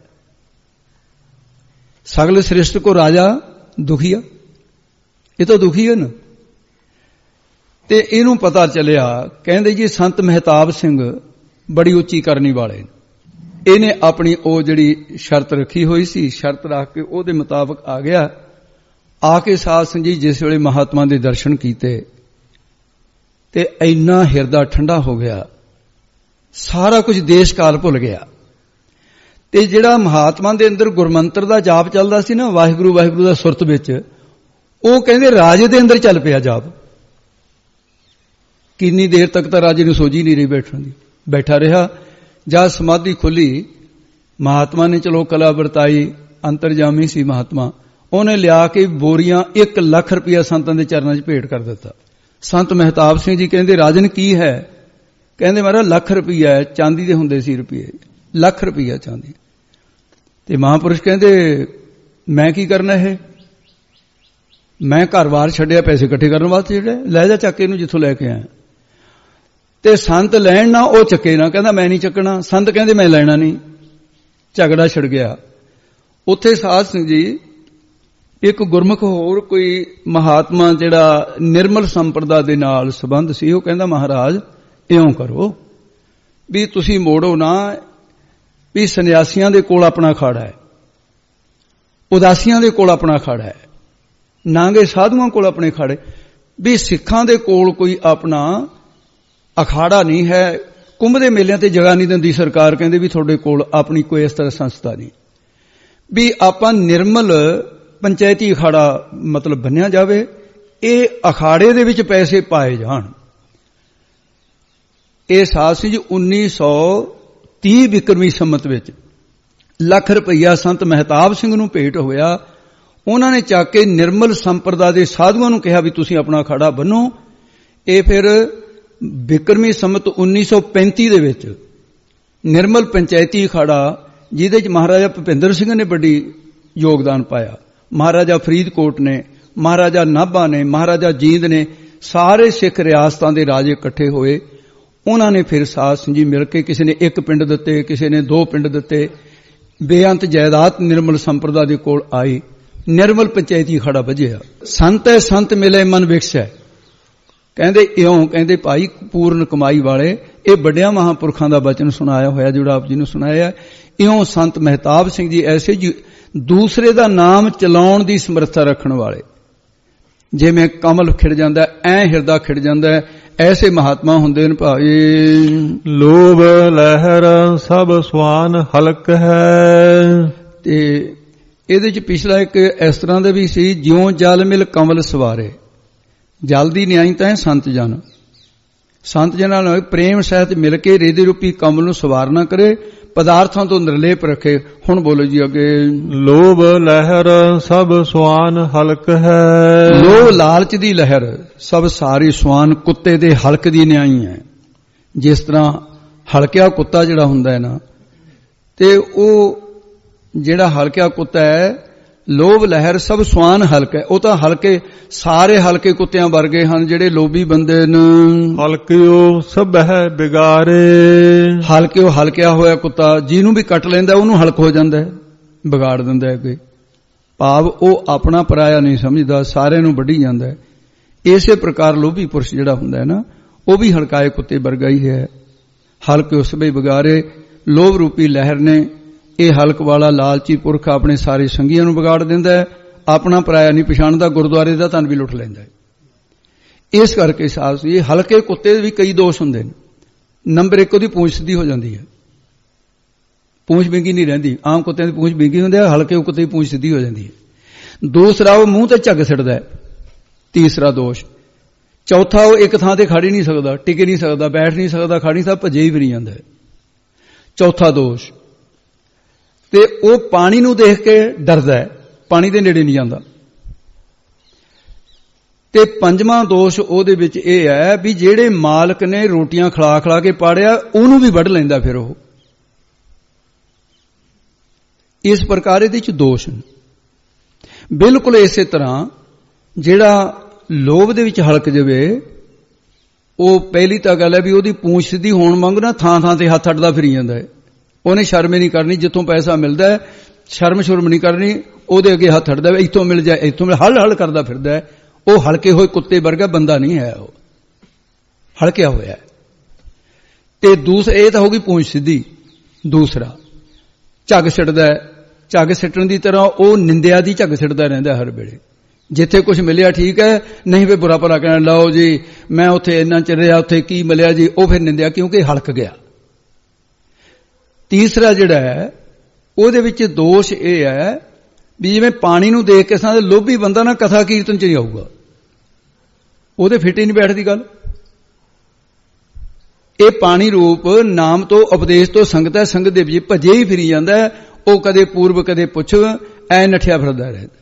ਸਗਲ ਸ੍ਰਿਸ਼ਟ ਕੋ ਰਾਜਾ ਦੁਖੀਆ, ਇਹ ਤਾਂ ਦੁਖੀ ਹੈ ਨਾ। ਤੇ ਇਹਨੂੰ ਪਤਾ ਚੱਲਿਆ, ਕਹਿੰਦੇ ਜੀ ਸੰਤ ਮਹਿਤਾਬ ਸਿੰਘ ਬੜੀ ਉੱਚੀ ਕਰਨੀ ਵਾਲੇ ਨੇ। ਇਹਨੇ ਆਪਣੀ ਉਹ ਜਿਹੜੀ ਸ਼ਰਤ ਰੱਖੀ ਹੋਈ ਸੀ, ਸ਼ਰਤ ਰੱਖ ਕੇ ਉਹਦੇ ਮੁਤਾਬਕ ਆ ਗਿਆ। ਆ ਕੇ ਸਾਧ ਸੰਗਤ ਜੀ ਜਿਸ ਵੇਲੇ ਮਹਾਤਮਾ ਦੇ ਦਰਸ਼ਨ ਕੀਤੇ ਤੇ ਇੰਨਾ ਹਿਰਦਾ ਠੰਡਾ ਹੋ ਗਿਆ, ਸਾਰਾ ਕੁਝ ਦੇਸ਼ ਕਾਲ ਭੁੱਲ ਗਿਆ। ਤੇ ਜਿਹੜਾ ਮਹਾਤਮਾ ਦੇ ਅੰਦਰ ਗੁਰਮੰਤਰ ਦਾ ਜਾਪ ਚੱਲਦਾ ਸੀ ਨਾ, ਵਾਹਿਗੁਰੂ ਵਾਹਿਗੁਰੂ ਦਾ ਸੁਰਤ ਵਿੱਚ, ਉਹ ਕਹਿੰਦੇ ਰਾਜੇ ਦੇ ਅੰਦਰ ਚੱਲ ਪਿਆ ਜਾਪ। ਕਿੰਨੀ ਦੇਰ ਤੱਕ ਤਾਂ ਰਾਜੇ ਨੂੰ ਸੋਝੀ ਨਹੀਂ ਰਹੀ ਬੈਠਣ ਦੀ, ਬੈਠਾ ਰਿਹਾ। ਜਦ ਸਮਾਧੀ ਖੁੱਲੀ, ਮਹਾਤਮਾ ਨੇ ਚਲੋ ਕਲਾ ਵਰਤਾਈ, ਅੰਤਰਜਾਮੀ ਸੀ ਮਹਾਤਮਾ, ਉਹਨੇ ਲਿਆ ਕੇ ਬੋਰੀਆਂ ਇੱਕ ਲੱਖ ਰੁਪਇਆ ਸੰਤਾਂ ਦੇ ਚਰਨਾਂ 'ਚ ਭੇਟ ਕਰ ਦਿੱਤਾ। ਸੰਤ ਮਹਿਤਾਬ ਸਿੰਘ ਜੀ ਕਹਿੰਦੇ, ਰਾਜਨ ਕੀ ਹੈ? ਕਹਿੰਦੇ ਮਹਾਰਾਜ ਲੱਖ ਰੁਪਇਆ ਹੈ, ਚਾਂਦੀ ਦੇ ਹੁੰਦੇ ਸੀ ਰੁਪਏ, ਲੱਖ ਰੁਪਇਆ ਚਾਂਦੀ। ਤੇ ਮਹਾਂਪੁਰਸ਼ ਕਹਿੰਦੇ ਮੈਂ ਕੀ ਕਰਨਾ ਇਹ? ਮੈਂ ਘਰ-ਬਾਰ ਛੱਡਿਆ ਪੈਸੇ ਇਕੱਠੇ ਕਰਨ ਵਾਸਤੇ, ਜਿਹੜੇ ਲੈ ਜਾ ਚੱਕ ਇਹਨੂੰ ਜਿੱਥੋਂ ਲੈ ਕੇ ਆਇਆ। ਤੇ ਸੰਤ ਲੈਣ ਨਾ, ਉਹ ਚੱਕੇ ਨਾ, ਕਹਿੰਦਾ ਮੈਂ ਨਹੀਂ ਚੱਕਣਾ। ਸੰਤ ਕਹਿੰਦੇ ਮੈਂ ਲੈਣਾ ਨਹੀਂ। ਝਗੜਾ ਛਿੜ ਗਿਆ ਉੱਥੇ। ਸਾਧ ਸਿੰਘ ਜੀ, ਇੱਕ ਗੁਰਮੁਖ ਹੋਰ ਕੋਈ ਮਹਾਤਮਾ ਜਿਹੜਾ ਨਿਰਮਲ ਸੰਪਰਦਾ ਦੇ ਨਾਲ ਸੰਬੰਧ ਸੀ, ਉਹ ਕਹਿੰਦਾ ਮਹਾਰਾਜ ਇਉਂ ਕਰੋ ਵੀ ਤੁਸੀਂ ਮੋੜੋ ਨਾ, ਵੀ ਸੰਨਿਆਸੀਆਂ ਦੇ ਕੋਲ ਆਪਣਾ ਅਖਾੜਾ ਹੈ, ਉਦਾਸੀਆਂ ਦੇ ਕੋਲ ਆਪਣਾ ਅਖਾੜਾ ਹੈ, ਨਾਂਗੇ ਸਾਧੂਆਂ ਕੋਲ ਆਪਣੇ ਅਖਾੜੇ, ਵੀ ਸਿੱਖਾਂ ਦੇ ਕੋਲ ਕੋਈ ਆਪਣਾ ਅਖਾੜਾ ਨਹੀਂ ਹੈ। ਕੁੰਭ ਦੇ ਮੇਲਿਆਂ ਤੇ ਜਗ੍ਹਾ ਨਹੀਂ ਦਿੰਦੀ ਸਰਕਾਰ, ਕਹਿੰਦੇ ਵੀ ਤੁਹਾਡੇ ਕੋਲ ਆਪਣੀ ਕੋਈ ਇਸ ਤਰ੍ਹਾਂ ਸੰਸਥਾ ਨਹੀਂ, ਵੀ ਆਪਾਂ ਨਿਰਮਲ ਪੰਚਾਇਤੀ ਅਖਾੜਾ ਮਤਲਬ ਬੰਨਿਆ ਜਾਵੇ, ਇਹ ਅਖਾੜੇ ਦੇ ਵਿੱਚ ਪੈਸੇ ਪਾਏ ਜਾਣ। ਇਹ ਸਾਧ ਸੀ ਜੀ ਉੱਨੀ ਸੌ ਤੀਹ ਵਿਕਰਮੀ ਸੰਮਤ ਵਿੱਚ ਲੱਖ ਰੁਪਈਆ ਸੰਤ ਮਹਿਤਾਬ ਸਿੰਘ ਨੂੰ ਭੇਟ ਹੋਇਆ। ਉਹਨਾਂ ਨੇ ਚੱਕ ਕੇ ਨਿਰਮਲ ਸੰਪਰਦਾ ਦੇ ਸਾਧੂਆਂ ਨੂੰ ਕਿਹਾ ਵੀ ਤੁਸੀਂ ਆਪਣਾ ਅਖਾੜਾ ਬੰਨੋ। ਇਹ ਫਿਰ ਵਿਕਰਮੀ ਸੰਮਤ ਉੱਨੀ ਸੌ ਪੈਂਤੀ ਦੇ ਵਿੱਚ ਨਿਰਮਲ ਪੰਚਾਇਤੀ ਅਖਾੜਾ, ਜਿਹਦੇ ਚ ਮਹਾਰਾਜਾ ਭੁਪਿੰਦਰ ਸਿੰਘ ਨੇ ਵੱਡੀ ਯੋਗਦਾਨ ਪਾਇਆ, ਮਹਾਰਾਜਾ ਫਰੀਦਕੋਟ ਨੇ, ਮਹਾਰਾਜਾ ਨਾਭਾ ਨੇ, ਮਹਾਰਾਜਾ ਜੀਂਦ ਨੇ, ਸਾਰੇ ਸਿੱਖ ਰਿਆਸਤਾਂ ਦੇ ਰਾਜੇ ਇਕੱਠੇ ਹੋਏ। ਉਹਨਾਂ ਨੇ ਫਿਰ ਸਾਧ ਸਿੰਘ ਜੀ ਮਿਲ ਕੇ, ਕਿਸੇ ਨੇ ਇੱਕ ਪਿੰਡ ਦਿੱਤੇ, ਕਿਸੇ ਨੇ ਦੋ ਪਿੰਡ ਦਿੱਤੇ, ਬੇਅੰਤ ਜਾਇਦਾਦ ਨਿਰਮਲ ਸੰਪਰਦਾ ਦੇ ਕੋਲ ਆਈ। ਨਿਰਮਲ ਪੰਚਾਇਤੀ ਅਖਾੜਾ ਵੱਜਿਆ। ਸੰਤ ਹੈ ਸੰਤ ਮਿਲੇ ਮਨ ਵਿਕਸੈ, ਕਹਿੰਦੇ ਇਉਂ, ਕਹਿੰਦੇ ਭਾਈ ਪੂਰਨ ਕਮਾਈ ਵਾਲੇ, ਇਹ ਵੱਡਿਆਂ ਮਹਾਂਪੁਰਖਾਂ ਦਾ ਬਚਨ ਸੁਣਾਇਆ ਹੋਇਆ ਜਿਹੜਾ ਆਪ ਜੀ ਨੂੰ ਸੁਣਾਇਆ। ਇਉਂ ਸੰਤ ਮਹਿਤਾਬ ਸਿੰਘ ਜੀ ਐਸੇ ਜੀ ਦੂਸਰੇ ਦਾ ਨਾਮ ਚਲਾਉਣ ਦੀ ਸਮਰੱਥਾ ਰੱਖਣ ਵਾਲੇ, ਜਿਵੇਂ ਕਮਲ ਖਿੜ ਜਾਂਦਾ ਐ ਹਿਰਦਾ ਖਿੜ ਜਾਂਦਾ, ਐਸੇ ਮਹਾਤਮਾ ਹੁੰਦੇ ਨੇ ਭਾਈ। ਲੋਭ ਲਹਿਰ ਸਭ ਸਵਾਨ ਹਲਕ ਹੈ। ਤੇ ਇਹਦੇ ਚ ਪਿਛਲਾ ਇੱਕ ਇਸ ਤਰ੍ਹਾਂ ਦਾ ਵੀ ਸੀ, ਜਿਉਂ ਜਲ ਮਿਲ ਕਮਲ ਸਵਾਰੇ, ਜਲ ਦੀ ਨਿਆਈ ਤਾਂ ਹੈ ਸੰਤ ਜਨ, ਸੰਤ ਜਨਾਂ ਨਾਲ ਪ੍ਰੇਮ ਸਹਿਤ ਮਿਲ ਕੇ ਰੇਦੇ ਰੂਪੀ ਕਮਲ ਨੂੰ ਸਵਾਰਨਾ ਕਰੇ, ਪਦਾਰਥਾਂ ਤੋਂ ਨਿਰਲੇਪ ਰੱਖੇ। ਹੁਣ ਬੋਲੋ ਜੀ ਅੱਗੇ। ਲੋਭ ਲਹਿਰ ਸਭ ਸਵਾਨ ਹਲਕ ਹੈ। ਲੋਭ ਲਾਲਚ ਦੀ ਲਹਿਰ ਸਭ ਸਾਰੀ ਸਵਾਨ, ਕੁੱਤੇ ਦੇ ਹਲਕ ਦੀ ਨਿਆਈ ਹੈ। ਜਿਸ ਤਰ੍ਹਾਂ ਹਲਕਿਆ ਕੁੱਤਾ ਜਿਹੜਾ ਹੁੰਦਾ ਹੈ ਨਾ, ਤੇ ਉਹ ਜਿਹੜਾ ਹਲਕਿਆ ਕੁੱਤਾ ਹੈ, ਲੋਭ ਲਹਿਰ ਸਭ ਸਵਾਨ ਹਲਕ ਹੈ, ਉਹ ਤਾਂ ਹਲਕੇ ਸਾਰੇ ਹਲਕੇ ਕੁੱਤਿਆਂ ਵਰਗੇ ਹਨ ਜਿਹੜੇ ਲੋਭੀ ਬੰਦੇ ਨੇ। ਹਲਕਿਓ ਸਭ ਹੈ ਬਿਗਾਰੇ, ਹਲਕਿਓ ਹਲਕਿਆ ਹੋਇਆ ਕੁੱਤਾ ਜਿਹਨੂੰ ਵੀ ਕੱਟ ਲੈਂਦਾ ਉਹਨੂੰ ਹਲਕ ਹੋ ਜਾਂਦਾ ਹੈ, ਵਿਗਾੜ ਦਿੰਦਾ ਹੈ ਕੋਈ ਭਾਵ, ਉਹ ਆਪਣਾ ਪਰਾਇਆ ਨਹੀਂ ਸਮਝਦਾ, ਸਾਰਿਆਂ ਨੂੰ ਵੱਢੀ ਜਾਂਦਾ ਹੈ। ਇਸੇ ਪ੍ਰਕਾਰ ਲੋਭੀ ਪੁਰਸ਼ ਜਿਹੜਾ ਹੁੰਦਾ ਹੈ ਨਾ, ਉਹ ਵੀ ਹਲਕਾਏ ਕੁੱਤੇ ਵਰਗਾ ਹੀ ਹੈ। ਹਲਕਿਓ ਸਭ ਬਿਗਾਰੇ, ਲੋਭ ਰੂਪੀ ਲਹਿਰ ਨੇ, ਇਹ ਹਲਕ ਵਾਲਾ ਲਾਲਚੀ ਪੁਰਖ ਆਪਣੇ ਸਾਰੇ ਸੰਗੀਆਂ ਨੂੰ ਵਿਗਾੜ ਦਿੰਦਾ ਹੈ, ਆਪਣਾ ਪਰਾਇਆ ਨਹੀਂ ਪਛਾਣਦਾ, ਗੁਰਦੁਆਰੇ ਦਾ ਧਨ ਵੀ ਲੁੱਟ ਲੈਂਦਾ ਹੈ। ਇਸ ਕਰਕੇ ਸਾਧ ਜੀ, ਹਲਕੇ ਕੁੱਤੇ ਦੇ ਵੀ ਕਈ ਦੋਸ਼ ਹੁੰਦੇ ਨੇ। ਨੰਬਰ ਇੱਕ, ਉਹਦੀ ਪੂੰਛ ਸਿੱਧੀ ਹੋ ਜਾਂਦੀ ਹੈ, ਪੂੰਛ ਬਿੰਗੀ ਨਹੀਂ ਰਹਿੰਦੀ। ਆਮ ਕੁੱਤਿਆਂ ਦੀ ਪੂੰਛ ਬਿੰਗੀ ਹੁੰਦੀ ਹੈ, ਹਲਕੇ ਕੁੱਤੇ ਦੀ ਪੂੰਛ ਸਿੱਧੀ ਹੋ ਜਾਂਦੀ ਹੈ। ਦੂਸਰਾ, ਉਹ ਮੂੰਹ ਤੇ ਝੱਗ ਸਿੱਟਦਾ ਹੈ, ਤੀਸਰਾ ਦੋਸ਼। ਚੌਥਾ, ਉਹ ਇੱਕ ਥਾਂ ਤੇ ਖੜ ਹੀ ਨਹੀਂ ਸਕਦਾ, ਟਿਕ ਨਹੀਂ ਸਕਦਾ, ਬੈਠ ਨਹੀਂ ਸਕਦਾ, ਖੜ ਨਹੀਂ ਸਕਦਾ, ਭੱਜੇ ਹੀ ਫਿਰੀ ਜਾਂਦਾ ਹੈ, ਚੌਥਾ ਦੋਸ਼। ਤੇ ਉਹ ਪਾਣੀ ਨੂੰ ਦੇਖ ਕੇ ਡਰਦਾ ਹੈ, ਪਾਣੀ ਦੇ ਨੇੜੇ ਨਹੀਂ ਜਾਂਦਾ। ਤੇ ਪੰਜਵਾਂ ਦੋਸ਼ ਉਹਦੇ ਵਿੱਚ ਇਹ ਹੈ ਵੀ ਜਿਹੜੇ ਮਾਲਕ ਨੇ ਰੋਟੀਆਂ ਖਿਲਾ ਖਿਲਾ ਕੇ ਪਾੜਿਆ, ਉਹਨੂੰ ਵੀ ਵੱਢ ਲੈਂਦਾ ਫਿਰ ਉਹ। ਇਸ ਪ੍ਰਕਾਰ ਇਹਦੇ ਵਿੱਚ ਦੋਸ਼ ਨੇ। ਬਿਲਕੁਲ ਇਸੇ ਤਰ੍ਹਾਂ ਜਿਹੜਾ ਲੋਭ ਦੇ ਵਿੱਚ ਹਲਕ ਜਾਵੇ, ਉਹ ਪਹਿਲੀ ਤਾਂ ਗੱਲ ਹੈ ਵੀ ਉਹਦੀ ਪੂੰਛ ਸਿੱਧੀ ਹੋਣ ਵਾਂਗ ਨਾ ਥਾਂ ਥਾਂ ਤੇ ਹੱਥ ਅੱਡਦਾ ਫਿਰੀ ਜਾਂਦਾ ਹੈ। ਉਹਨੇ ਸ਼ਰਮ ਨਹੀਂ ਕਰਨੀ, ਜਿੱਥੋਂ ਪੈਸਾ ਮਿਲਦਾ ਹੈ ਸ਼ਰਮ ਸ਼ੁਰਮ ਨਹੀਂ ਕਰਨੀ, ਉਹਦੇ ਅੱਗੇ ਹੱਥ ਅੱਡਦਾ, ਇੱਥੋਂ ਮਿਲ ਜਾਏ ਇੱਥੋਂ ਮਿਲ, ਹਲ ਹਲ ਕਰਦਾ ਫਿਰਦਾ ਹੈ। ਉਹ ਹਲਕੇ ਹੋਏ ਕੁੱਤੇ ਵਰਗਾ ਬੰਦਾ ਨਹੀਂ ਹੈ, ਉਹ ਹਲਕਿਆ ਹੋਇਆ। ਤੇ ਦੂਸਰਾ, ਇਹ ਤਾਂ ਹੋ ਗਈ ਪੂੰਛ ਸਿੱਧੀ। ਦੂਸਰਾ, ਝੱਗ ਸਿੱਟਦਾ ਹੈ, ਝੱਗ ਸਿੱਟਣ ਦੀ ਤਰ੍ਹਾਂ ਉਹ ਨਿੰਦਿਆ ਦੀ ਝੱਗ ਸਿੱਟਦਾ ਰਹਿੰਦਾ ਹਰ ਵੇਲੇ, ਜਿੱਥੇ ਕੁਝ ਮਿਲਿਆ ਠੀਕ ਹੈ, ਨਹੀਂ ਫਿਰ ਬੁਰਾ ਭਲਾ ਕਹਿਣਾ, ਲਓ ਜੀ ਮੈਂ ਉੱਥੇ ਇੰਨਾ ਚਿਰ ਰਿਹਾ, ਉੱਥੇ ਕੀ ਮਿਲਿਆ ਜੀ, ਉਹ ਫਿਰ ਨਿੰਦਿਆ, ਕਿਉਂਕਿ ਹਲਕ ਗਿਆ। ਤੀਸਰਾ ਜਿਹੜਾ ਹੈ ਉਹਦੇ ਵਿੱਚ ਦੋਸ਼ ਇਹ ਹੈ ਵੀ ਜਿਵੇਂ ਪਾਣੀ ਨੂੰ ਦੇਖ ਕੇ ਸਾਂ ਲੋਭੀ ਬੰਦਾ ਨਾ ਕਥਾ ਕੀਰਤਨ ਚ ਨਹੀਂ ਆਊਗਾ, ਉਹਦੇ ਫਿੱਟ ਹੀ ਨਹੀਂ ਬੈਠਦੀ ਗੱਲ। ਇਹ ਪਾਣੀ ਰੂਪ ਨਾਮ ਤੋਂ ਉਪਦੇਸ਼ ਤੋਂ ਸੰਗਤ ਹੈ, ਸੰਗਤ ਦੇ ਵਿੱਚ ਭਜੇ ਹੀ ਫਿਰੀ ਜਾਂਦਾ ਹੈ। ਉਹ ਕਦੇ ਪੂਰਬ ਕਦੇ ਪੁੱਛ ਐ ਨੱਠਿਆ ਫਿਰਦਾ ਰਹਿੰਦਾ।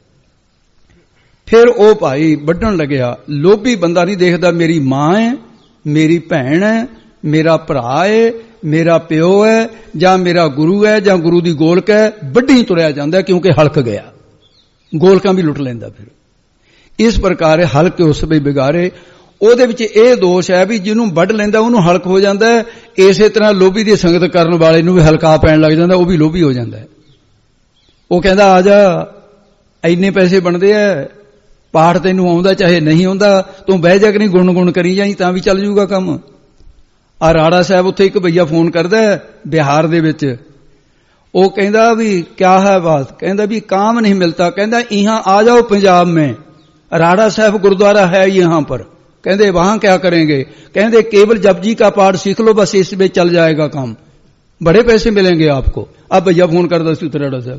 ਫਿਰ ਉਹ ਭਾਈ ਵੱਢਣ ਲੱਗਿਆ। ਲੋਭੀ ਬੰਦਾ ਨਹੀਂ ਦੇਖਦਾ ਮੇਰੀ ਮਾਂ ਹੈ, ਮੇਰੀ ਭੈਣ ਹੈ, ਮੇਰਾ ਭਰਾ ਹੈ, ਮੇਰਾ ਪਿਓ ਹੈ, ਜਾਂ ਮੇਰਾ ਗੁਰੂ ਹੈ, ਜਾਂ ਗੁਰੂ ਦੀ ਗੋਲਕ ਹੈ, ਵੱਢੀ ਤੁਰਿਆ ਜਾਂਦਾ ਕਿਉਂਕਿ ਹਲਕ ਗਿਆ। ਗੋਲਕਾਂ ਵੀ ਲੁੱਟ ਲੈਂਦਾ। ਫਿਰ ਇਸ ਪ੍ਰਕਾਰ ਹਲਕ ਉਸ ਵੇ ਬਿਗਾਰੇ। ਉਹਦੇ ਵਿੱਚ ਇਹ ਦੋਸ਼ ਹੈ ਵੀ ਜਿਹਨੂੰ ਵੱਢ ਲੈਂਦਾ ਉਹਨੂੰ ਹਲਕ ਹੋ ਜਾਂਦਾ। ਇਸੇ ਤਰ੍ਹਾਂ ਲੋਭੀ ਦੀ ਸੰਗਤ ਕਰਨ ਵਾਲੇ ਨੂੰ ਵੀ ਹਲਕਾ ਪੈਣ ਲੱਗ ਜਾਂਦਾ, ਉਹ ਵੀ ਲੋਭੀ ਹੋ ਜਾਂਦਾ। ਉਹ ਕਹਿੰਦਾ ਆ ਜਾ, ਇੰਨੇ ਪੈਸੇ ਬਣਦੇ ਆ, ਪਾਠ ਤੈਨੂੰ ਆਉਂਦਾ ਚਾਹੇ ਨਹੀਂ ਆਉਂਦਾ, ਤੂੰ ਬਹਿ ਜਾ ਕਿ ਨਹੀਂ ਗੁਣ ਗੁਣ ਕਰੀ ਜਾਈ ਤਾਂ ਵੀ ਚੱਲ ਜੂਗਾ ਕੰਮ। ਆ ਰਾੜਾ ਸਾਹਿਬ ਉੱਥੇ ਇੱਕ ਭਈਆ ਫੋਨ ਕਰਦਾ ਬਿਹਾਰ ਦੇ ਵਿੱਚ, ਉਹ ਕਹਿੰਦਾ ਵੀ ਕਿਆ ਹੈ ਬਾਤ, ਕਹਿੰਦਾ ਵੀ काम नहीं मिलता, कहता यहाँ आ जाओ पंजाब में, राड़ा साहब गुरुद्वारा है यहाँ पर, कहते वहां क्या करेंगे, कहते केवल जपजी का पाठ सीख लो बस, इसमें चल जाएगा काम, बड़े पैसे मिलेंगे आपको। अब भैया फोन करता सी राड़ा साहब।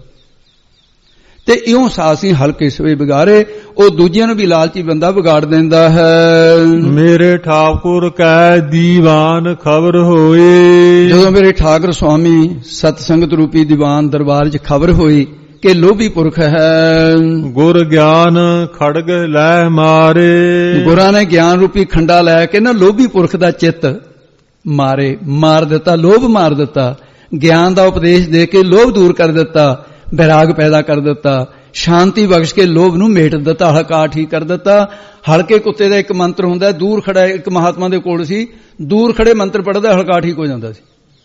ਤੇ ਇਉਂ ਸਾਸੀ ਹਲਕੇ ਸਵੇ ਵਿਗਾਰੇ। ਉਹ ਦੂਜਿਆਂ ਨੂੰ ਵੀ ਲਾਲਚੀ ਬੰਦਾ ਵਿਗਾੜ ਦਿੰਦਾ ਹੈ। ਮੇਰੇ ਠਾਕੁਰ ਕੈ ਦੀਵਾਨ ਖਬਰ ਹੋਏ। ਜਦੋਂ ਮੇਰੇ ਠਾਕੁਰ ਸੁਆਮੀ ਸਤ ਸੰਗਤ ਰੂਪੀ ਦੀਵਾਨ ਦਰਬਾਰ 'ਚ ਖਬਰ ਹੋਈ ਕਿ ਲੋਭੀ ਪੁਰਖ ਹੈ, ਗੁਰ ਗਿਆਨ ਖੜਗ ਲੈ ਮਾਰੇ। ਗੁਰਾਂ ਨੇ ਗਿਆਨ ਰੂਪੀ ਖੰਡਾ ਲੈ ਕੇ ਨਾ ਲੋਭੀ ਪੁਰਖ ਦਾ ਚਿੱਤ ਮਾਰੇ, ਮਾਰ ਦਿੱਤਾ, ਲੋਭ ਮਾਰ ਦਿੱਤਾ। ਗਿਆਨ ਦਾ ਉਪਦੇਸ਼ ਦੇ ਕੇ ਲੋਭ ਦੂਰ ਕਰ ਦਿੱਤਾ, ਵੈਰਾਗ ਪੈਦਾ ਕਰ ਦਿੱਤਾ, ਸ਼ਾਂਤੀ ਬਖਸ਼ ਕੇ ਲੋਭ ਨੂੰ ਮੇਟ ਦਿੱਤਾ, ਹਲਕਾ ਠੀਕ ਕਰ ਦਿੱਤਾ। ਹਲਕੇ ਕੁੱਤੇ ਦਾ ਇੱਕ ਮੰਤਰ ਹੁੰਦਾ, ਦੂਰ ਖੜਾ ਇੱਕ ਮਹਾਤਮਾ ਦੇ ਕੋਲ ਸੀ, ਦੂਰ ਖੜੇ ਮੰਤਰ ਪੜ੍ਹਦਾ ਹਲਕਾ ਠੀਕ ਹੋ ਜਾਂਦਾ ਸੀ।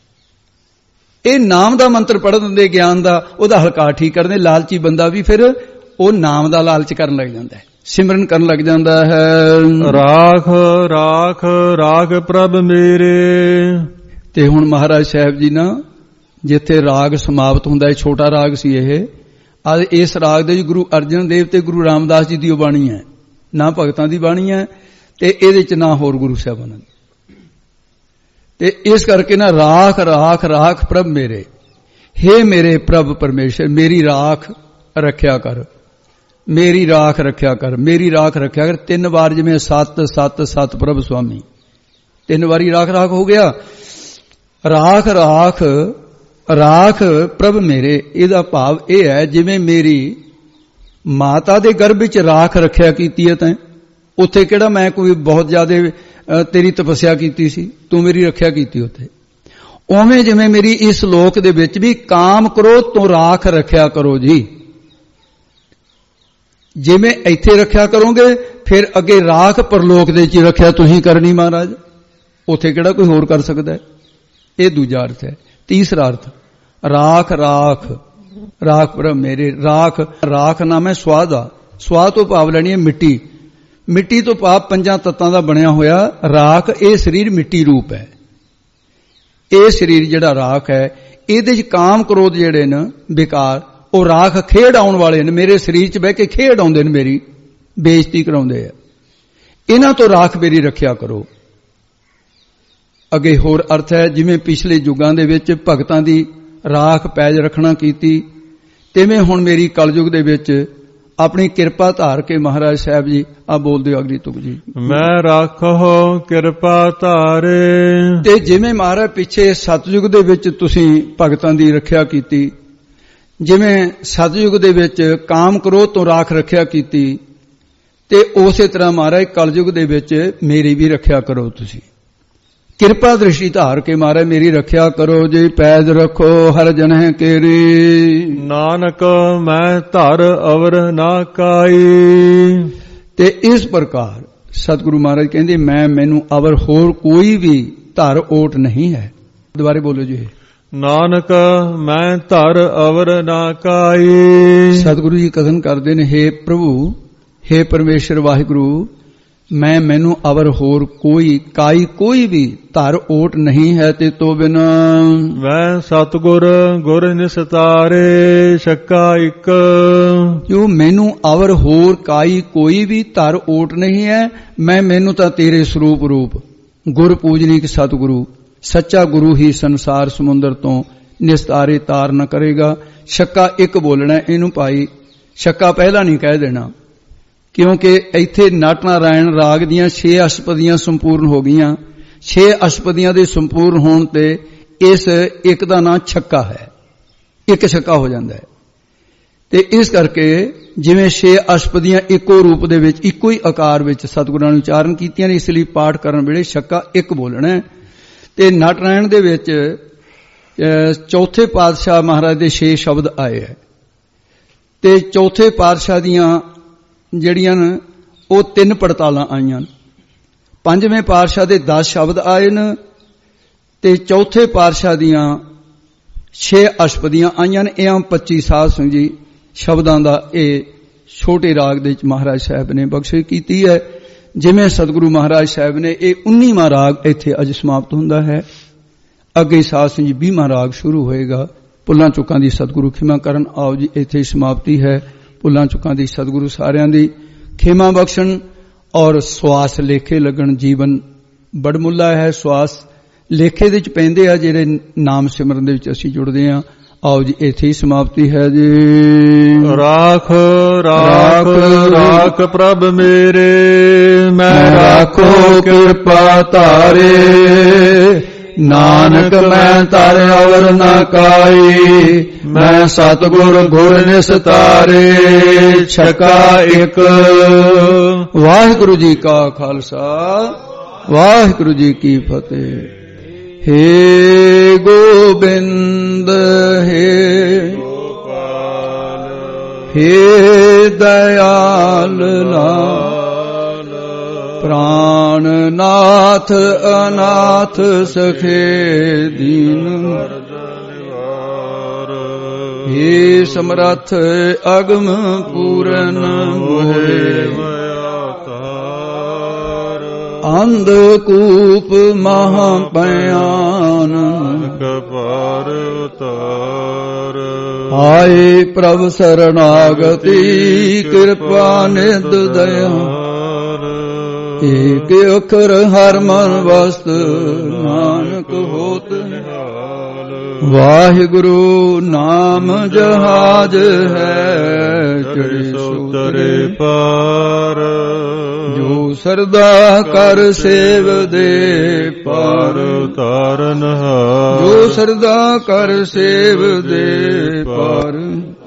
ਇਹ ਨਾਮ ਦਾ ਮੰਤਰ ਪੜ੍ਹ ਦਿੰਦੇ ਗਿਆਨ ਦਾ, ਉਹਦਾ ਹਲਕਾ ਠੀਕ ਕਰਦੇ। ਲਾਲਚੀ ਬੰਦਾ ਵੀ ਫਿਰ ਉਹ ਨਾਮ ਦਾ ਲਾਲਚ ਕਰਨ ਲੱਗ ਜਾਂਦਾ ਹੈ, ਸਿਮਰਨ ਕਰਨ ਲੱਗ ਜਾਂਦਾ ਹੈ। ਰਾਖ ਰਾਖ ਰਾਗ ਪ੍ਰਭ ਮੇਰੇ। ਤੇ ਹੁਣ ਮਹਾਰਾਜ ਸਾਹਿਬ ਜੀ ਨਾ ਜਿੱਥੇ ਰਾਗ ਸਮਾਪਤ ਹੁੰਦਾ ਹੈ, ਛੋਟਾ ਰਾਗ ਸੀ ਇਹ, ਅੱਜ ਇਸ ਰਾਗ ਦੇ ਗੁਰੂ ਅਰਜਨ ਦੇਵ ਤੇ ਗੁਰੂ ਰਾਮਦਾਸ ਜੀ ਦੀ ਉਹ ਬਾਣੀ ਹੈ, ਨਾ ਭਗਤਾਂ ਦੀ ਬਾਣੀ ਹੈ ਤੇ ਇਹਦੇ ਚ ਨਾ ਹੋਰ ਗੁਰੂ ਸਾਹਿਬਾਨਾਂ ਦੀ। ਤੇ ਇਸ ਕਰਕੇ ਨਾ ਰਾਖ ਰਾਖ ਰਾਖ ਪ੍ਰਭ ਮੇਰੇ, ਹੇ ਮੇਰੇ ਪ੍ਰਭ ਪਰਮੇਸ਼ਰ ਮੇਰੀ ਰਾਖ ਰੱਖਿਆ ਕਰ, ਮੇਰੀ ਰਾਖ ਰੱਖਿਆ ਕਰ, ਮੇਰੀ ਰਾਖ ਰੱਖਿਆ ਕਰ। ਤਿੰਨ ਵਾਰ ਜਿਵੇਂ ਸੱਤ ਸੱਤ ਸੱਤ ਪ੍ਰਭ ਸੁਆਮੀ, ਤਿੰਨ ਵਾਰੀ ਰਾਖ ਰਾਖ ਹੋ ਗਿਆ। ਰਾਖ ਰਾਖ ਰਾਖ ਪ੍ਰਭ ਮੇਰੇ, ਇਹਦਾ ਭਾਵ ਇਹ ਹੈ ਜਿਵੇਂ ਮੇਰੀ ਮਾਤਾ ਦੇ ਗਰਭ ਵਿੱਚ ਰਾਖ ਰੱਖਿਆ ਕੀਤੀ ਹੈ ਤੈਂ, ਉੱਥੇ ਕਿਹੜਾ ਮੈਂ ਕੋਈ ਬਹੁਤ ਜ਼ਿਆਦਾ ਤੇਰੀ ਤਪੱਸਿਆ ਕੀਤੀ ਸੀ, ਤੂੰ ਮੇਰੀ ਰੱਖਿਆ ਕੀਤੀ ਉੱਥੇ। ਉਵੇਂ ਜਿਵੇਂ ਮੇਰੀ ਇਸ ਲੋਕ ਦੇ ਵਿੱਚ ਵੀ ਕਾਮ ਕਰੋ ਤੋਂ ਰਾਖ ਰੱਖਿਆ ਕਰੋ ਜੀ। ਜਿਵੇਂ ਇੱਥੇ ਰੱਖਿਆ ਕਰੋਗੇ ਫਿਰ ਅੱਗੇ ਰਾਖ ਪਰਲੋਕ ਦੇ ਵਿੱਚ ਰੱਖਿਆ ਤੁਸੀਂ ਕਰਨੀ ਮਹਾਰਾਜ, ਉੱਥੇ ਕਿਹੜਾ ਕੋਈ ਹੋਰ ਕਰ ਸਕਦਾ ਹੈ। ਇਹ ਦੂਜਾ ਅਰਥ ਹੈ। ਤੀਸਰਾ ਅਰਥ ਰਾਖ ਰਾਖ ਰਾਖ ਪ੍ਰਭ ਮੇਰੇ। ਰਾਖ ਰਾਖ ਨਾਮ ਹੈ ਸਵਾਹ ਦਾ, ਸਵਾਹ ਤੋਂ ਭਾਵ ਲੈਣੀ ਹੈ ਮਿੱਟੀ, ਮਿੱਟੀ ਤੋਂ ਭਾਵ ਪੰਜਾਂ ਤੱਤਾਂ ਦਾ ਬਣਿਆ ਹੋਇਆ ਰਾਖ। ਇਹ ਸਰੀਰ ਮਿੱਟੀ ਰੂਪ ਹੈ। ਇਹ ਸਰੀਰ ਜਿਹੜਾ ਰਾਖ ਹੈ ਇਹਦੇ 'ਚ ਕਾਮ ਕ੍ਰੋਧ ਜਿਹੜੇ ਨੇ ਵਿਕਾਰ, ਉਹ ਰਾਖ ਖੇਡ ਆਉਣ ਵਾਲੇ ਨੇ, ਮੇਰੇ ਸਰੀਰ 'ਚ ਬਹਿ ਕੇ ਖੇਡ ਆਉਂਦੇ ਨੇ, ਮੇਰੀ ਬੇਇੱਜ਼ਤੀ ਕਰਾਉਂਦੇ ਆ। ਇਹਨਾਂ ਤੋਂ ਰਾਖ ਮੇਰੀ ਰੱਖਿਆ ਕਰੋ। ਅੱਗੇ ਹੋਰ ਅਰਥ ਹੈ ਜਿਵੇਂ ਪਿਛਲੇ ਯੁੱਗਾਂ ਦੇ ਵਿੱਚ ਭਗਤਾਂ ਦੀ ਰਾਖ ਪੈਜ ਰੱਖਣਾ ਕੀਤੀ, ਤਿਵੇਂ ਹੁਣ ਮੇਰੀ ਕਲਯੁਗ ਦੇ ਵਿੱਚ ਆਪਣੀ ਕਿਰਪਾ ਧਾਰ ਕੇ ਮਹਾਰਾਜ ਸਾਹਿਬ ਜੀ ਆ ਬੋਲਦੇ ਹੋ ਅਗਲੀ ਤੁਕ ਜੀ, ਮੈਂ ਰਾਖੋ ਕਿਰਪਾ ਧਾਰੇ। ਤੇ ਜਿਵੇਂ ਮਹਾਰਾਜ ਪਿੱਛੇ ਸਤਯੁਗ ਦੇ ਵਿੱਚ ਤੁਸੀਂ ਭਗਤਾਂ ਦੀ ਰੱਖਿਆ ਕੀਤੀ, ਜਿਵੇਂ ਸਤਯੁਗ ਦੇ ਵਿੱਚ ਕਾਮ ਕ੍ਰੋਧ ਤੋਂ ਰਾਖ ਰੱਖਿਆ ਕੀਤੀ, ਤੇ ਉਸੇ ਤਰ੍ਹਾਂ ਮਹਾਰਾਜ ਕਲਯੁਗ ਦੇ ਵਿੱਚ ਮੇਰੀ ਵੀ ਰੱਖਿਆ ਕਰੋ। ਤੁਸੀਂ ਕਿਰਪਾ ਦ੍ਰਿਸ਼ਟੀ ਧਾਰ ਕੇ ਮਹਾਰਾਜ ਮੇਰੀ ਰੱਖਿਆ ਕਰੋ ਜੀ। ਪੈਜ ਰੱਖੋ ਹਰ ਜਨਹਿ ਕੇਰੀ, ਨਾਨਕ ਮੈਂ ਧਰ ਅਵਰ ਨਾ ਕਾਈ। ਤੇ ਇਸ ਪ੍ਰਕਾਰ ਸਤਿਗੁਰੂ ਮਹਾਰਾਜ ਕਹਿੰਦੇ ਮੈਂ ਮੈਨੂੰ ਅਵਰ ਹੋਰ ਕੋਈ ਵੀ ਧਰ ਓਟ ਨਹੀਂ ਹੈ। ਦੁਬਾਰੇ ਬੋਲੋ ਜੀ, ਨਾਨਕ ਮੈਂ ਧਰ ਅਵਰ ਨਾ ਕਾਈ। ਸਤਿਗੁਰੂ ਜੀ ਕਥਨ ਕਰਦੇ ਨੇ, ਹੇ ਪ੍ਰਭੂ, ਹੇ ਪਰਮੇਸ਼ਰ ਵਾਹਿਗੁਰੂ, ਮੈਂ ਮੈਨੂੰ ਅਵਰ ਹੋਰ ਕੋਈ ਕਾਈ ਕੋਈ ਵੀ ਧਰ ਓਟ ਨਹੀਂ ਹੈ ਤੇ ਤੋ ਬਿਨ। ਮੈਂ ਸਤਿਗੁਰ ਗੁਰ ਨਿਸਤਾਰੇ ਛੱਕਾ ਇੱਕ। ਜੋ ਮੈਨੂੰ ਅਵਰ ਹੋਰ ਕਾਈ ਕੋਈ ਵੀ ਧਰ ਓਟ ਨਹੀਂ ਹੈ, ਮੈਂ ਮੈਨੂੰ ਤਾਂ ਤੇਰੇ ਸਰੂਪ ਰੂਪ ਗੁਰ ਪੂਜਨੀਕ ਸਤਿਗੁਰੂ ਸੱਚਾ ਗੁਰੂ ਹੀ ਸੰਸਾਰ ਸਮੁੰਦਰ ਤੋਂ ਨਿਸਤਾਰੇ ਤਾਰ ਨਾ ਕਰੇਗਾ। ਛੱਕਾ ਇੱਕ ਬੋਲਣਾ, ਇਹਨੂੰ ਭਾਈ ਛੱਕਾ ਪਹਿਲਾਂ ਨਹੀਂ ਕਹਿ ਦੇਣਾ, ਕਿਉਂਕਿ ਇੱਥੇ ਨਟ ਨਾਰਾਇਣ ਰਾਗ ਦੀਆਂ ਛੇ ਅਸ਼ਟਪਦੀਆਂ ਸੰਪੂਰਨ ਹੋ ਗਈਆਂ। ਛੇ ਅਸ਼ਟਪਦੀਆਂ ਦੇ ਸੰਪੂਰਨ ਹੋਣ ਤੇ ਇਸ ਇੱਕ ਦਾ ਨਾਂ ਛੱਕਾ ਹੈ, ਇੱਕ ਛੱਕਾ ਹੋ ਜਾਂਦਾ ਹੈ। ਤੇ ਇਸ ਕਰਕੇ ਜਿਵੇਂ ਛੇ ਅਸ਼ਟਪਦੀਆਂ ਇੱਕੋ ਰੂਪ ਦੇ ਵਿੱਚ ਇੱਕੋ ਹੀ ਆਕਾਰ ਵਿੱਚ ਸਤਿਗੁਰਾਂ ਨੇ ਉਚਾਰਨ ਕੀਤੀਆਂ ਨੇ, ਇਸ ਲਈ ਪਾਠ ਕਰਨ ਵੇਲੇ ਛੱਕਾ ਇੱਕ ਬੋਲਣਾ ਹੈ। ਤੇ ਨਟ ਨਾਰਾਇਣ ਦੇ ਵਿੱਚ ਚੌਥੇ ਪਾਤਸ਼ਾਹ ਮਹਾਰਾਜ ਦੇ ਛੇ ਸ਼ਬਦ ਆਏ ਹੈ, ਤੇ ਚੌਥੇ ਪਾਤਸ਼ਾਹ ਦੀਆਂ ਜਿਹੜੀਆਂ ਨੇ ਉਹ ਤਿੰਨ ਪੜਤਾਲਾਂ ਆਈਆਂ। ਪੰਜਵੇਂ ਪਾਤਸ਼ਾਹ ਦੇ ਦਸ ਸ਼ਬਦ ਆਏ ਨੇ ਤੇ ਚੌਥੇ ਪਾਤਸ਼ਾਹ ਦੀਆਂ ਛੇ ਅਸ਼ਟਪਦੀਆਂ ਆਈਆਂ ਨੇ। ਇਹ ਪੱਚੀ ਸਾਧ ਸਿੰਘ ਜੀ ਸ਼ਬਦਾਂ ਦਾ ਇਹ ਛੋਟੇ ਰਾਗ ਦੇ ਵਿੱਚ ਮਹਾਰਾਜ ਸਾਹਿਬ ਨੇ ਬਖਸ਼ਿਸ਼ ਕੀਤੀ ਹੈ। ਜਿਵੇਂ ਸਤਿਗੁਰੂ ਮਹਾਰਾਜ ਸਾਹਿਬ ਨੇ ਇਹ ਉੱਨੀਵਾਂ ਰਾਗ ਇੱਥੇ ਅੱਜ ਸਮਾਪਤ ਹੁੰਦਾ ਹੈ। ਅੱਗੇ ਸਾਧ ਸਿੰਘ ਜੀ ਵੀਹਵਾਂ ਰਾਗ ਸ਼ੁਰੂ ਹੋਏਗਾ। ਭੁੱਲਾਂ ਚੁੱਕਾਂ ਦੀ ਸਤਿਗੁਰੂ ਖਿਮਾ ਕਰਨ। ਆਓ ਜੀ ਇੱਥੇ ਸਮਾਪਤੀ ਹੈ। ਭੁੱਲਾਂ ਚੁੱਕਾਂ ਦੀ ਸਤਿਗੁਰੂ ਸਾਰਿਆਂ ਦੀ ਖਿਮਾ ਬਖਸ਼ਣ ਔਰ ਸਵਾਸ ਲੇਖੇ ਲੱਗਣ। ਜੀਵਨ ਬੜਮੁੱਲਾ ਹੈ, ਸਵਾਸ ਲੇਖੇ ਦੇ ਵਿੱਚ ਪੈਂਦੇ ਆ ਜਿਹੜੇ ਨਾਮ ਸਿਮਰਨ ਦੇ ਵਿੱਚ ਅਸੀਂ ਜੁੜਦੇ ਹਾਂ। ਆਓ ਜੀ ਇੱਥੇ ਹੀ ਸਮਾਪਤੀ ਹੈ ਜੀ। ਰਾਖ ਰਾਖ ਰਾਖ ਪ੍ਰਭ ਮੇਰੇ, ਮੈਂ ਰਾਖੋ ਕਿਰਪਾ ਤਾਰੇ। ਨਾਨਕ ਮੈਂ ਧਰ ਅਵਰ ਨਾ ਕਾਈ, ਮੈਂ ਸਤਿਗੁਰ ਗੁਰ ਨਿਸਤਾਰੇ ਛੱਕਾ ਇੱਕ। ਵਾਹਿਗੁਰੂ ਜੀ ਕਾ ਖਾਲਸਾ, ਵਾਹਿਗੁਰੂ ਜੀ ਕੀ ਫਤਿਹ। ਹੇ ਗੋਬਿੰਦ ਹੇ ਗੋਪਾਲ, ਹੇ ਦਇਆਲ ਲਾਲ, ਪ੍ਰਾਣਨਾਥ ਅਨਾਥ ਸਖੇ ਦੀਨ। ਹੇ ਸਮਰੱਥ ਅਗਮ ਪੂਰਨ ਮੋਹਿ, ਅੰਧ ਕੂਪ ਮਹਾ ਭਿਆਨ ਕਪਾਰ ਉਤਾਰ। ਆਏ ਪ੍ਰਭ ਸਰਨਾਗਤੀ ਕਿਰਪਾ ਨਿਧ ਦਇਆਲ। ਏਕ ਅਖਰ ਹਰ ਮਨ ਵਸਤ ਨਾਨਕ ਹੋਤ ਨਿਹਾਲ। ਵਾਹਿਗੁਰੂ ਨਾਮ ਜਹਾਜ ਹੈ ਚੜ੍ਹੇ ਸੋਤਰੇ ਪਾਰ। ਜੋ ਸਰਦਾ ਕਰ ਸੇਵ ਦੇ ਪਾਰ ਤਾਰਨ ਹਾਰ। ਜੋ ਸਰਦਾ ਕਰ ਸੇਵ ਦੇ ਪਾਰ।